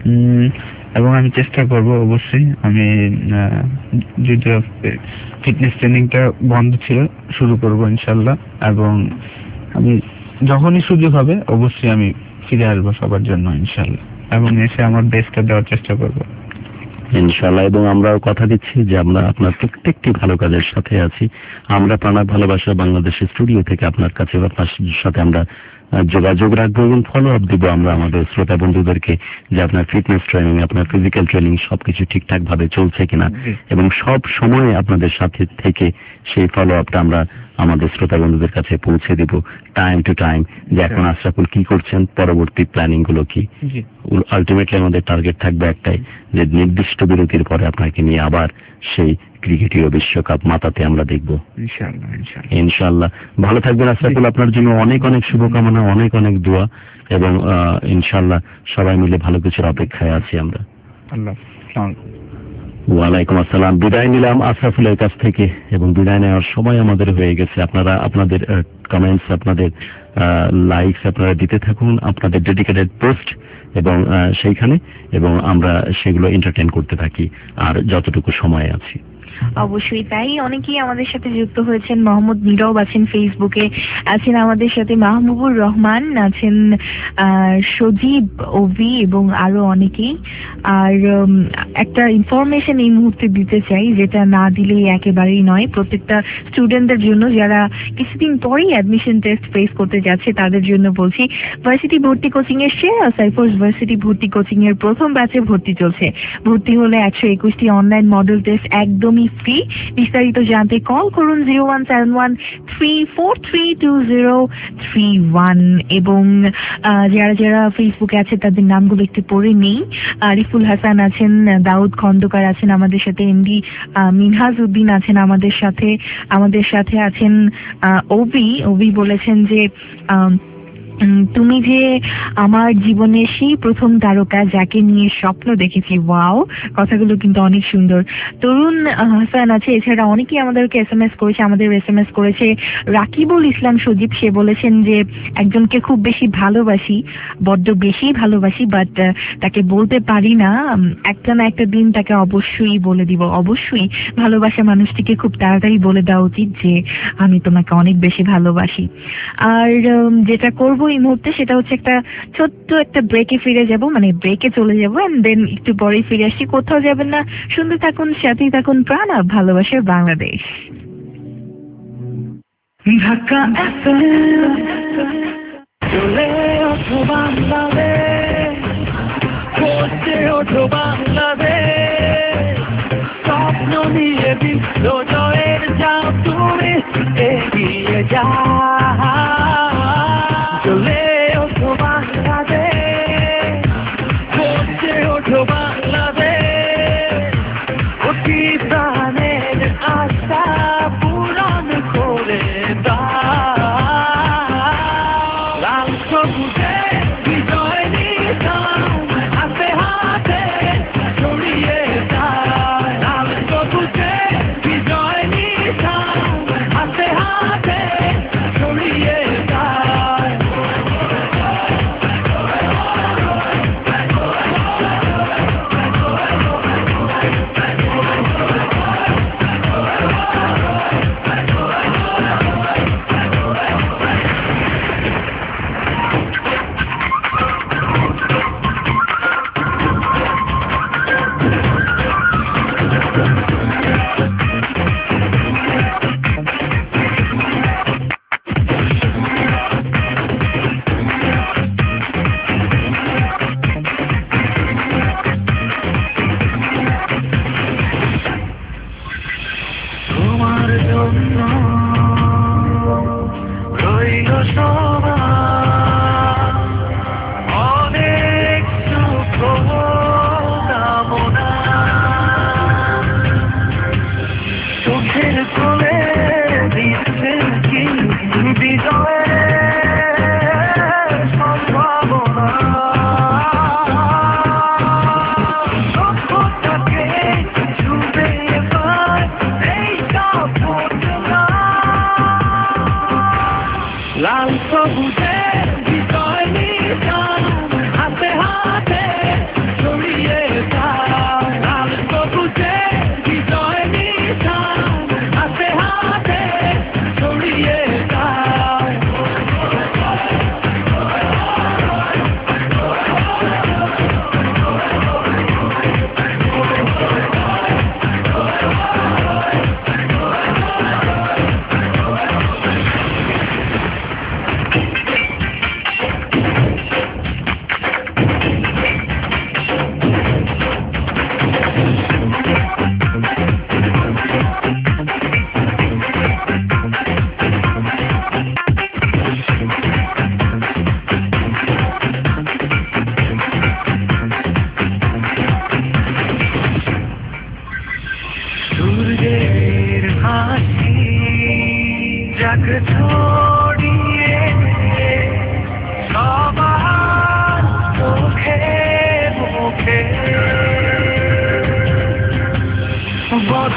এবং আমি চেষ্টা করব অবশ্যই, আমি যদিও ফিটনেস ট্রেনিংটা বন্ধ ছিল, শুরু করব ইনশাল্লাহ, এবং আমি যখনই সুযোগ হবে অবশ্যই আমি ফিরে আসবো সবার জন্য ইনশাল্লাহ, এবং এসে আমার বেস্টটা দেওয়ার চেষ্টা করব ইনশাল্লাহ। এবং আমরাও কথা দিচ্ছি যে আমরা আপনার প্রত্যেকটি ভালো কাজের সাথে আছি। আমরা প্রাণাব ভালোবাসা বাংলাদেশের স্টুডিও থেকে আপনার কাছে আপনার সাথে আমরা যোগাযোগ রাখবো এবং ফলো আপ দিব আমরা আমাদের শ্রোতা বন্ধুদেরকে, যে আপনার ফিটনেস ট্রেনিং, আপনার ফিজিক্যাল ট্রেনিং সবকিছু ঠিকঠাক ভাবে চলছে কিনা, এবং সব সময় আপনাদের সাথে থেকে সেই ফলো আপটা আমরা আমাদের শ্রোতা বন্ধুদের কাছে পৌঁছে দেব টাইম টু টাইম যে এখন আশরাফুল কি করছেন, পরবর্তী প্ল্যানিং গুলো কি। আলটিমেটলি আমাদের টার্গেট থাকবে একটাই, যে নির্দিষ্ট বিরতির পরে আপনাকে নিয়ে আবার সেই ক্রিকেটীয় বিশ্বকাপ মাতাতে আমরা দেখব ইনশাআল্লাহ। ইনশাআল্লাহ ইনশাআল্লাহ ভালো থাকবেন আশরাফুল, আপনার জন্য অনেক অনেক শুভকামনা, অনেক অনেক দোয়া, এবং ইনশাআল্লাহ সবাই মিলে ভালো কিছুর অপেক্ষায় আছি আমরা। আল্লাহ। ওয়ালাইকুম আসসালাম। বিদায় নিলাম আশরাফুলের কাছ থেকে, এবং বিদায় নেওয়ার সময় আমাদের হয়ে গেছে। আপনারা আপনাদের কমেন্টস, আপনাদের লাইকস আপনারা দিতে থাকুন, আপনাদের ডেডিকেটেড পোস্ট এবং সেইখানে, এবং আমরা সেগুলো এন্টারটেইন করতে থাকি আর যতটুকু সময় আছে। অবশ্যই তাই। অনেকেই আমাদের সাথে যুক্ত হয়েছেন। মোহাম্মদ নীরব আছেন ফেসবুকে, আছেন আমাদের সাথে মাহবুবুর রহমান, আছেন সজীব, ওভি এবং আরো অনেকেই। আর একটা ইনফরমেশন এই মুহূর্তে দিতে চাই, যেটা না দিলেই একেবারেই নয়। প্রত্যেকটা স্টুডেন্টদের জন্য যারা কিছুদিন পরেই অ্যাডমিশন টেস্ট ফেস করতে যাচ্ছে তাদের জন্য বলছি, ভার্সিটি ভর্তি কোচিং এর সেরা সাইফোর্স ভার্সিটি ভর্তি কোচিং এর প্রথম ব্যাচে ভর্তি চলছে। ভর্তি হলে একশো একুশটি অনলাইন মডেল টেস্ট একদমই ফ্রি। বিস্তারিত জানতে কল করুন zero one seven one three four three two zero three one. এবং যারা যারা ফেসবুকে আছে তাদের নামগুলো একটু পড়ে নেই। আরিফুল হাসান আছেন, দাউদ খন্দকার আছেন আমাদের সাথে, এমডি মিনহাজ উদ্দিন আছেন আমাদের সাথে, আমাদের সাথে আছেন ওবি। ওবি বলেছেন যে তুমি যে আমার জীবনের সেই প্রথম তারকা যাকে নিয়ে স্বপ্ন দেখেছি। ওয়াও, কথাগুলো কিন্তু অনেক সুন্দর। তরুণ হাসান আছে, এছাড়া অনেকেই আমাদেরকে এস এম এস করেছে। আমাদের এস এম এস করেছে রাকিবুল ইসলাম সজীব। সে বলেছেন যে একজনকে খুব বেশি ভালোবাসি, বড্ড বেশি ভালোবাসি, বাট তাকে বলতে পারি না। একটা না একটা দিন তাকে অবশ্যই বলে দিব। অবশ্যই ভালোবাসা মানুষটিকে খুব তাড়াতাড়ি বলে দেওয়া উচিত যে আমি তোমাকে অনেক বেশি ভালোবাসি। আর যেটা করবো এই মুহূর্তে সেটা হচ্ছে একটা ছোট্ট একটা ব্রেকে ফিরে যাব, মানে ব্রেকে চলে যাবো, এন্ড দেন একটু পরেই ফিরে আসছি। কোথাও যাবেন না, শুনতে থাকুন, সাথেই থাকুন প্রাণ ভালোবাসার বাংলাদেশ। ঢাকা এফএম চলে ওঠো বাংলাদেশ, করছে ওঠো বাংলাদেশ, স্বপ্ন নিয়ে বিশ্ব জয়ের যাও তুমি এগিয়ে যাও। চলে ওঠো বাংলাদেশ, করছে ওঠো বাংলাদেশ, অতি প্রাণের আশা পূরণ করে দাও। লাল সবুজে বিজয় নিশান হাতে হাতে ছড়িয়ে দাও। লাল সবুজে বিজয় নিশান হাতে হাতে ছড়িয়ে দাও।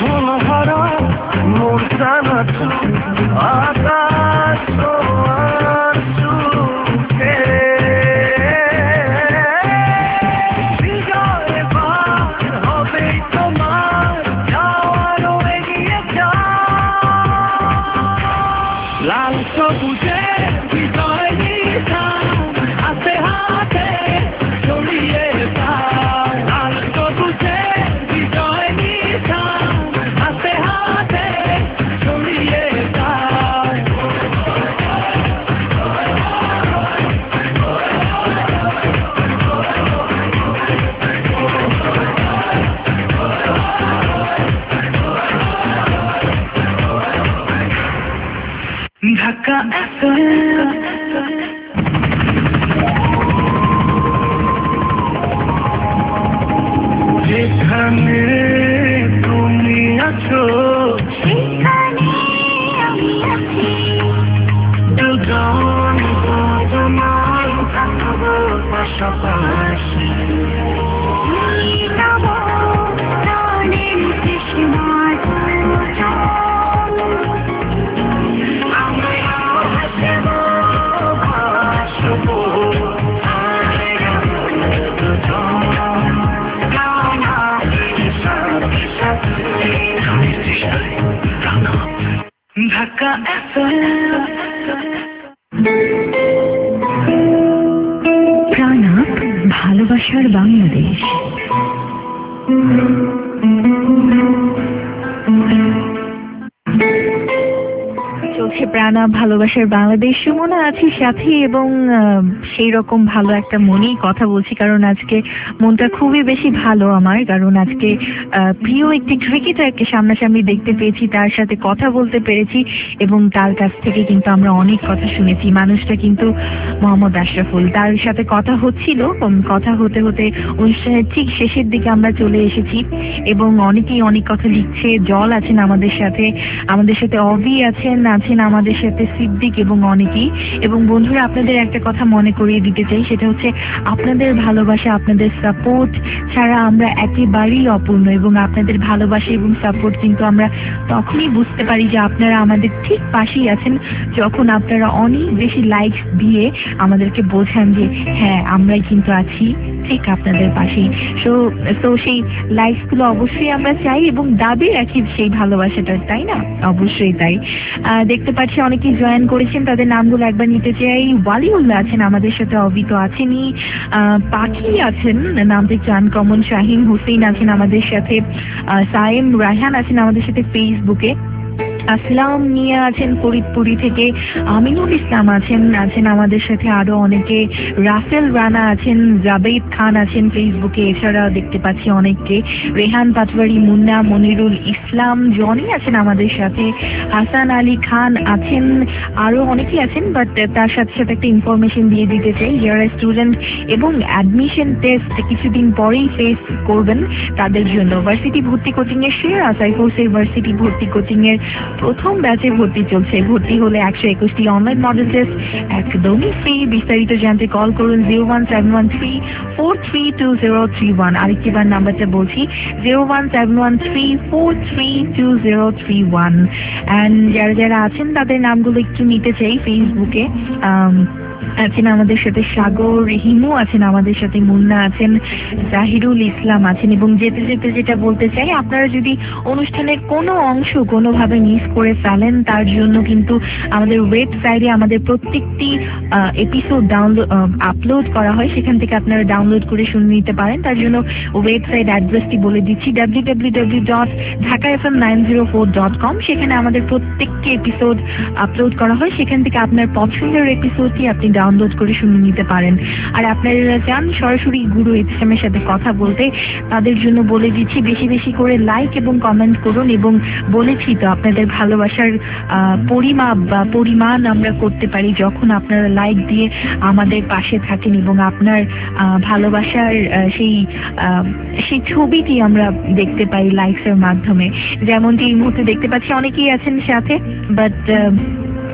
এখন হারা মোর জানা আকাশ তোমার চোখে বিজয় পার হবে তোমার যাওয়ারও এগিয়ে যাও লাল সবুজে বিজয় নিশান হাতে হাতে ছড়িয়ে দাও লাল সবুজে বিজয় নিশান হাতে হাতে ছড়িয়ে দাও ঢাকা এফএম যেখানে তুমি আছো সেখানে আমি আছি দুজন তোমার থাকবো পাশাপাশি যাব প্রাণের তৃষ্ণার জল আমরা হাসব ভাসবো ঢাকা এফএম প্রাণাপ ভালোবাসার বাংলাদেশ। চলছে প্রাণাপ ভালোবাসার বাংলাদেশ। সুমনা আছি সাথে এবং সেই রকম ভালো একটা মনেই কথা বলছি, কারণ আজকে মনটা খুবই বেশি ভালো আমার, কারণ আজকে আহ, প্রিয় একটি ক্রিকেটারকে সামনাসামনি দেখতে পেয়েছি, তার সাথে কথা বলতে পেরেছি এবং তার কাছ থেকে কিন্তু আমরা অনেক কথা শুনেছি। মানুষটা কিন্তু মোহাম্মদ আশরাফুল, তার সাথে কথা হচ্ছিল, উম, কথা হতে হতে অনুষ্ঠানের ঠিক শেষের দিকে আমরা চলে এসেছি এবং অনেকেই অনেক কথা লিখছে। জল আছেন আমাদের সাথে, আমাদের সাথে অভি আছেন আছেন আমাদের সাথে সিদ্দিক এবং অনেকেই। এবং বন্ধুরা, আপনাদের একটা কথা মনে করিয়ে দিতে চাই, সেটা হচ্ছে আপনাদের ভালোবাসা, আপনাদের সাপোর্ট ছাড়া আমরা একেবারেই অপূর্ণ। এবং আপনাদের ভালোবাসা এবং সাপোর্ট কিন্তু আমরা তখনই বুঝতে পারি যে আপনারা আমাদের ঠিক পাশেই আছেন, যখন আপনারা অনেক বেশি লাইকস দিয়ে আমাদেরকে বোঝান যে হ্যাঁ আমরাই কিন্তু আছি ঠিক আপনাদের পাশেই। সো তো সেই লাইকস গুলো অবশ্যই আমরা চাই এবং দাবি রাখি সেই ভালোবাসাটা, তাই না? অবশ্যই তাই। আহ, দেখতে পাচ্ছি অনেকেই জয়েন করেছেন, তাদের নামগুলো একবার নিতে চাই। ওয়ালিউল্লাহ আছেন আমাদের সাথে, অবিত আছেনই, আহ, পাখি আছেন, নামটা একটু আনকমন। শাহিন হোসেন আছেন আমাদের সাথে, আহ, সায়েম রায়হান আছেন আমাদের সাথে ফেসবুকে, আসলাম মিয়া আছেন ফরিদপুরি থেকে, আমিনুল ইসলাম আছেন আছেন আমাদের সাথে আরো অনেকে, রাফেল রানা আছেন, জাবেদ খান আছেন ফেসবুকে, এছাড়া দেখতে পাচ্ছি অনেককে, রেহান পাটওয়ারি, মুন্না, মনিরুল ইসলাম, জনি আছেন আমাদের সাথে, হাসান আলী খান আছেন, আরো অনেকেই আছেন। বাট তার সাথে সাথে একটা ইনফরমেশন দিয়ে দিতে চাই, যারা স্টুডেন্ট এবং অ্যাডমিশন টেস্ট কিছুদিন পরেই ফেস করবেন তাদের জন্য ভার্সিটি ভর্তি কোচিং এর শেয়ার আসাই ফোর্সের ভার্সিটি ভর্তি কোচিং এর প্রথম ব্যাচে ভর্তি চলছে। ভর্তি হলে একশো একুশটি অনলাইন মডেল টেস্ট একদমই ফ্রি। বিস্তারিত জানতে কল করুন zero one seven one three four three two zero three one. আরেকটিবার নাম্বারটা বলছি, zero one seven one three four three two zero three one. And যারা যারা আছেন তাদের নামগুলো একটু নিতে চাই ফেসবুকে। আম, আছেন আমাদের সাথে সাগর, হিমু আছেন আমাদের সাথে, মুন্না আছেন, জাহিরুল ইসলাম আছেন। এবং যেতে যেতে যেটা বলতে চাই, আপনারা যদি অনুষ্ঠানের কোনো অংশ কোনোভাবে মিস করে ফেলেন, তার জন্য কিন্তু আমাদের ওয়েবসাইটে আমাদের প্রত্যেকটি এপিসোড ডাউনলোড আপলোড করা হয়, সেখান থেকে আপনারা ডাউনলোড করে শুনে নিতে পারেন। তার জন্য ওয়েবসাইট অ্যাড্রেসটি বলে দিচ্ছি, W W W dot Dhaka F M nine zero four dot com. সেখানে আমাদের প্রত্যেকটি এপিসোড আপলোড করা হয়, সেখান থেকে আপনার পছন্দের এপিসোডটি আপনি ডাউনলোড করে শুনে নিতে পারেন। আর আপনারা চান সরাসরি গুরু ইসলামের সাথে কথা বলতে, তাদের জন্য বলে দিচ্ছি বেশি বেশি করে লাইক এবং কমেন্ট করুন। এবং বলেছি তো, আপনাদের ভালোবাসার পরিমাপ বা পরিমাণ আমরা করতে পারি যখন আপনারা লাইক দিয়ে আমাদের পাশে থাকেন এবং আপনার ভালোবাসার সেই সেই ছবিটি আমরা দেখতে পাই লাইকসের মাধ্যমে। যেমনটি এই মুহূর্তে দেখতে পাচ্ছি অনেকেই আছেন সাথে, বাট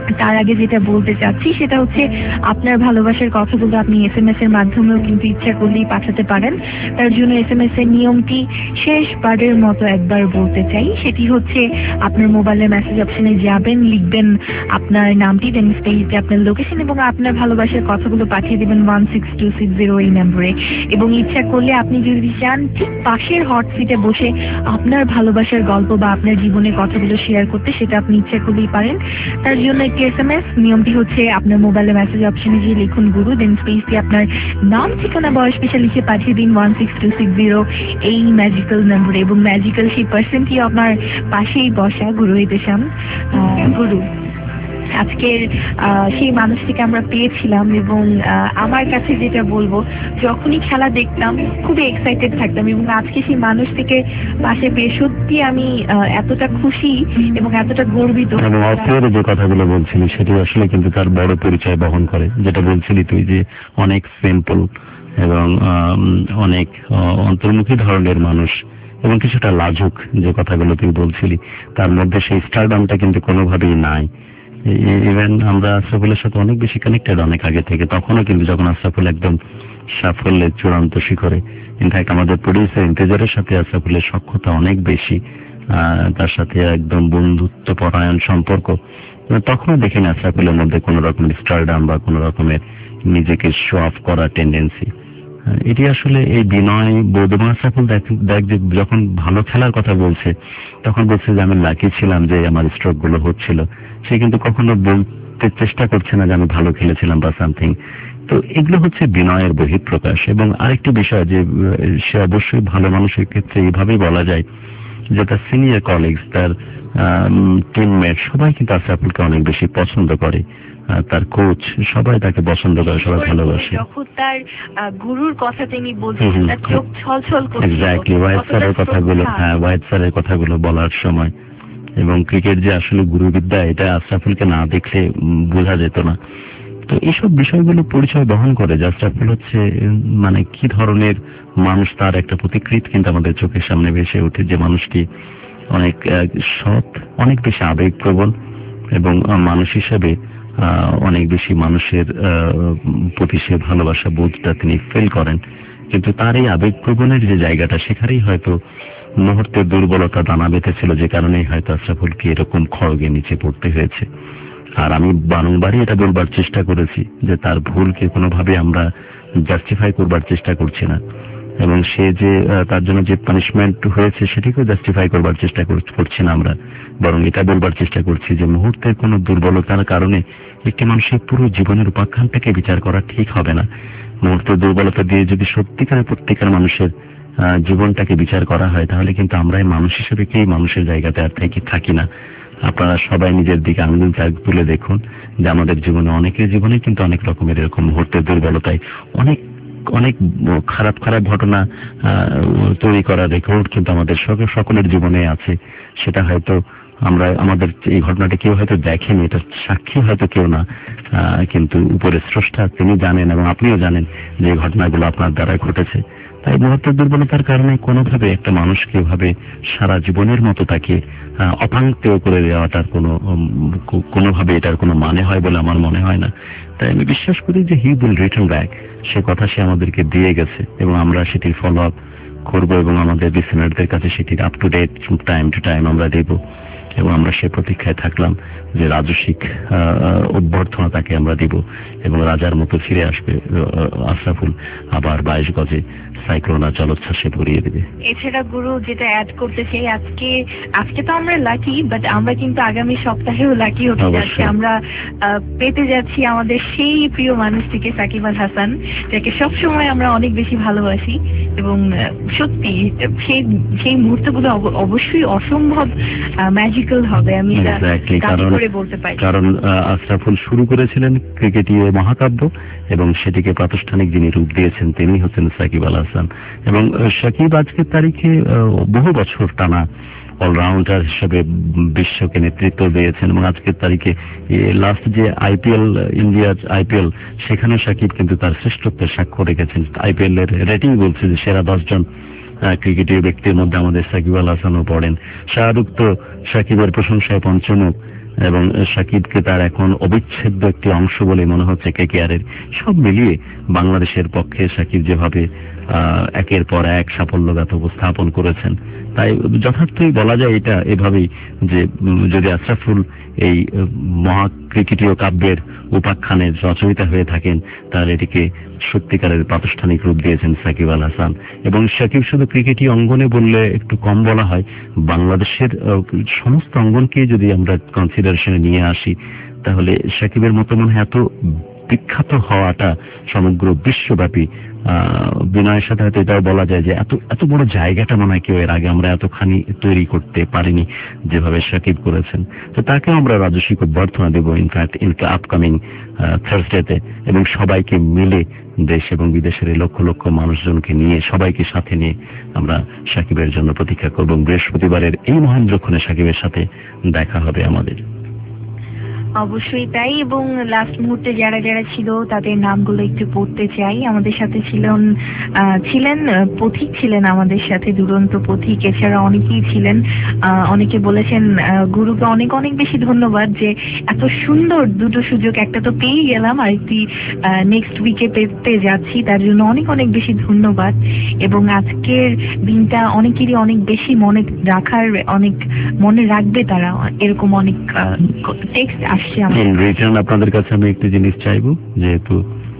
তার আগে যেটা বলতে চাচ্ছি সেটা হচ্ছে আপনার ভালোবাসার কথাগুলো আপনি এস এম এস এর মাধ্যমেও কিন্তু ইচ্ছা করলেই পাঠাতে পারেন। তার জন্য এস এম এস এর নিয়মটি শেষবারের মতো একবার বলতে চাই, সেটি হচ্ছে আপনার মোবাইলের মেসেজ অপশনে যাবেন, লিখবেন আপনার নামটি, দেন স্পেসে আপনার লোকেশন এবং আপনার ভালোবাসার কথাগুলো পাঠিয়ে দেবেন one six two six zero এই নম্বরে। এবং ইচ্ছা করলে আপনি যদি চান ঠিক পাশের হট সিটে বসে আপনার ভালোবাসার গল্প বা আপনার জীবনের কথাগুলো শেয়ার করতে, সেটা আপনি ইচ্ছা করলেই পারেন। তার জন্য একটি এস এম এস, নিয়মটি হচ্ছে আপনার মোবাইলের মেসেজ অপশনে গিয়ে লিখুন গুরু, দেন স্পেস দিয়ে আপনার নাম, ঠিকানা, বয়স, পেশা লিখে পাঠিয়ে দিন one six two six zero এই ম্যাজিক্যাল নম্বরে। এবং ম্যাজিক্যাল সেই পার্সনটি আপনার পাশেই বসা গুরু ইহতেশাম। গুরু, আজকের সেই মানুষটিকে আমরা পেয়েছিলাম এবং আমার কাছে যেটা বলবো, যখনই খেলা দেখতাম খুবই এক্সাইটেড থাকতাম এবং আজকে সেই মানুষটিকে পাশে পেয়ে সত্যি আমি এতটা খুশি এবং এতটা গর্বিত। যে কথাগুলো বলছিলি সেটি আসলে কিন্তু তার বড় পরিচয় বহন করে, যেটা বলছিলি তুই যে অনেক সিম্পল এবং অনেক অন্তর্মুখী ধরনের মানুষ এবং কিছুটা লাজুক, যে কথাগুলো তুই বলছিলি তার মধ্যে সেই স্টারডামটা কিন্তু কোনোভাবেই নাই। ইভেন আমরা আশরাফুলের সাথে অনেক বেশি কানেক্টেড অনেক আগে থেকে, তখনও কিন্তু যখন আশরাফুল একদম সাফল্যের চূড়ান্ত শিখরে, ইনফ্যাক্ট আমাদের প্রডিউসার ইন্তেজারের সাথে আশরাফুলের সখ্যতা অনেক বেশি, তার সাথে একদম বন্ধুত্ব পরায়ণ সম্পর্ক, তখনও দেখিনি আশরাফুলের মধ্যে কোনো রকমের স্টারডাম বা কোনো রকমের নিজেকে শো অফ করার টেন্ডেন্সি। এটি আসলে এই বিনয় বোধমা আশরাফুল দেখ দেখ যে যখন ভালো খেলার কথা বলছে তখন বলছে যে আমি লাকি ছিলাম যে আমার স্ট্রোক গুলো হচ্ছিল, সে কিন্তু কখনো বলতে চেষ্টা করছে না যে আমি ভালো খেলেছিলাম বা সামথিং। তো এগুলো হচ্ছে বিনয়ের বহিঃপ্রকাশ। এবং আরেকটি বিষয় যে সে অবশ্যই ভালো মানুষের ক্ষেত্রে এইভাবেই বলা যায় যে তার সিনিয়র কলিগস, তার টিমমেট সবাই কিন্তু আশরাফুলকে অনেক বেশি পছন্দ করে, তার কোচ সবাই তাকে পছন্দ করে, সবাই ভালোবাসে। যখন তার গুরুর কথা তিনি বলছেন তার চোখ ছলছল করছে। এক্স্যাক্টলি, ওয়াইড স্যারের কথাগুলো, হ্যাঁ ওয়াইড স্যারের কথাগুলো বলার সময়, এবং ক্রিকেট যে আসলে গুরুবিদ্যা এটা আশরাফুলকে না দেখলে বোঝা যেত না। তো এইসব বিষয়গুলো পরিচয় বহন করে যে আশরাফুল হচ্ছে মানে কি ধরনের মানুষ, তার একটা প্রতিকৃত কিন্তু আমাদের চোখের সামনে ভেসে ওঠে, যে মানুষটি অনেক সৎ, অনেক বেশি আবেগপ্রবণ এবং মানুষ হিসেবে অনেক বেশি মানুষের প্রতি সে ভালোবাসা বোধটা তিনি ফিল করেন। কিন্তু তার এই আবেগপ্রবণের যে জায়গাটা, সেখানেই হয়তো মুহূর্তের দুর্বলতা দানা বেঁধেছিল, যে কারণেই হয়তো আশরাফুলকে এরকম খড়গে নিচে পড়তে হয়েছে। আর আমি বারংবারই এটা বলবার চেষ্টা করেছি যে তার ভুলকে কোনোভাবে আমরা জাস্টিফাই করবার চেষ্টা করছি না, এবং সে যে তার জন্য যে পানিশমেন্ট হয়েছে সেটিকেও জাস্টিফাই করবার চেষ্টা করছি না আমরা, বরং এটা বলবার চেষ্টা করছি যে মুহূর্তের কোনো দুর্বলতার কারণে একটি মানুষের পুরো জীবনের উপাখ্যানটাকে বিচার করা ঠিক হবে না। মুহূর্তের দুর্বলতা দিয়ে যদি সত্যিকারের প্রত্যেকের মানুষের জীবনটাকে বিচার করা হয়, তাহলে কিন্তু আমরাই মানুষ হিসেবে কি মানুষের জায়গাতে আর থেকে থাকি না। আপনারা সবাই নিজের দিকে আঙুল তুলে দেখুন যে আমাদের জীবনে, অনেকের জীবনে কিন্তু অনেক রকমের এরকম মুহূর্তের দুর্বলতায় অনেক অনেক খারাপ খারাপ ঘটনা তৈরি করার রেকর্ড কিন্তু আমাদের সকলের জীবনে আছে। সেটা হয়তো আমরা, আমাদের এই ঘটনাটা কেউ হয়তো দেখেনি, এটা সাক্ষী হয়তো কেউ না, কিন্তু উপরে স্রষ্টা তিনি জানেন এবং আপনিও জানেন যে এই ঘটনাগুলো আপনার দ্বারা ঘটেছে। তাই মুহূর্তের দুর্বলতার কারণে কোনোভাবে একটা মানুষকে এভাবে সারা জীবনের মতো তাকে অপাঙ্ক্তেয় করে দেওয়াটার কোনো কোনোভাবে এটার কোনো মানে হয় বলে আমার মনে হয় না। তাই আমি বিশ্বাস করি যে হি উইল রিটার্ন ব্যাক, সে কথা সে আমাদেরকে দিয়ে গেছে এবং আমরা সেটির ফলো আপ করবো এবং আমাদের লিসেনারদের কাছে সেটির up to date time to time আমরা দেব। এবং আমরা সে প্রতীক্ষায় থাকলাম যে রাজস্বিক অভ্যর্থনা তাকে আমরা দিব এবং রাজার মতো ফিরে আসবে আশরাফুল, আবার বাইশ গজে সাইক্লোনা জলোচ্ছ্বাসে ভরিয়ে দেবে। এছাড়া গুরু যেটা অ্যাড করতে চাই, আজকে আজকে তো আমরা লাকি, বাট আমরা কিন্তু আগামী সপ্তাহেও লাকি হতে যাচ্ছি। আমরা পেতে যাচ্ছি আমাদের সেই প্রিয় মানুষটিকে, সাকিব আল হাসান, যাকে সবসময় আমরা অনেক বেশি ভালোবাসি এবং সত্যি সেই সেই মুহূর্তগুলো অবশ্যই অসম্ভব ম্যাজিক্যাল হবে, আমি করে বলতে পারি। কারণ আশরাফুল শুরু করেছিলেন ক্রিকেটীয় মহাকাব্য এবং সেটিকে প্রাতিষ্ঠানিক যিনি রূপ দিয়েছেন তিনি হচ্ছেন সাকিব আল হাসান। এবং সাকিব আজকের তারিখে বহু বছর টানা অলরাউন্ডার হিসেবে বিশ্বকে নেতৃত্ব দিয়েছেন এবং আজকের তারিখে লাস্ট যে আইপিএল, ইন্ডিয়ার আইপিএল, সেখানে সাকিব কিন্তু তার শ্রেষ্ঠত্বের সাক্ষ্য রেখেছেন। আইপিএল এর রেটিং বলছে যে সেরা দশজন ক্রিকেটীয় ব্যক্তির মধ্যে আমাদের সাকিব আল হাসানও পড়েন। শাহরুখ তো সাকিবের প্রশংসায় পঞ্চমুখ, এবং সাকিবকে তার এখন অবিচ্ছেদ্য একটি অংশ বলে মনে হচ্ছে কেকেআরের। সব মিলিয়ে বাংলাদেশের পক্ষে সাকিব যেভাবে একের পর এক সাফল্যগাথা উপস্থাপন করেছেন, তাই যথার্থই বলা যায় এটা এভাবেই যে যদি আশরাফুল এই মহা ক্রিকেটীয় কাব্যের উপাখ্যানের রচয়িতা হয়ে থাকেন, তাহলে এটিকে সত্যিকারের প্রাতিষ্ঠানিক রূপ দিয়েছেন সাকিব আল হাসান। এবং সাকিব শুধু ক্রিকেটই অঙ্গনে বললে একটু কম বলা হয়, বাংলাদেশের সমস্ত অঙ্গনকে যদি আমরা কনসিডারেশনে নিয়ে আসি, তাহলে সাকিবের মতো মনে হয় এত বিখ্যাত হওয়াটা সমগ্র বিশ্বব্যাপী। বিনয়ের সাথে হয়তো এটাও বলা যায় যে এত এত বড় জায়গাটা মনে হয় কেউ এর আগে আমরা এতখানি তৈরি করতে পারিনি যেভাবে সাকিব করেছেন। তো তাকে আমরা রাজস্বিক অভ্যর্থনা দেবো ইনফ্যাক্ট ইন আপকামিং থার্সডেতে, এবং সবাইকে মিলে দেশ এবং বিদেশের লক্ষ লক্ষ মানুষজনকে নিয়ে সবাইকে সাথে নিয়ে আমরা সাকিবের জন্য প্রতীক্ষা করব। বৃহস্পতিবারের এই মহেন্দ্রক্ষণে সাকিবের সাথে দেখা হবে আমাদের। অবশ্যই তাই। এবং লাস্ট মুহূর্তে যারা যারা ছিল তাদের নামগুলো একটু পড়তে চাই। আমাদের সাথে ছিলেন ছিলেন পথিক ছিলেন আমাদের সাথে, দুরন্ত পথিক। এছাড়া অনেকেই ছিলেন, অনেকে বলেছেন গুরুকে অনেক অনেক বেশি ধন্যবাদ যে এত সুন্দর দুটো সুযোগ, একটা তো পেয়ে গেলাম আর একটি নেক্সট উইকে পেতে যাচ্ছি, তার জন্য অনেক অনেক বেশি ধন্যবাদ। এবং আজকের দিনটা অনেকেরই অনেক বেশি মনে রাখার, অনেক মনে রাখবে তারা, এরকম অনেক টেক্সট আসছে। রিটার্ন আপনাদের কাছে আমি একটি জিনিস চাইবো, যেহেতু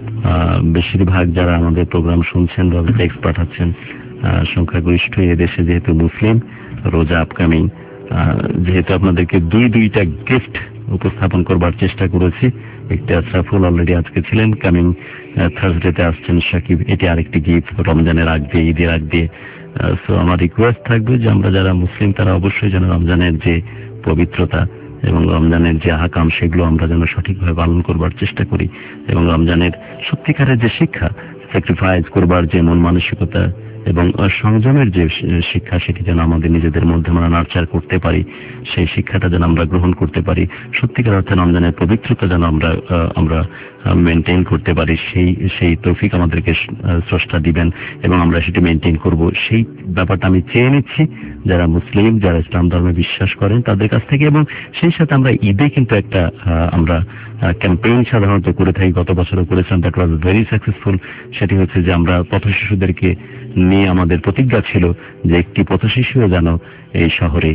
বেশিরভাগ যারা আমাদের প্রোগ্রাম শুনছেন বা টেক্সট পাঠাচ্ছেন সংখ্যাগরিষ্ঠ এদেশে যেহেতু মুসলিম, রোজা আপকামিং, যেহেতু আপনাদেরকে দুই দুইটা গিফট উপস্থাপন করবার চেষ্টা করেছি। একটি আশরাফুল অলরেডি আজকে ছিলেন, কামিং থার্সডেতে আসছেন সাকিব, এটি আরেকটি গিফট রমজানের আগ দিয়ে, ঈদের আগ দিয়ে। সো আমার রিকোয়েস্ট থাকবে যে আমরা যারা মুসলিম তারা অবশ্যই যেন রমজানের যে পবিত্রতা এবং রমজানের যে আহকাম সেগুলো আমরা যেন সঠিকভাবে পালন করবার চেষ্টা করি, এবং রমজানের সত্যিকারের যে শিক্ষা, স্যাক্রিফাইস করবার যে মন মানসিকতা এবং সংযমের যে শিক্ষা, সেটি যেন আমাদের নিজেদের মধ্যে আমরা নার্চার করতে পারি, সেই শিক্ষাটা যেন আমরা গ্রহণ করতে পারি, সত্যিকার অর্থে রমজানের পবিত্রতা যেন আমরা আমরা মেনটেন করতে পারি, সেই সেই তৌফিক আমাদেরকে স্রষ্টা দিবেন এবং আমরা সেটি মেনটেন করব। সেই ব্যাপারটা আমি চেয়ে নিচ্ছি যারা মুসলিম, যারা ইসলাম ধর্মে বিশ্বাস করেন তাদের কাছ থেকে। এবং সেই সাথে আমরা ঈদে কিন্তু একটা আমরা ক্যাম্পেইন সাধারণত করে থাকি, গত বছরও করেছিলাম, দ্যাট ওয়াজ ভেরি সাকসেসফুল। সেটি হচ্ছে যে আমরা পথ শিশুদেরকে নিয়ে আমাদের প্রতিজ্ঞা ছিল যে একটি পথ শিশুও যেন এই শহরে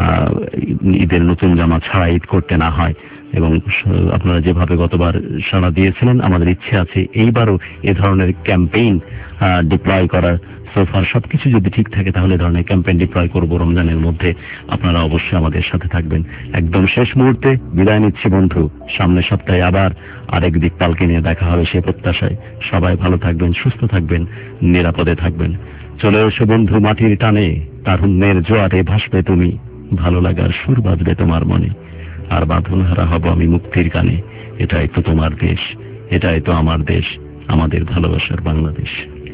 ঈদের নতুন জামা ছাড়া ঈদ করতে না হয়। এবং আপনারা যেভাবে গতবার সাড়া দিয়েছিলেন, আমাদের ইচ্ছে আছে এইবারও এ ধরনের ক্যাম্পেইন ডিপ্লয় করার। সোফার সবকিছু যদি ঠিক থাকে তাহলে ধরনের ক্যাম্পেইন ডিপ্লয় করব রমজানের মধ্যে। আপনারা অবশ্যই আমাদের সাথে থাকবেন। একদম শেষ মুহূর্তে বিদায় নিচ্ছি বন্ধু, সামনের সপ্তাহে আবার আরেক দিকপালকে নিয়ে দেখা হবে সে প্রত্যাশায়। সবাই ভালো থাকবেন, সুস্থ থাকবেন, নিরাপদে থাকবেন। চলে এসো বন্ধু মাটির টানে, তারুণ্যের জোয়ারে ভাসবে তুমি, ভালো লাগার সুর বাজবে তোমার মনে, আর বাঁধন হারা হব আমি মুক্তির গানে। এটাই তো তোমার দেশ, এটাই তো আমার দেশ, আমাদের ভালোবাসার বাংলাদেশ।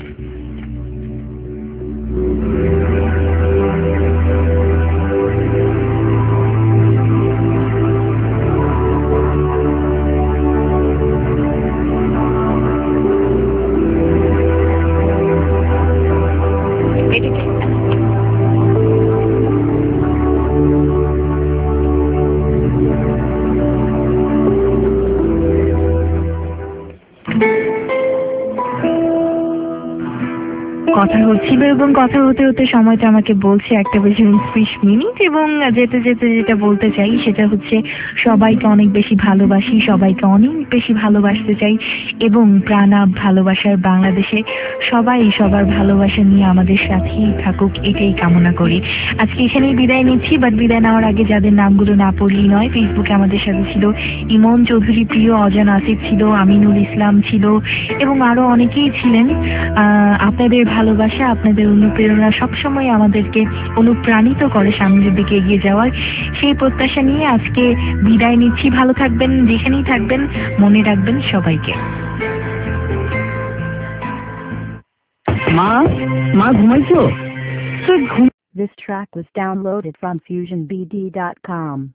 কথা হচ্ছিল এবং কথা হতে হতে সময়টা আমাকে বলছে একটা বেশি উনত্রিশ মিনিট। এবং যেতে যেতে যেটা বলতে চাই সেটা হচ্ছে সবাইকে অনেক বেশি ভালোবাসি, সবাইকে অনেক বেশি ভালোবাসতে চাই, এবং প্রাণা ভালোবাসার বাংলাদেশে সবাই সবার ভালোবাসা নিয়ে আমাদের সাথেই থাকুক, এটাই কামনা করি। আজকে এখানেই বিদায় নিচ্ছি, বাট বিদায় নেওয়ার আগে যাদের নামগুলো না পড়লেই নয়, ফেসবুকে আমাদের সাথে ছিল ইমন চৌধুরী, প্রিয় অজান আসিফ ছিল, আমিনুল ইসলাম ছিল, এবং আরো অনেকেই ছিলেন। আহ আপনাদের ভালোবাসা, আপনাদের অনুপ্রেরণা সবসময় আমাদেরকে অনুপ্রাণিত করে সামনের দিকে এগিয়ে যাওয়ার। সেই প্রত্যাশা নিয়ে আজকে বিদায় নিচ্ছি। ভালো থাকবেন, যেখানেই থাকবেন মনে রাখবেন সবাইকে। মা মা ঘুমাইছো? This track was downloaded from fusion b d dot com.